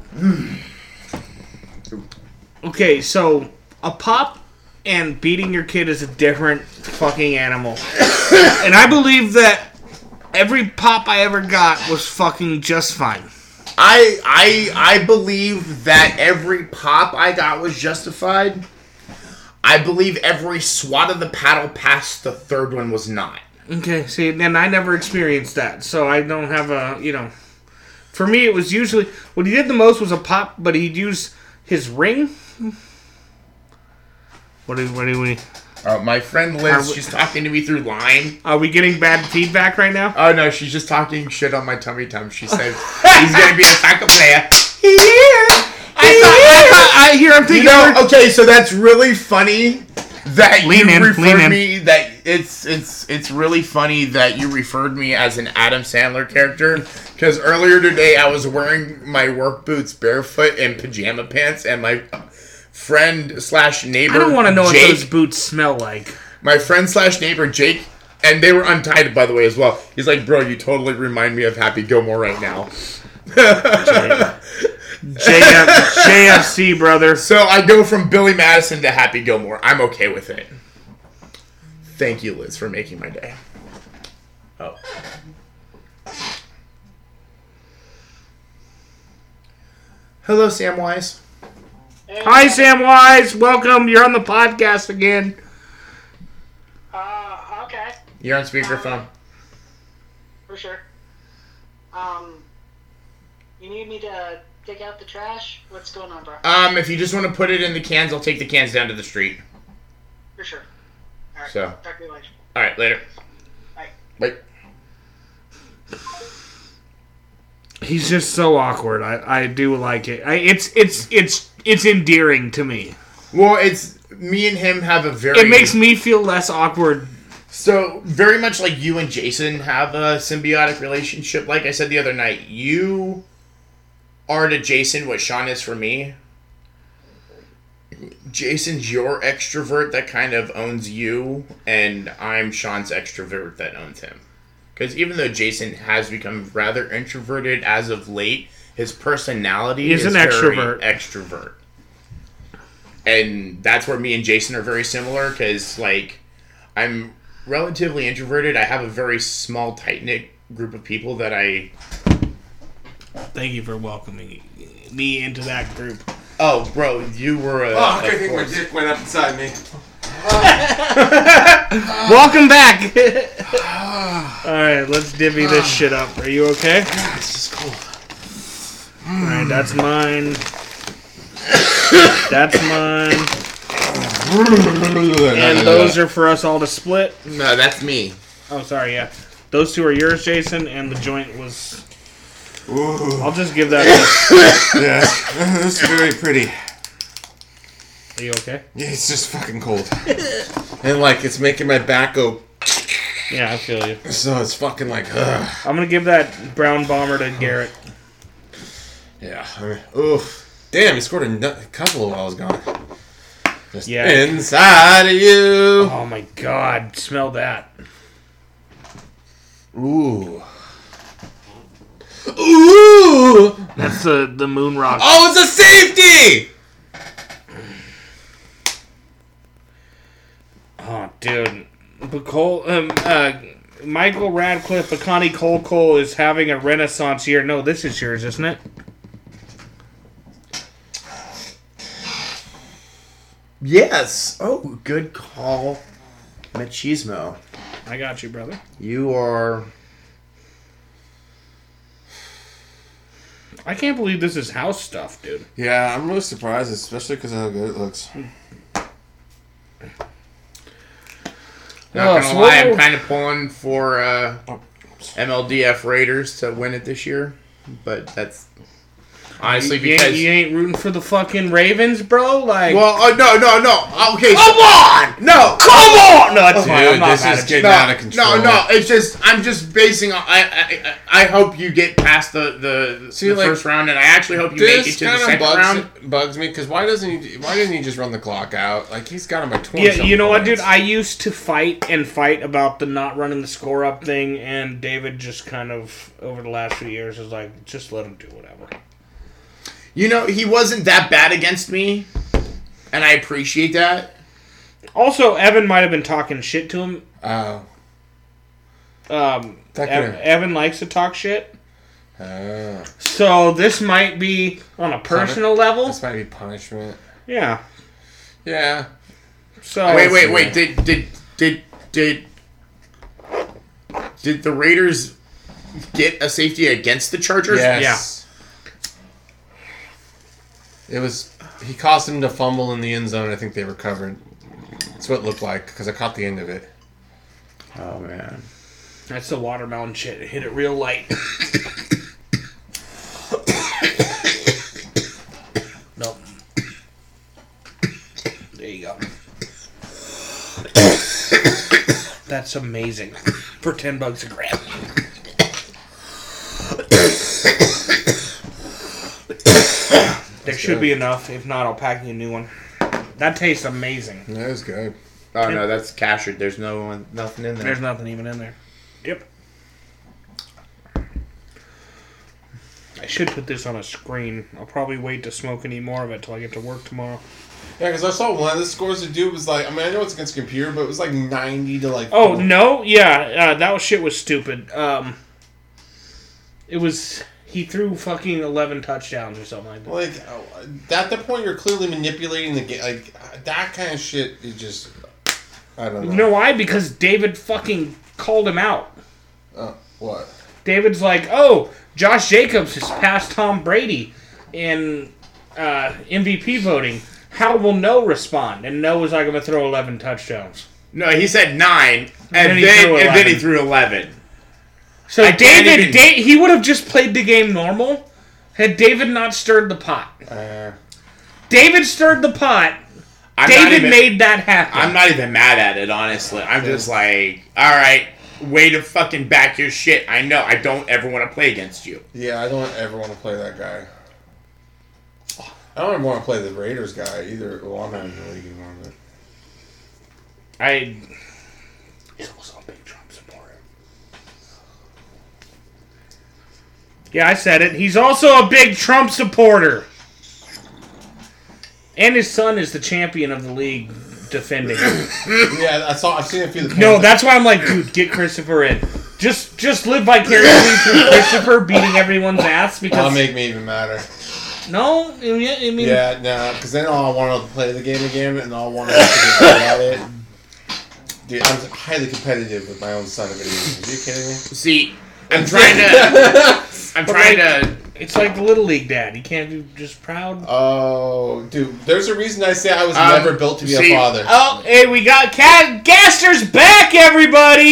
Okay, so a pop and beating your kid is a different fucking animal. And I believe that every pop I ever got was fucking just fine. I I I believe that every pop I got was justified. I believe every swat of the paddle past the third one was not. Okay, see, and I never experienced that, so I don't have a, you know. For me, it was usually, what he did the most was a pop, but he'd use his ring. What do, what do we, Uh, my friend Are Liz, we- she's talking to me through Line. are we getting bad feedback right now? Oh no, she's just talking shit on my tummy tum. She said he's gonna be a soccer player. I thought, I, thought, I hear I'm You thinking, know, we're- okay, so that's really funny that Lean you in, lean referred in. me. That it's it's it's really funny that you referred me as an Adam Sandler character because earlier today I was wearing my work boots barefoot and pajama pants, and my friend slash neighbor I don't want to know Jake, what those boots smell like. my friend slash neighbor Jake And they were untied, by the way, as well. He's like, bro, you totally remind me of Happy Gilmore right now. J F C, brother. So I go from Billy Madison to Happy Gilmore. I'm okay with it. Thank you, Liz, for making my day. Oh. Hello, Samwise. Hi, Samwise. Welcome. You're on the podcast again. Uh, okay. You're on speakerphone. For sure. Um, you need me to take out the trash? What's going on, bro? Um, if you just want to put it in the cans, I'll take the cans down to the street. For sure. Alright, So. talk to you later. Alright, later. Bye. Bye. He's just so awkward. I, I do like it. I, it's it's it's it's endearing to me. Well, it's... Me and him have a very... It makes me feel less awkward. So, very much like you and Jason have a symbiotic relationship. Like I said the other night, you are to Jason what Sean is for me. Jason's your extrovert that kind of owns you, and I'm Sean's extrovert that owns him. Because even though Jason has become rather introverted as of late, his personality He's is an very extrovert. extrovert. And that's where me and Jason are very similar, because, like, I'm relatively introverted. I have a very small, tight-knit group of people that I... Thank you for welcoming me into that group. Oh, bro, you were a... Oh, I a think my force. dick went up inside me. Welcome back. All right, let's divvy this shit up. Are you okay? It's just cold. All right, that's mine. That's mine. And those are for us all to split. No, that's me. Oh, sorry, yeah. Those two are yours, Jason, and the joint was... Ooh. I'll just give that to... Yeah, this is very pretty. Are you okay? Yeah, it's just fucking cold. And, like, it's making my back go... Yeah, I feel you. So it's fucking like... Ugh. I'm going to give that brown bomber to Garrett. Yeah. I mean, oof. Damn, he scored a, nut- a couple while I was gone. Just Yeah. inside of you. Oh, my God. Smell that. Ooh. Ooh! That's the, the moon rock. Oh, it's a safety! Oh, dude. Bacol, um, uh, Michael Radcliffe, Bacani Cole Cole is having a renaissance year. No, this is yours, isn't it? Yes. Oh, good call, Machismo. I got you, brother. You are... I can't believe this is house stuff, dude. Yeah, I'm really surprised, especially because of how good it looks. Not Oh, gonna so lie, what I'm will- kind of pulling for uh, M L D F Raiders to win it this year, but that's honestly You ain't, because you ain't rooting for the fucking Ravens, bro? Like, well, uh, no, no, no. Okay, come so, on! no, Come on! No, it's fine. I'm Dude, not this mad is at you. getting no, out of control. no, no. It's just I'm just basing. On, I, I I hope you get past the the, See, the like, first round, and I actually hope you make it This to the kind of second round. bugs, bugs me because why doesn't he? Why didn't he just run the clock out? Like he's got him by twenty. Yeah, you know what, dude? points. I used to fight and fight about the not running the score up thing, and David just kind of, over the last few years, is like, just let him do whatever. You know, he wasn't that bad against me, and I appreciate that. Also, Evan might have been talking shit to him. Oh. Um, That Ev- could've- Evan likes to talk shit. Oh. So this might be on a personal level. This might be punishment. Yeah. Yeah. So Wait, wait, see wait. that. Did did did did did the Raiders get a safety against the Chargers? Yes. It was. He caused him to fumble in the end zone. I think they recovered. That's what it looked like because I caught the end of it. Oh man. That's the watermelon shit. It hit it real light. Nope. There you go. That's amazing. For ten bucks a gram. That should be enough. If not, I'll pack you a new one. That tastes amazing. That was good. Oh no, that's Casher. There's no one, nothing in there. There's nothing even in there. Yep. I should put this on a screen. I'll probably wait to smoke any more of it till I get to work tomorrow. Yeah, because I saw one of the scores the dude was like, I mean, I know it's against a computer, but it was like ninety to like... Oh, four. no? Yeah, uh, that was, shit was stupid. Um, it was... He threw fucking eleven touchdowns or something like that. Like, uh, at that point, you're clearly manipulating the game. Like, that kind of shit is just... I don't know. You know why? Because David fucking called him out. Uh, what? David's like, oh, Josh Jacobs has passed Tom Brady in uh, M V P voting. How will No respond? And No was like, I'm going to throw eleven touchdowns. No, he said nine, and, then then, he threw and then he eleven. threw eleven. So I can't David, even- Da- he would have just played the game normal had David not stirred the pot. Uh, David stirred the pot. I'm not David even- made that happen. I'm not even mad at it, honestly. I'm just like, all right, way to fucking back your shit. I know. I don't ever want to play against you. yeah, I don't ever want to play that guy. I don't ever want to play the Raiders guy either. Well, I'm not in the league anymore, but... I. He's also a big Trump supporter. Yeah, I said it. He's also a big Trump supporter. And his son is the champion of the league defending. Yeah, I saw. I've seen a few of the... No, that's why I'm like, dude, get Christopher in. Just, just live vicariously through Christopher beating everyone's ass because. That'll make me even madder. No, I mean, I mean Yeah, no, because then I'll want to play the game again, and I'll want to get better at it. Dude, I'm highly competitive with my own son of a Are you kidding me? See, I'm trying to. I'm But trying like- to. it's like the little league dad. He can't be just proud. Oh, dude, there's a reason I say I was Um, never built to be see- a father. Oh, hey, we got Cat Gaster's back, everybody!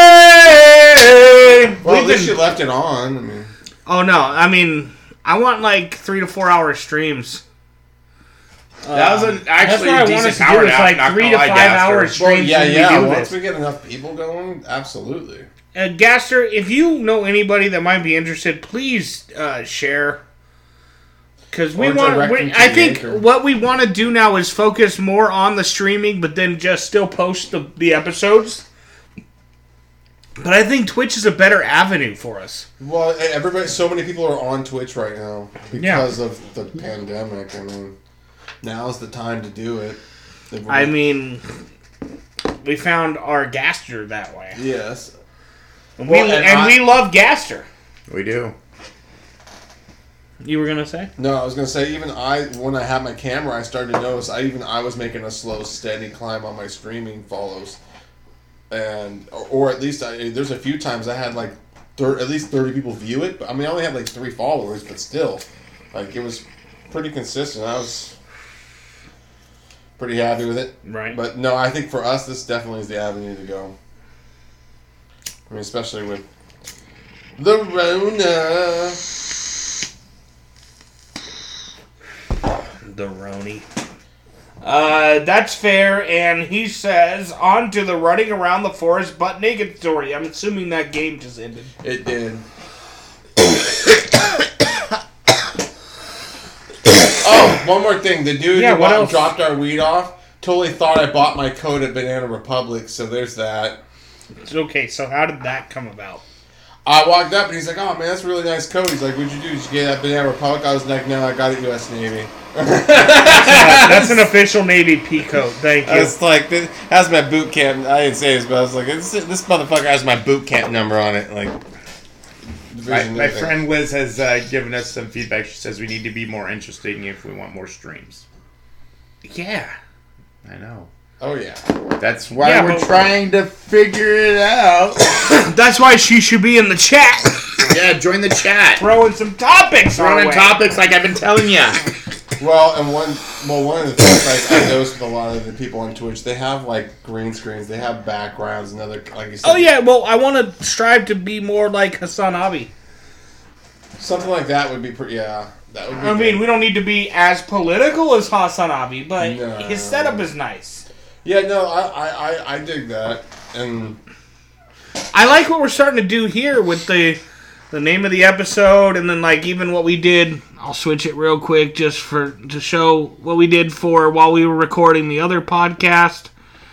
Hey! well, at we've least been- you left it on. I mean, Oh no, I mean, I want like three to four hour streams. That was an That's actually what I decent want us to power do. It's nap, like not three gonna to lie, five Gaster. hour well, streams. yeah, when yeah. we do Once this. we get enough people going, absolutely. Uh, Gaster, if you know anybody that might be interested, please uh, share. Because we Or want, direct we, them to I the think anchor. what we want to do now is focus more on the streaming, but then just still post the, the episodes. But I think Twitch is a better avenue for us. Well, everybody, so many people are on Twitch right now because of the pandemic. I mean, now's the time to do it. If I we- mean, we found our Gaster that way. yes. And, Well, we, and and I- we love Gaster. We do. You were going to say? No, I was gonna say even I, when I had my camera, I started to notice I even I was making a slow, steady climb on my streaming follows, and or, or at least I, there's a few times I had like thir- at least thirty people view it. But I mean, I only had like three followers, but still, like it was pretty consistent. I was pretty happy with it. Right. But no, I think for us, this definitely is the avenue to go. I mean, especially with the Rona. The Roni. Uh, that's fair, and he says, on to the running around the forest butt naked story. I'm assuming that game just ended. It did. Oh, one more thing. The dude Yeah, who what bought- else? dropped our weed off totally thought I bought my coat at Banana Republic, so there's that. Okay, so how did that come about? I walked up and he's like, "Oh man, that's a really nice coat." He's like, "What'd you do? Did you get that Banana Republic?" I was like, "No, I got it U S Navy." That's an official Navy P coat. Thank I you. was like, "This has my boot camp." I didn't say this, but I was like, "This, this motherfucker has my boot camp number on it." Like, My, my friend Liz has uh, given us some feedback. She says we need to be more interesting if we want more streams. Yeah. I know. Oh yeah. That's why Yeah, we're but- trying to figure it out. That's why she should be in the chat, Yeah, join the chat. throwing some topics our Throwing way. topics like I've been telling you. Well, and one, well, one of the things like I noticed with a lot of the people on Twitch, they have like green screens, they have backgrounds, and other like you said. Oh yeah, well, I want to strive to be more like Hassan Abi. Something like that would be pretty. Yeah, that would be. I mean, good. we don't need to be as political as Hassan Abi, but No. his setup is nice. Yeah, no, I, I, I, I dig that, and I like what we're starting to do here with the the name of the episode, and then like even what we did. I'll switch it real quick just for to show what we did for while we were recording the other podcast.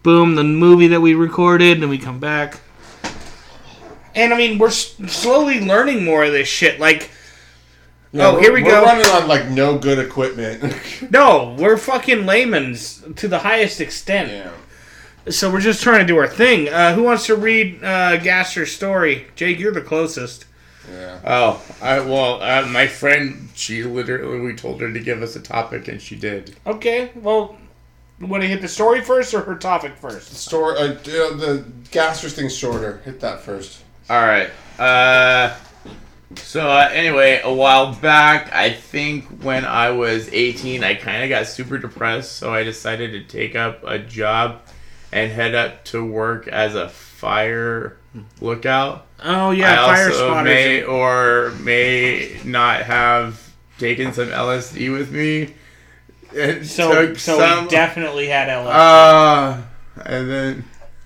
boom, the movie that we recorded, and we come back. And I mean, we're s- slowly learning more of this shit. Like, Yeah, oh, we're- here we we're go. running on like no good equipment. No, we're fucking layman's to the highest extent. yeah. So we're just trying to do our thing. Uh, who wants to read uh, Gaster's story? Jake, you're the closest. Yeah. Oh, I, well, uh, my friend, she literally, we told her to give us a topic, and she did. Okay, well, you want to hit the story first or her topic first? Store uh, uh, the Gaster's thing's shorter. Hit that first. All right. Uh, so uh, anyway, a while back, I think when I was eighteen, I kind of got super depressed, so I decided to take up a job and head up to work as a fire lookout. Oh, yeah, I fire also spotters. may or may not have taken some L S D with me. It So, took so some, we definitely had L S D. uh, and then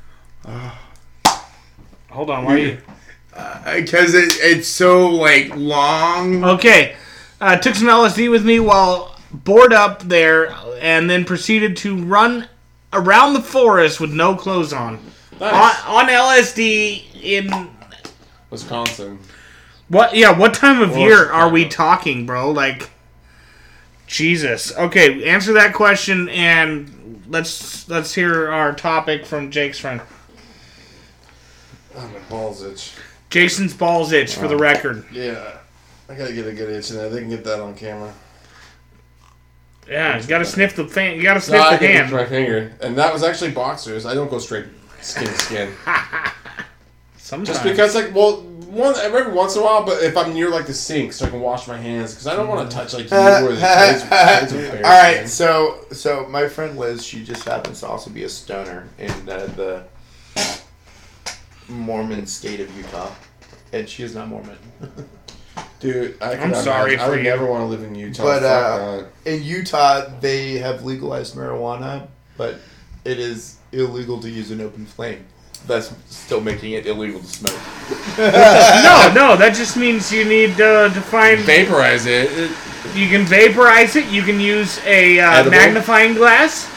Hold on, why are you... because it, it's so like long. Okay, uh, took some L S D with me while bored up there, and then proceeded to run around the forest with no clothes on. Nice. On, on L S D in... Wisconsin. What? Yeah, what time of Or year are we Chicago. talking, bro? Like... Jesus. Okay, answer that question, and let's let's hear our topic from Jake's friend. Oh, my balls itch. Jason's balls itch, for the record. Yeah. I gotta get a good itch in there. They can get that on camera. Yeah, you gotta sniff the fan. You gotta sniff No, I the can hand. itch my finger. And that was actually boxers. I don't go straight skin to skin. Sometimes. Just because, like, well, one every once in a while, but if I'm near, like, the sink so I can wash my hands, because I don't want to touch, like, you or the kids, kids with bare All right, skin. so so my friend Liz, she just happens to also be a stoner in uh, the Mormon state of Utah, and she is not Mormon. Dude, I I'm cannot sorry imagine- I for would you. never want to live in Utah. But, Fuck uh, that. In Utah, they have legalized marijuana, but it is illegal to use an open flame. That's still making it illegal to smoke. No, no, that just means you need uh, to find... Vaporize it. It- You can vaporize it. You can use a uh, Edible? magnifying glass.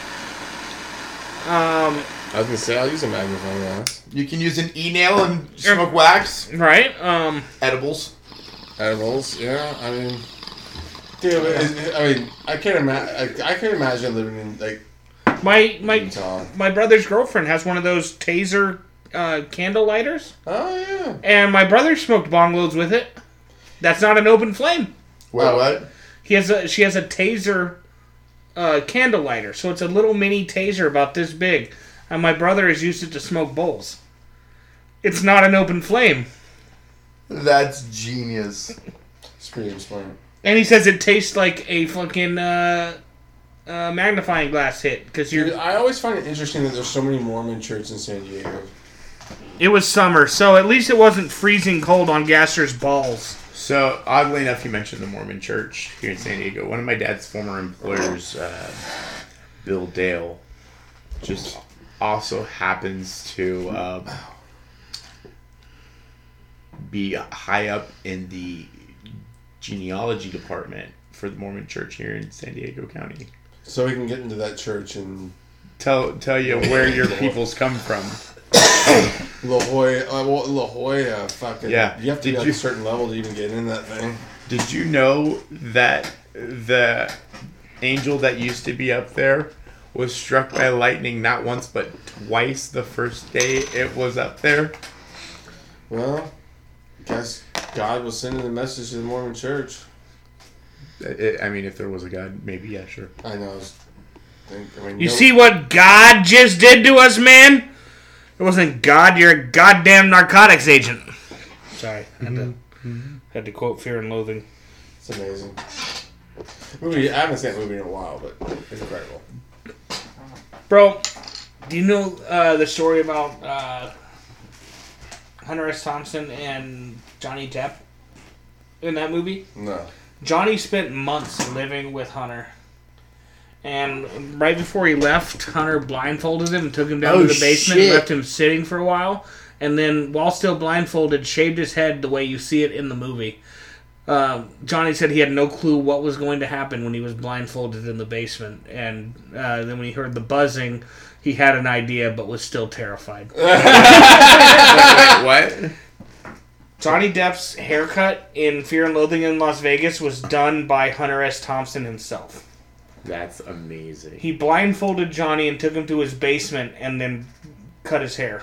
Um, I was gonna say I'll use a magnifying glass. You can use an e-nail and smoke wax. right? Um, Edibles. Edibles, yeah. I mean, dude, it- it- I mean, I can't imagine. I, I can't imagine living in like my my Utah. my brother's girlfriend has one of those taser uh, candle lighters, Oh yeah. and my brother smoked bong loads with it. That's not an open flame. Wait, Oh. what? He has a she has a taser uh, candle lighter, so it's a little mini taser about this big, and my brother has used it to smoke bowls. It's not an open flame, That's genius. It's pretty smart. and he says it tastes like a fucking uh, uh, magnifying glass hit because Dude, you're. I always find it interesting that there's so many Mormon churches in San Diego. It was summer, so at least it wasn't freezing cold on Gaster's balls. So, oddly enough, you mentioned the Mormon Church here in San Diego. One of my dad's former employers, uh, Bill Dale, just also happens to um, be high up in the genealogy department for the Mormon Church here in San Diego County. So we can get into that church and Tell tell you where your peoples come from. La Jolla, uh, well, La Jolla, fucking. Yeah. You have to Did be at you- a certain level to even get in that thing. Did you know that the angel that used to be up there was struck by lightning not once but twice the first day it was up there? Well, guess God was sending a message to the Mormon church. It, I mean, if there was a God, maybe, yeah, sure. I know. I was think, I mean, You no- see what God just did to us, man? It wasn't God. You're a goddamn narcotics agent. Sorry, I had to had to quote Fear and Loathing. It's amazing. Movie. I haven't seen that movie in a while, but it's incredible. Bro, do you know uh, the story about uh, Hunter S. Thompson and Johnny Depp in that movie? No. Johnny spent months living with Hunter. And right before he left, Hunter blindfolded him and took him down Oh, to the basement and shit. left him sitting for a while. And then, while still blindfolded, shaved his head the way you see it in the movie. Uh, Johnny said he had no clue what was going to happen when he was blindfolded in the basement. And uh, then when he heard the buzzing, he had an idea but was still terrified. Wait, wait, what? Johnny Depp's haircut in Fear and Loathing in Las Vegas was done by Hunter S. Thompson himself. That's amazing. He blindfolded Johnny and took him to his basement and then cut his hair.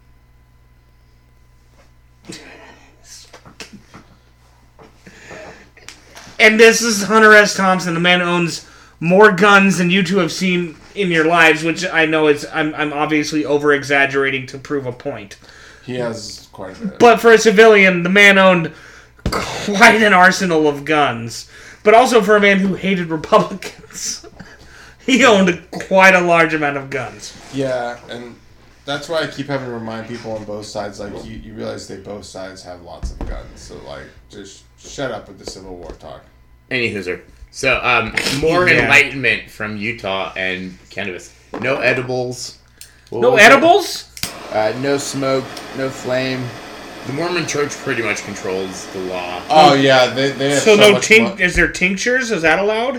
And this is Hunter S. Thompson. The man owns more guns than you two have seen in your lives, which I know is I'm I'm obviously over exaggerating to prove a point. He has quite a bit. But for a civilian, the man owned quite an arsenal of guns. But also for a man who hated Republicans, he owned quite a large amount of guns. Yeah, and that's why I keep having to remind people on both sides, like, you, you realize they both sides have lots of guns. So, like, just shut up with the Civil War talk. Any hooser. So, um, more Yeah. enlightenment from Utah and cannabis. No edibles. What No was it? edibles? Uh, no smoke, no flame. The Mormon Church pretty much controls the law. Oh, yeah, they, they have So, so, no much tink- mo- is there tinctures? Is that allowed?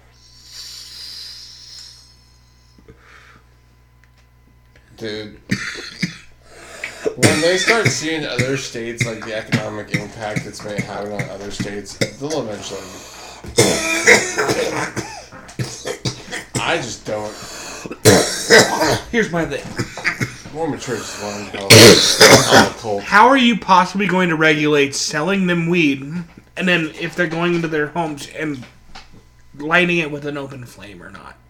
Dude. When they start seeing other states, like, the economic impact it's made having on other states, they'll eventually... I just don't... Here's my thing. Mormon Church is one of the cold. How are you possibly going to regulate selling them weed, and then if they're going into their homes and lighting it with an open flame or not?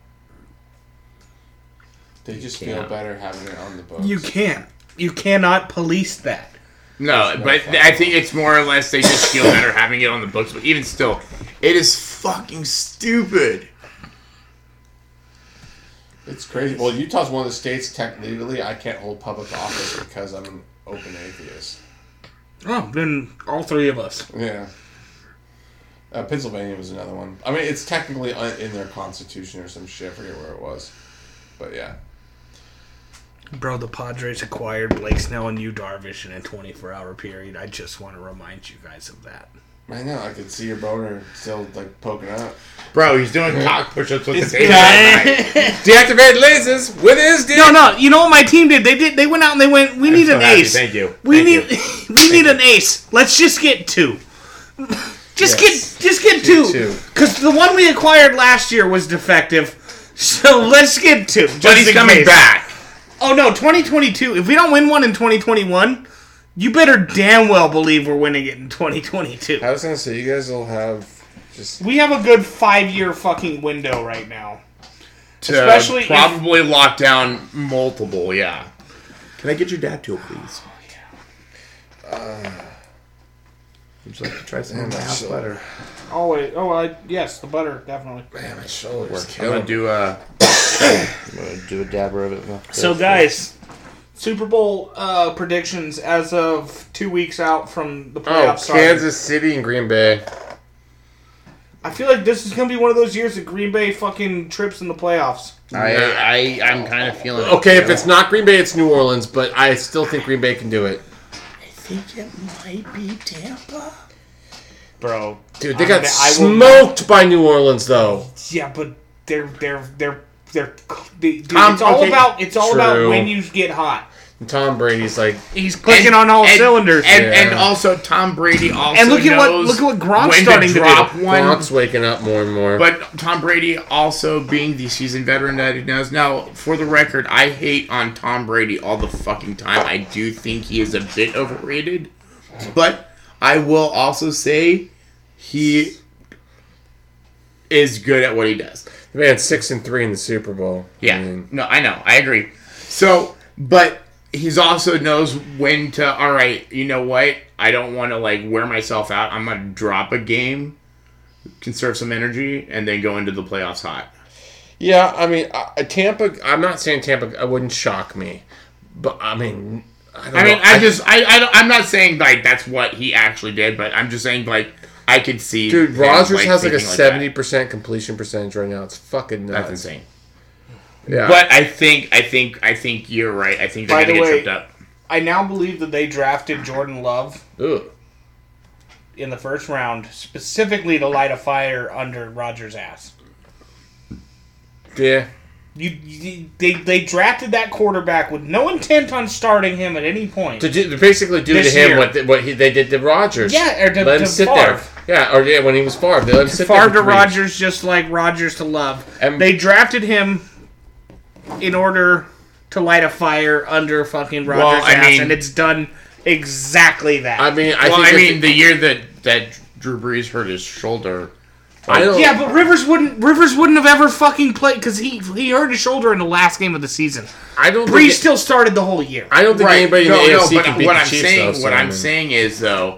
They just feel can't. better having it on the books. You can't. You cannot police that. No, but I think it's more or less they just feel better having it on the books. But even still, it is fucking stupid. It's crazy. Well, Utah's one of the states, tech legally, I can't hold public office because I'm an open atheist. Oh, then all three of us. Yeah. Uh, Pennsylvania was another one. I mean, it's technically un- in their constitution or some shit. I forget where it was. But yeah. Bro, the Padres acquired Blake Snell and Yu Darvish in a twenty-four hour period. I just want to remind you guys of that. I know. I could see your boner still, like, poking out. Bro, he's doing cock push-ups with It's the table. Deactivated lasers with his dick. No, no. You know what my team did? They did. They went out and they went. We need so an happy. ace. Thank you. We Thank need. we need an ace. Let's just get two. Just Yes. get. Just get Two, two. two. Because the one we acquired last year was defective. So let's get two. Just But he's in coming case. back. Oh no, twenty twenty-two. If we don't win one in twenty twenty-one, you better damn well believe we're winning it in twenty twenty-two. I was going to say, you guys will have just... We have a good five-year fucking window right now. To Especially if- probably lock down multiple, yeah. Can I get your dab tool, please? Would you like to try some of my house so- butter? Always. Oh, I, yes, the butter, definitely. Man, my shoulders I'm killing gonna me. do a. I'm gonna do a dabber of it. So, guys, Super Bowl uh, predictions as of two weeks out from the Oh, playoffs. starting. Kansas City and Green Bay. I feel like this is going to be one of those years that Green Bay fucking trips in the playoffs. I, I, I'm kind of feeling. Okay, it. if it's not Green Bay, it's New Orleans, but I still think Green Bay can do it. I think it might be Tampa. Bro. Dude, they I'm got gonna- I will not- smoked by New Orleans, though. Yeah, but they're, they're, they're, they're, they, dude, Tom, it's all okay, about, it's all about true. when you get hot. And Tom Brady's like, He's clicking And- on all and- cylinders. And, Yeah. and also Tom Brady also And look at what- knows look at what Gronk's when starting to do. drop one. Gronk's waking up more and more. But Tom Brady also being the seasoned veteran that he knows. Now, for the record, I hate on Tom Brady all the fucking time. I do think he is a bit overrated. But I will also say he is good at what he does. the man's six and three in the Super Bowl. Yeah. I mean, No, I know. I agree. So, but he's also knows when to, all right, you know what? I don't want to, like, wear myself out. I'm going to drop a game, conserve some energy, and then go into the playoffs hot. yeah, I mean, uh, Tampa. I'm not saying Tampa. I wouldn't shock me, but I mean, I don't I mean, know. I just, I, I don't, I'm not saying, like, that's what he actually did, but I'm just saying, like, I could see. dude, him, Rodgers has like a thinking that. seventy percent completion percentage right now. It's fucking nuts. That's insane. Yeah, But I think, I think, I think you're right. I think they're By going to the get way- tripped up. I now believe that they drafted Jordan Love Ugh. in the first round specifically to light a fire under Rodgers' ass. yeah. You, you they they drafted that quarterback with no intent on starting him at any point. To, do, to basically do This to him year. what the, what he, they did to Rodgers. Yeah, or to, let him to sit Favre. there. Yeah, or yeah, when he was Favre, they let him sit Favre there. to for three. Rodgers, just like Rodgers to Love. And- They drafted him in order to light a fire under fucking Rodgers' Well, I ass, mean- and it's done exactly that. I mean, I well, think I that mean, the year that, that Drew Brees hurt his shoulder. I don't. yeah, but Rivers wouldn't Rivers wouldn't have ever fucking played because he he hurt his shoulder in the last game of the season. I don't. Brees Think it, still started the whole year. I don't think anybody no, in the no, A F C but can beat what the I'm Chiefs. saying, though, so, what I I'm mean, saying is though,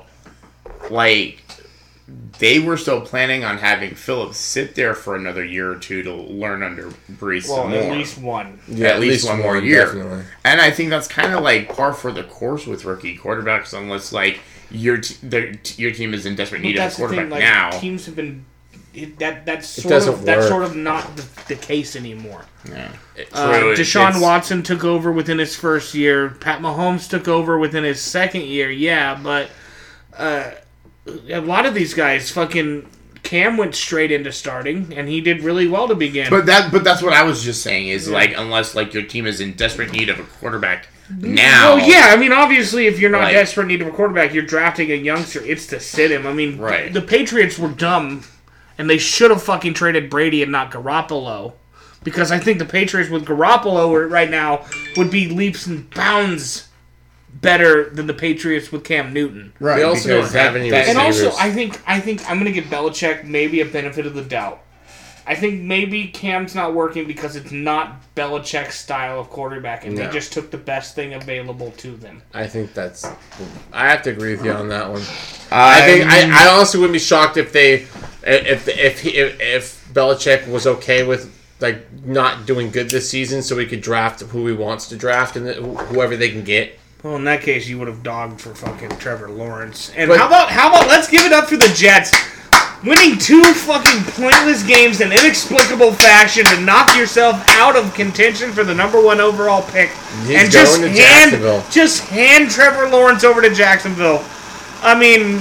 like they were still planning on having Phillips sit there for another year or two to learn under Brees Well, some at more. least one. yeah, at least one more year. Definitely. And I think that's kind of like par for the course with rookie quarterbacks, unless like your t- the, t- your team is in desperate But need of a that's the quarterback thing. Like now. teams have been it, that that's sort doesn't of that's work. sort of not the, the case anymore. Yeah. Uh, True, it- Deshaun it's- Watson took over within his first year. Pat Mahomes took over within his second year. Yeah, but uh, a lot of these guys, fucking Cam went straight into starting, and he did really well to begin. But that, but that's what I was just saying is like unless like your team is in desperate need of a quarterback now. well, yeah, I mean, obviously, if you're not Like- desperate in need of a quarterback, you're drafting a youngster. It's to sit him. I mean, Right. the Patriots were dumb, and they should have fucking traded Brady and not Garoppolo. Because I think the Patriots with Garoppolo right now would be leaps and bounds better than the Patriots with Cam Newton. right. They also because don't have any that- And receivers. also, I think I think I'm gonna give Belichick maybe a benefit of the doubt. I think maybe Cam's not working because it's not Belichick's style of quarterback, and No. they just took the best thing available to them. I think that's. I have to agree with you on that one. I think I, I honestly wouldn't be shocked if they, if if he, if, if Belichick was okay with like not doing good this season, so he could draft who he wants to draft and whoever they can get. Well, in that case, you would have dogged for fucking Trevor Lawrence. And But- how about how about let's give it up for the Jets, winning two fucking pointless games in inexplicable fashion to knock yourself out of contention for the number one overall pick, He's and just going to hand Jacksonville. just hand Trevor Lawrence over to Jacksonville. I mean,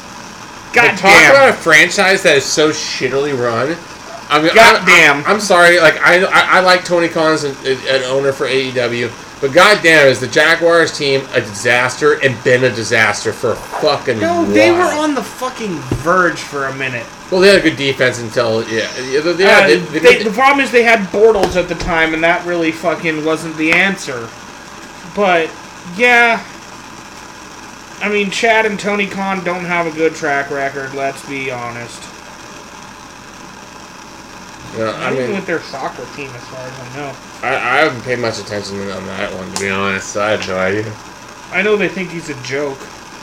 But talk goddamn. about a franchise that is so shittily run. I mean, Goddamn. I, I, I'm sorry. Like I, I, I like Tony Khan as an, an owner for A E W, but goddamn, is the Jaguars team a disaster and been a disaster for a fucking No, they were while. on the fucking verge for a minute. Well, they had a good defense until yeah, yeah. They, yeah Uh, they, they- they, the problem is they had Bortles at the time, and that really fucking wasn't the answer. But, yeah. I mean, Chad and Tony Khan don't have a good track record, let's be honest. yeah, Not I even mean, with their soccer team, as far as I know. I, I haven't paid much attention on that one to be honest. So I have no idea. I know they think he's a joke.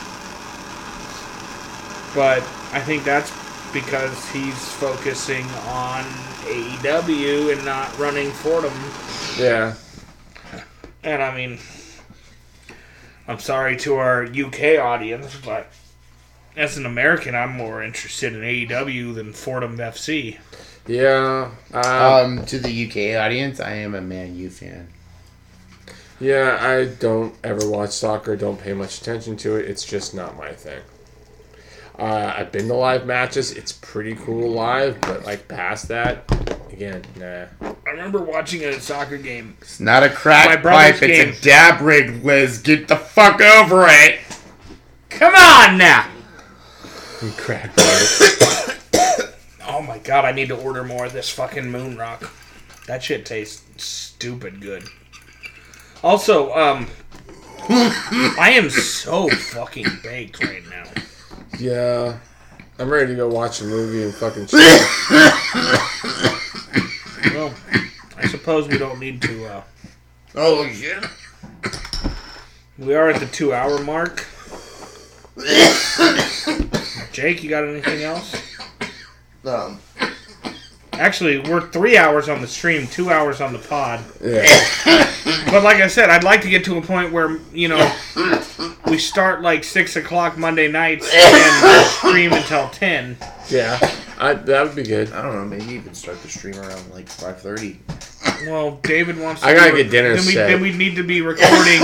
But I think that's because he's focusing on A E W and not running Fordham. Yeah. And I mean, I'm sorry to our U K audience, but as an American, I'm more interested in A E W than Fordham F C. Yeah. Uh, Um, to the U K audience, I am a Man U fan. yeah, I don't ever watch soccer, don't pay much attention to it. It's just not my thing. Uh, I've been to live matches. It's pretty cool live, but like past that, again, nah. I remember watching a soccer game. It's not a My crack brother's pipe, it's game. a dab rig, Liz. Get the fuck over it. Come on now! Crack. Oh my god, I need to order more of this fucking Moon Rock. That shit tastes stupid good. Also, um, I am so fucking baked right now. Yeah. I'm ready to go watch a movie and fucking shit. Well, I suppose we don't need to, uh, Oh, yeah. we are at the two hour mark. Jake, you got anything else? Um, Actually, we're three hours on the stream, two hours on the pod. Yeah. But like I said, I'd like to get to a point where, you know, we start like six o'clock Monday nights and stream until ten. Yeah. I, that would be good. I don't know, maybe even start the stream around like five thirty. Well, David wants to... I gotta get dinner then we, set. Then we need to be recording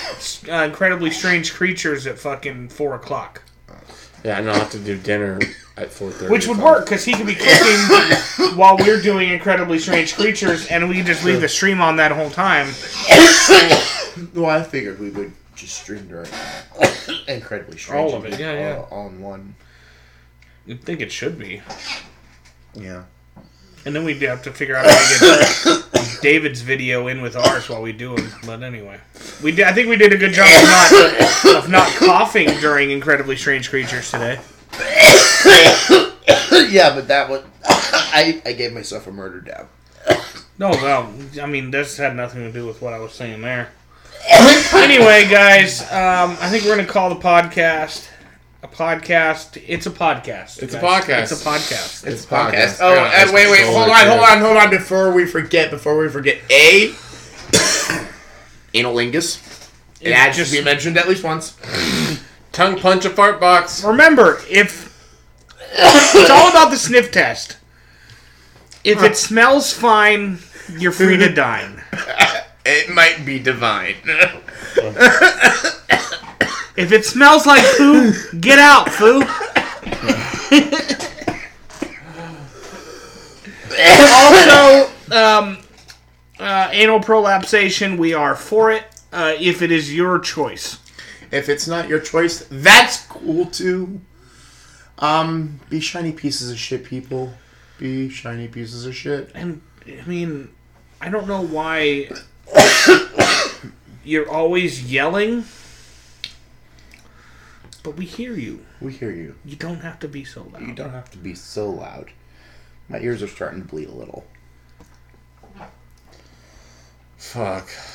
uh, Incredibly Strange Creatures at fucking four o'clock. Yeah, and I'll have to do dinner at four thirty. Which would work, because he could be cooking while we're doing Incredibly Strange Creatures, and we could just leave the stream on that whole time. Well, I figured we would just stream during Incredibly Strange. All of it, yeah, yeah. All, all in one. You'd think it should be. Yeah. And then we'd have to figure out how to get David's video in with ours while we do them. But anyway, we did, I think we did a good job of not, of not coughing during Incredibly Strange Creatures today. Yeah, but that was... I, I gave myself a murder dab. No, well, I mean, this had nothing to do with what I was saying there. Anyway, guys, um, I think we're going to call the podcast a podcast. It's a podcast. It's a guys. podcast. It's a podcast. It's a podcast. podcast. Oh, Yeah, uh, that's wait, wait, so hold on, legit. hold on, hold on. Before we forget, before we forget, A, analingus. It It's has just- to be mentioned at least once. Tongue punch a fart box. Remember, if it's all about the sniff test. If it smells fine, you're free to dine. It might be divine. If it smells like poo, get out, foo. Also, um, uh, anal prolapsation, we are for it uh, if it is your choice. If it's not your choice, that's cool too. Um, be shiny pieces of shit, people. Be shiny pieces of shit. And, I mean, I don't know why you're always yelling, but we hear you. We hear you. You don't have to be so loud. You don't have to be so loud. My ears are starting to bleed a little. Fuck.